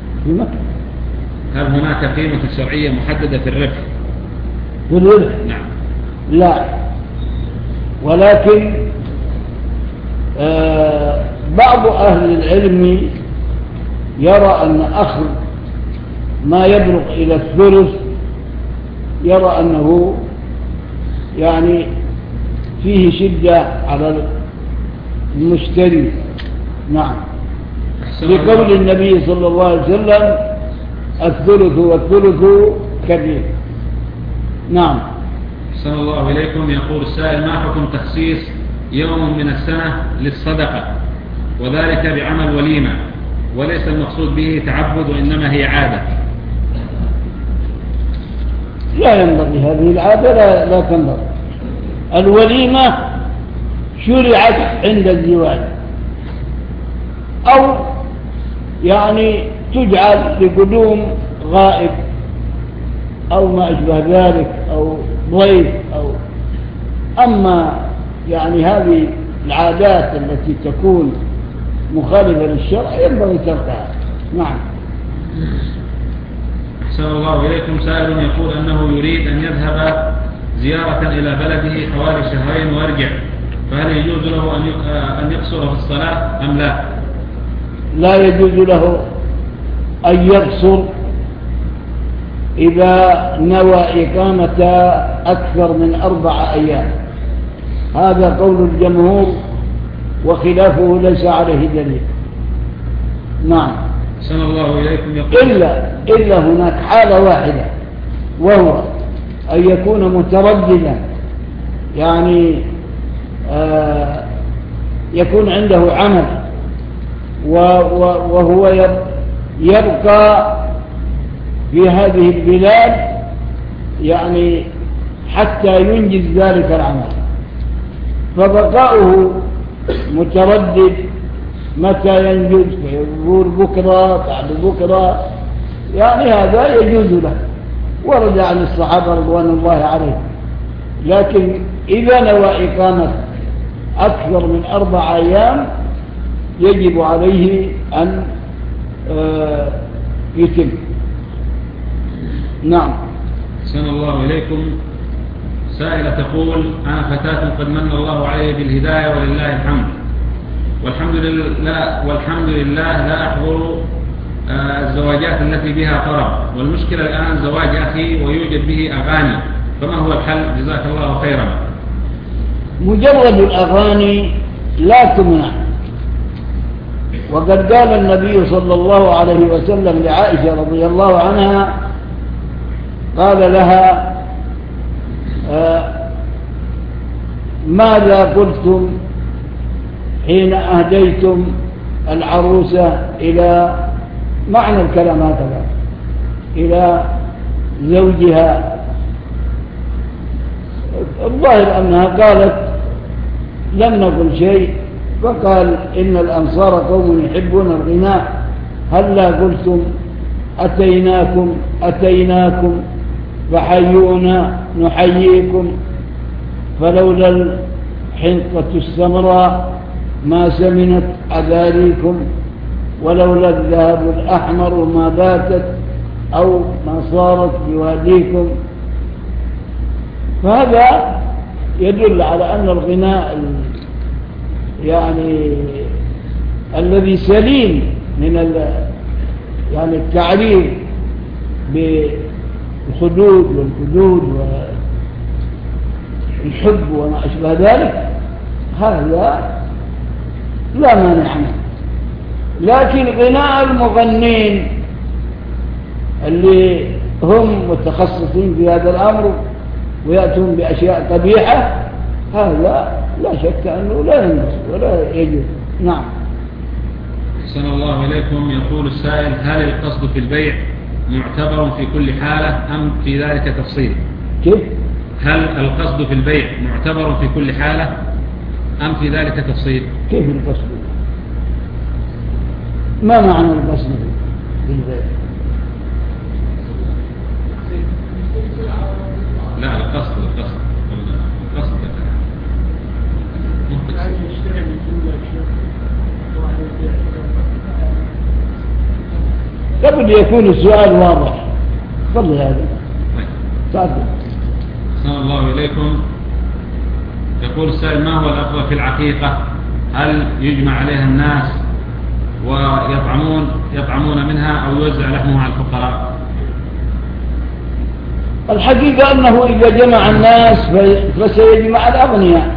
هل هناك قيمة شرعية محددة في الربح؟ في الربح؟ نعم. لا، ولكن بعض أهل العلم يرى أن أخذ ما يبلغ إلى الثلث يرى أنه يعني فيه شدة على المشتري. نعم. لقول النبي صلى الله عليه وسلم: الثلث والثلث كبير. نعم. أحسن الله إليكم. يقول السائل: ما حكم تخصيص يوم من السنة للصدقة وذلك بعمل وليمة وليس المقصود به تعبد وإنما هي عادة؟ لا ينبغي هذه العادة، لا تنبغي. الوليمة شرعت عند الزواج أو يعني تجعل لقدوم غائب أو ما أشبه ذلك أو ضيف أما يعني هذه العادات التي تكون مخالفة للشرع ينبغي تركها. نعم. أحسن الله إليكم. سائل يقول أنه يريد أن يذهب زيارة إلى بلده حوالي شهرين ويرجع، فهل يجوز له أن يقصر في الصلاة أم لا؟ لا يجوز له أن يقصر إذا نوى إقامة أكثر من 4 أيام. هذا قول الجمهور وخلافه ليس عليه دليل. نعم. أحسن الله إليكم. يقول إلا هناك حالة واحدة وهو أن يكون مترددا، يعني يكون عنده عمل وهو يبقى في هذه البلاد يعني حتى ينجز ذلك العمل، فبقاؤه متردد متى ينجز، يقول بكرة بعد بكرة، يعني هذا يجوز له، ورد عن الصحابة رضوان الله عليهم. لكن إذا نوى إقامة أكثر من 4 أيام يجب عليه أن يتم. نعم. أحسن الله إليكم. سائلة تقول: أنا فتاة قد من الله علي بالهداية ولله الحمد، والحمد لله لا أحضر الزواجات التي بها طرب، والمشكلة الآن زواج أخي ويوجد به أغاني، فما هو الحل؟ جزاك الله خيرا. مجرد الأغاني لا تمنع، وقد قال النبي صلى الله عليه وسلم لعائشة رضي الله عنها، قال لها: ماذا قلتم حين أهديتم العروسة إلى معنى الكلام هكذا إلى زوجها؟ الظاهر أنها قالت: لم نقل شيء. فقال: إن الأنصار قوم يحبون الغناء، هلا قلتم أتيناكم فحيونا نحييكم، فلولا الحنطة السمراء ما سمنت أذاريكم، ولولا الذهب الأحمر ما باتت أو ما صارت بواديكم. فهذا يدل على أن الغناء يعني الذي سليم من يعني التعريف بالخدود والحدود والحب وما أشبه ذلك، هذا لا مانع منه. لكن غناء المغنين اللي هم متخصصين في هذا الأمر ويأتون بأشياء قبيحة، هذا لا شك أنه لا ينبغي ولا يجوز. نعم. أحسن الله إليكم. يقول السائل: هل القصد في البيع معتبر في كل حالة أم في ذلك تفصيل؟ كيف؟ هل القصد في البيع معتبر في كل حالة أم في ذلك تفصيل؟ كيف القصد؟ ما معنى القصد في البيع؟ لا، القصد قبل يكون السؤال واضح. تفضل هذا. تفضل. أحسن الله إليكم. يقول السائل: ما هو الأفضل في العقيقة؟ هل يجمع عليها الناس ويطعمون منها أو يوزع لحمها على الفقراء؟ الحقيقة أنه إذا جمع الناس فسيجمع الأغنياء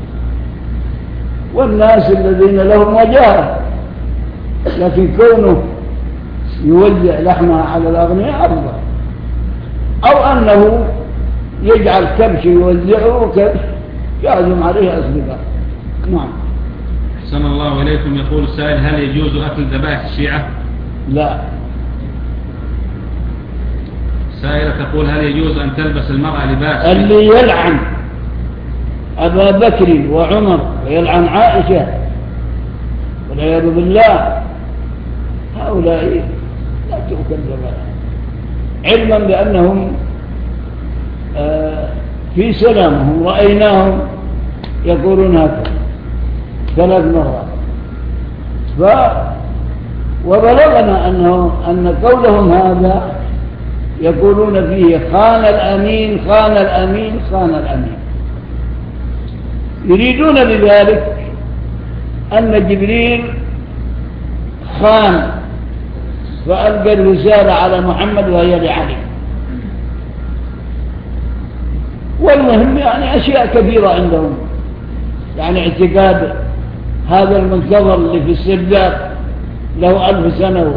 والناس الذين لهم وجاهة، لكن كونه يوزع لحمها على الأغنياء أفضل، أو أنه يجعل كبش يوزعه وكبش يعزم عليه أصدقاء. نعم. أحسن الله إليكم. يقول السائل: هل يجوز أكل ذبائح الشيعة؟ لا. سائلة تقول: هل يجوز أن تلبس المرأة لباس؟ اللي يلعن أبا بكر وعمر ويلعن عائشة والعياذ بالله، هؤلاء لا تؤكل ذبائح، علما بأنهم في سلامهم رأيناهم يقولون هكذا 3 مرات. وبلغنا أن قولهم هذا يقولون فيه: خان الأمين خان الأمين خان الأمين. يريدون بذلك أن جبريل خان فألقى الرسالة على محمد وهي لعلي. والمهم يعني أشياء كثيرة عندهم، يعني اعتقاد هذا المنتظر اللي في السرداب له 1000 سنة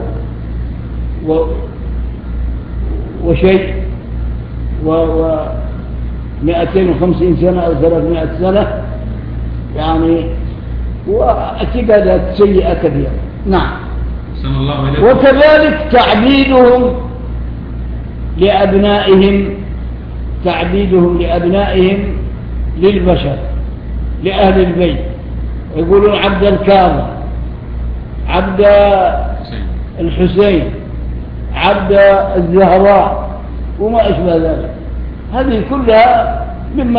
وشيء 250 سنة أو 300 سنة، يعني واعتقادات سيئة كثيرة. نعم. وكذلك تعبيدهم لأبنائهم للبشر، لأهل البيت، يقولون عبد الكاظم، عبد الحسين، عبد الزهراء وما أشبه ذلك. هذه كلها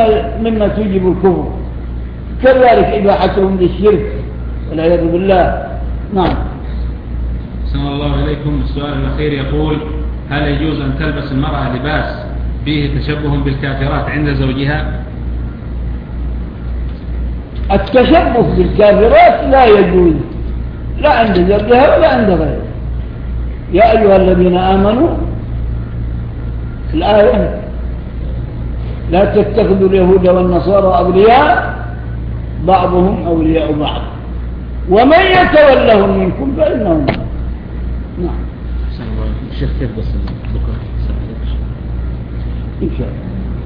مما توجب الكفر. كذلك إباحتهم للشرك والعياذ بالله نعم. أحسن الله إليكم. السؤال الأخير يقول: هل يجوز أن تلبس المرأة لباس فيه تشبه بالكافرات عند زوجها؟ التشبه بالكافرات لا يجوز، لا عند زوجها ولا عند غيرها. يا أيها الذين آمنوا الآية: لا تتخذوا اليهود والنصارى أولياء بعضهم أولياء بعض ومن يتولهم منكم فإنهم. نعم. الشيخ كيف بس بكرة إن شاء الله.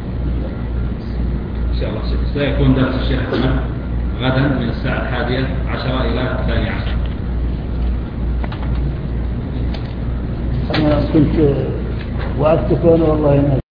إن شاء الله سيكون درس الشيخ أحمد غدا من الساعة 11 إلى 12. أنا كنت وعدتك وأنا والله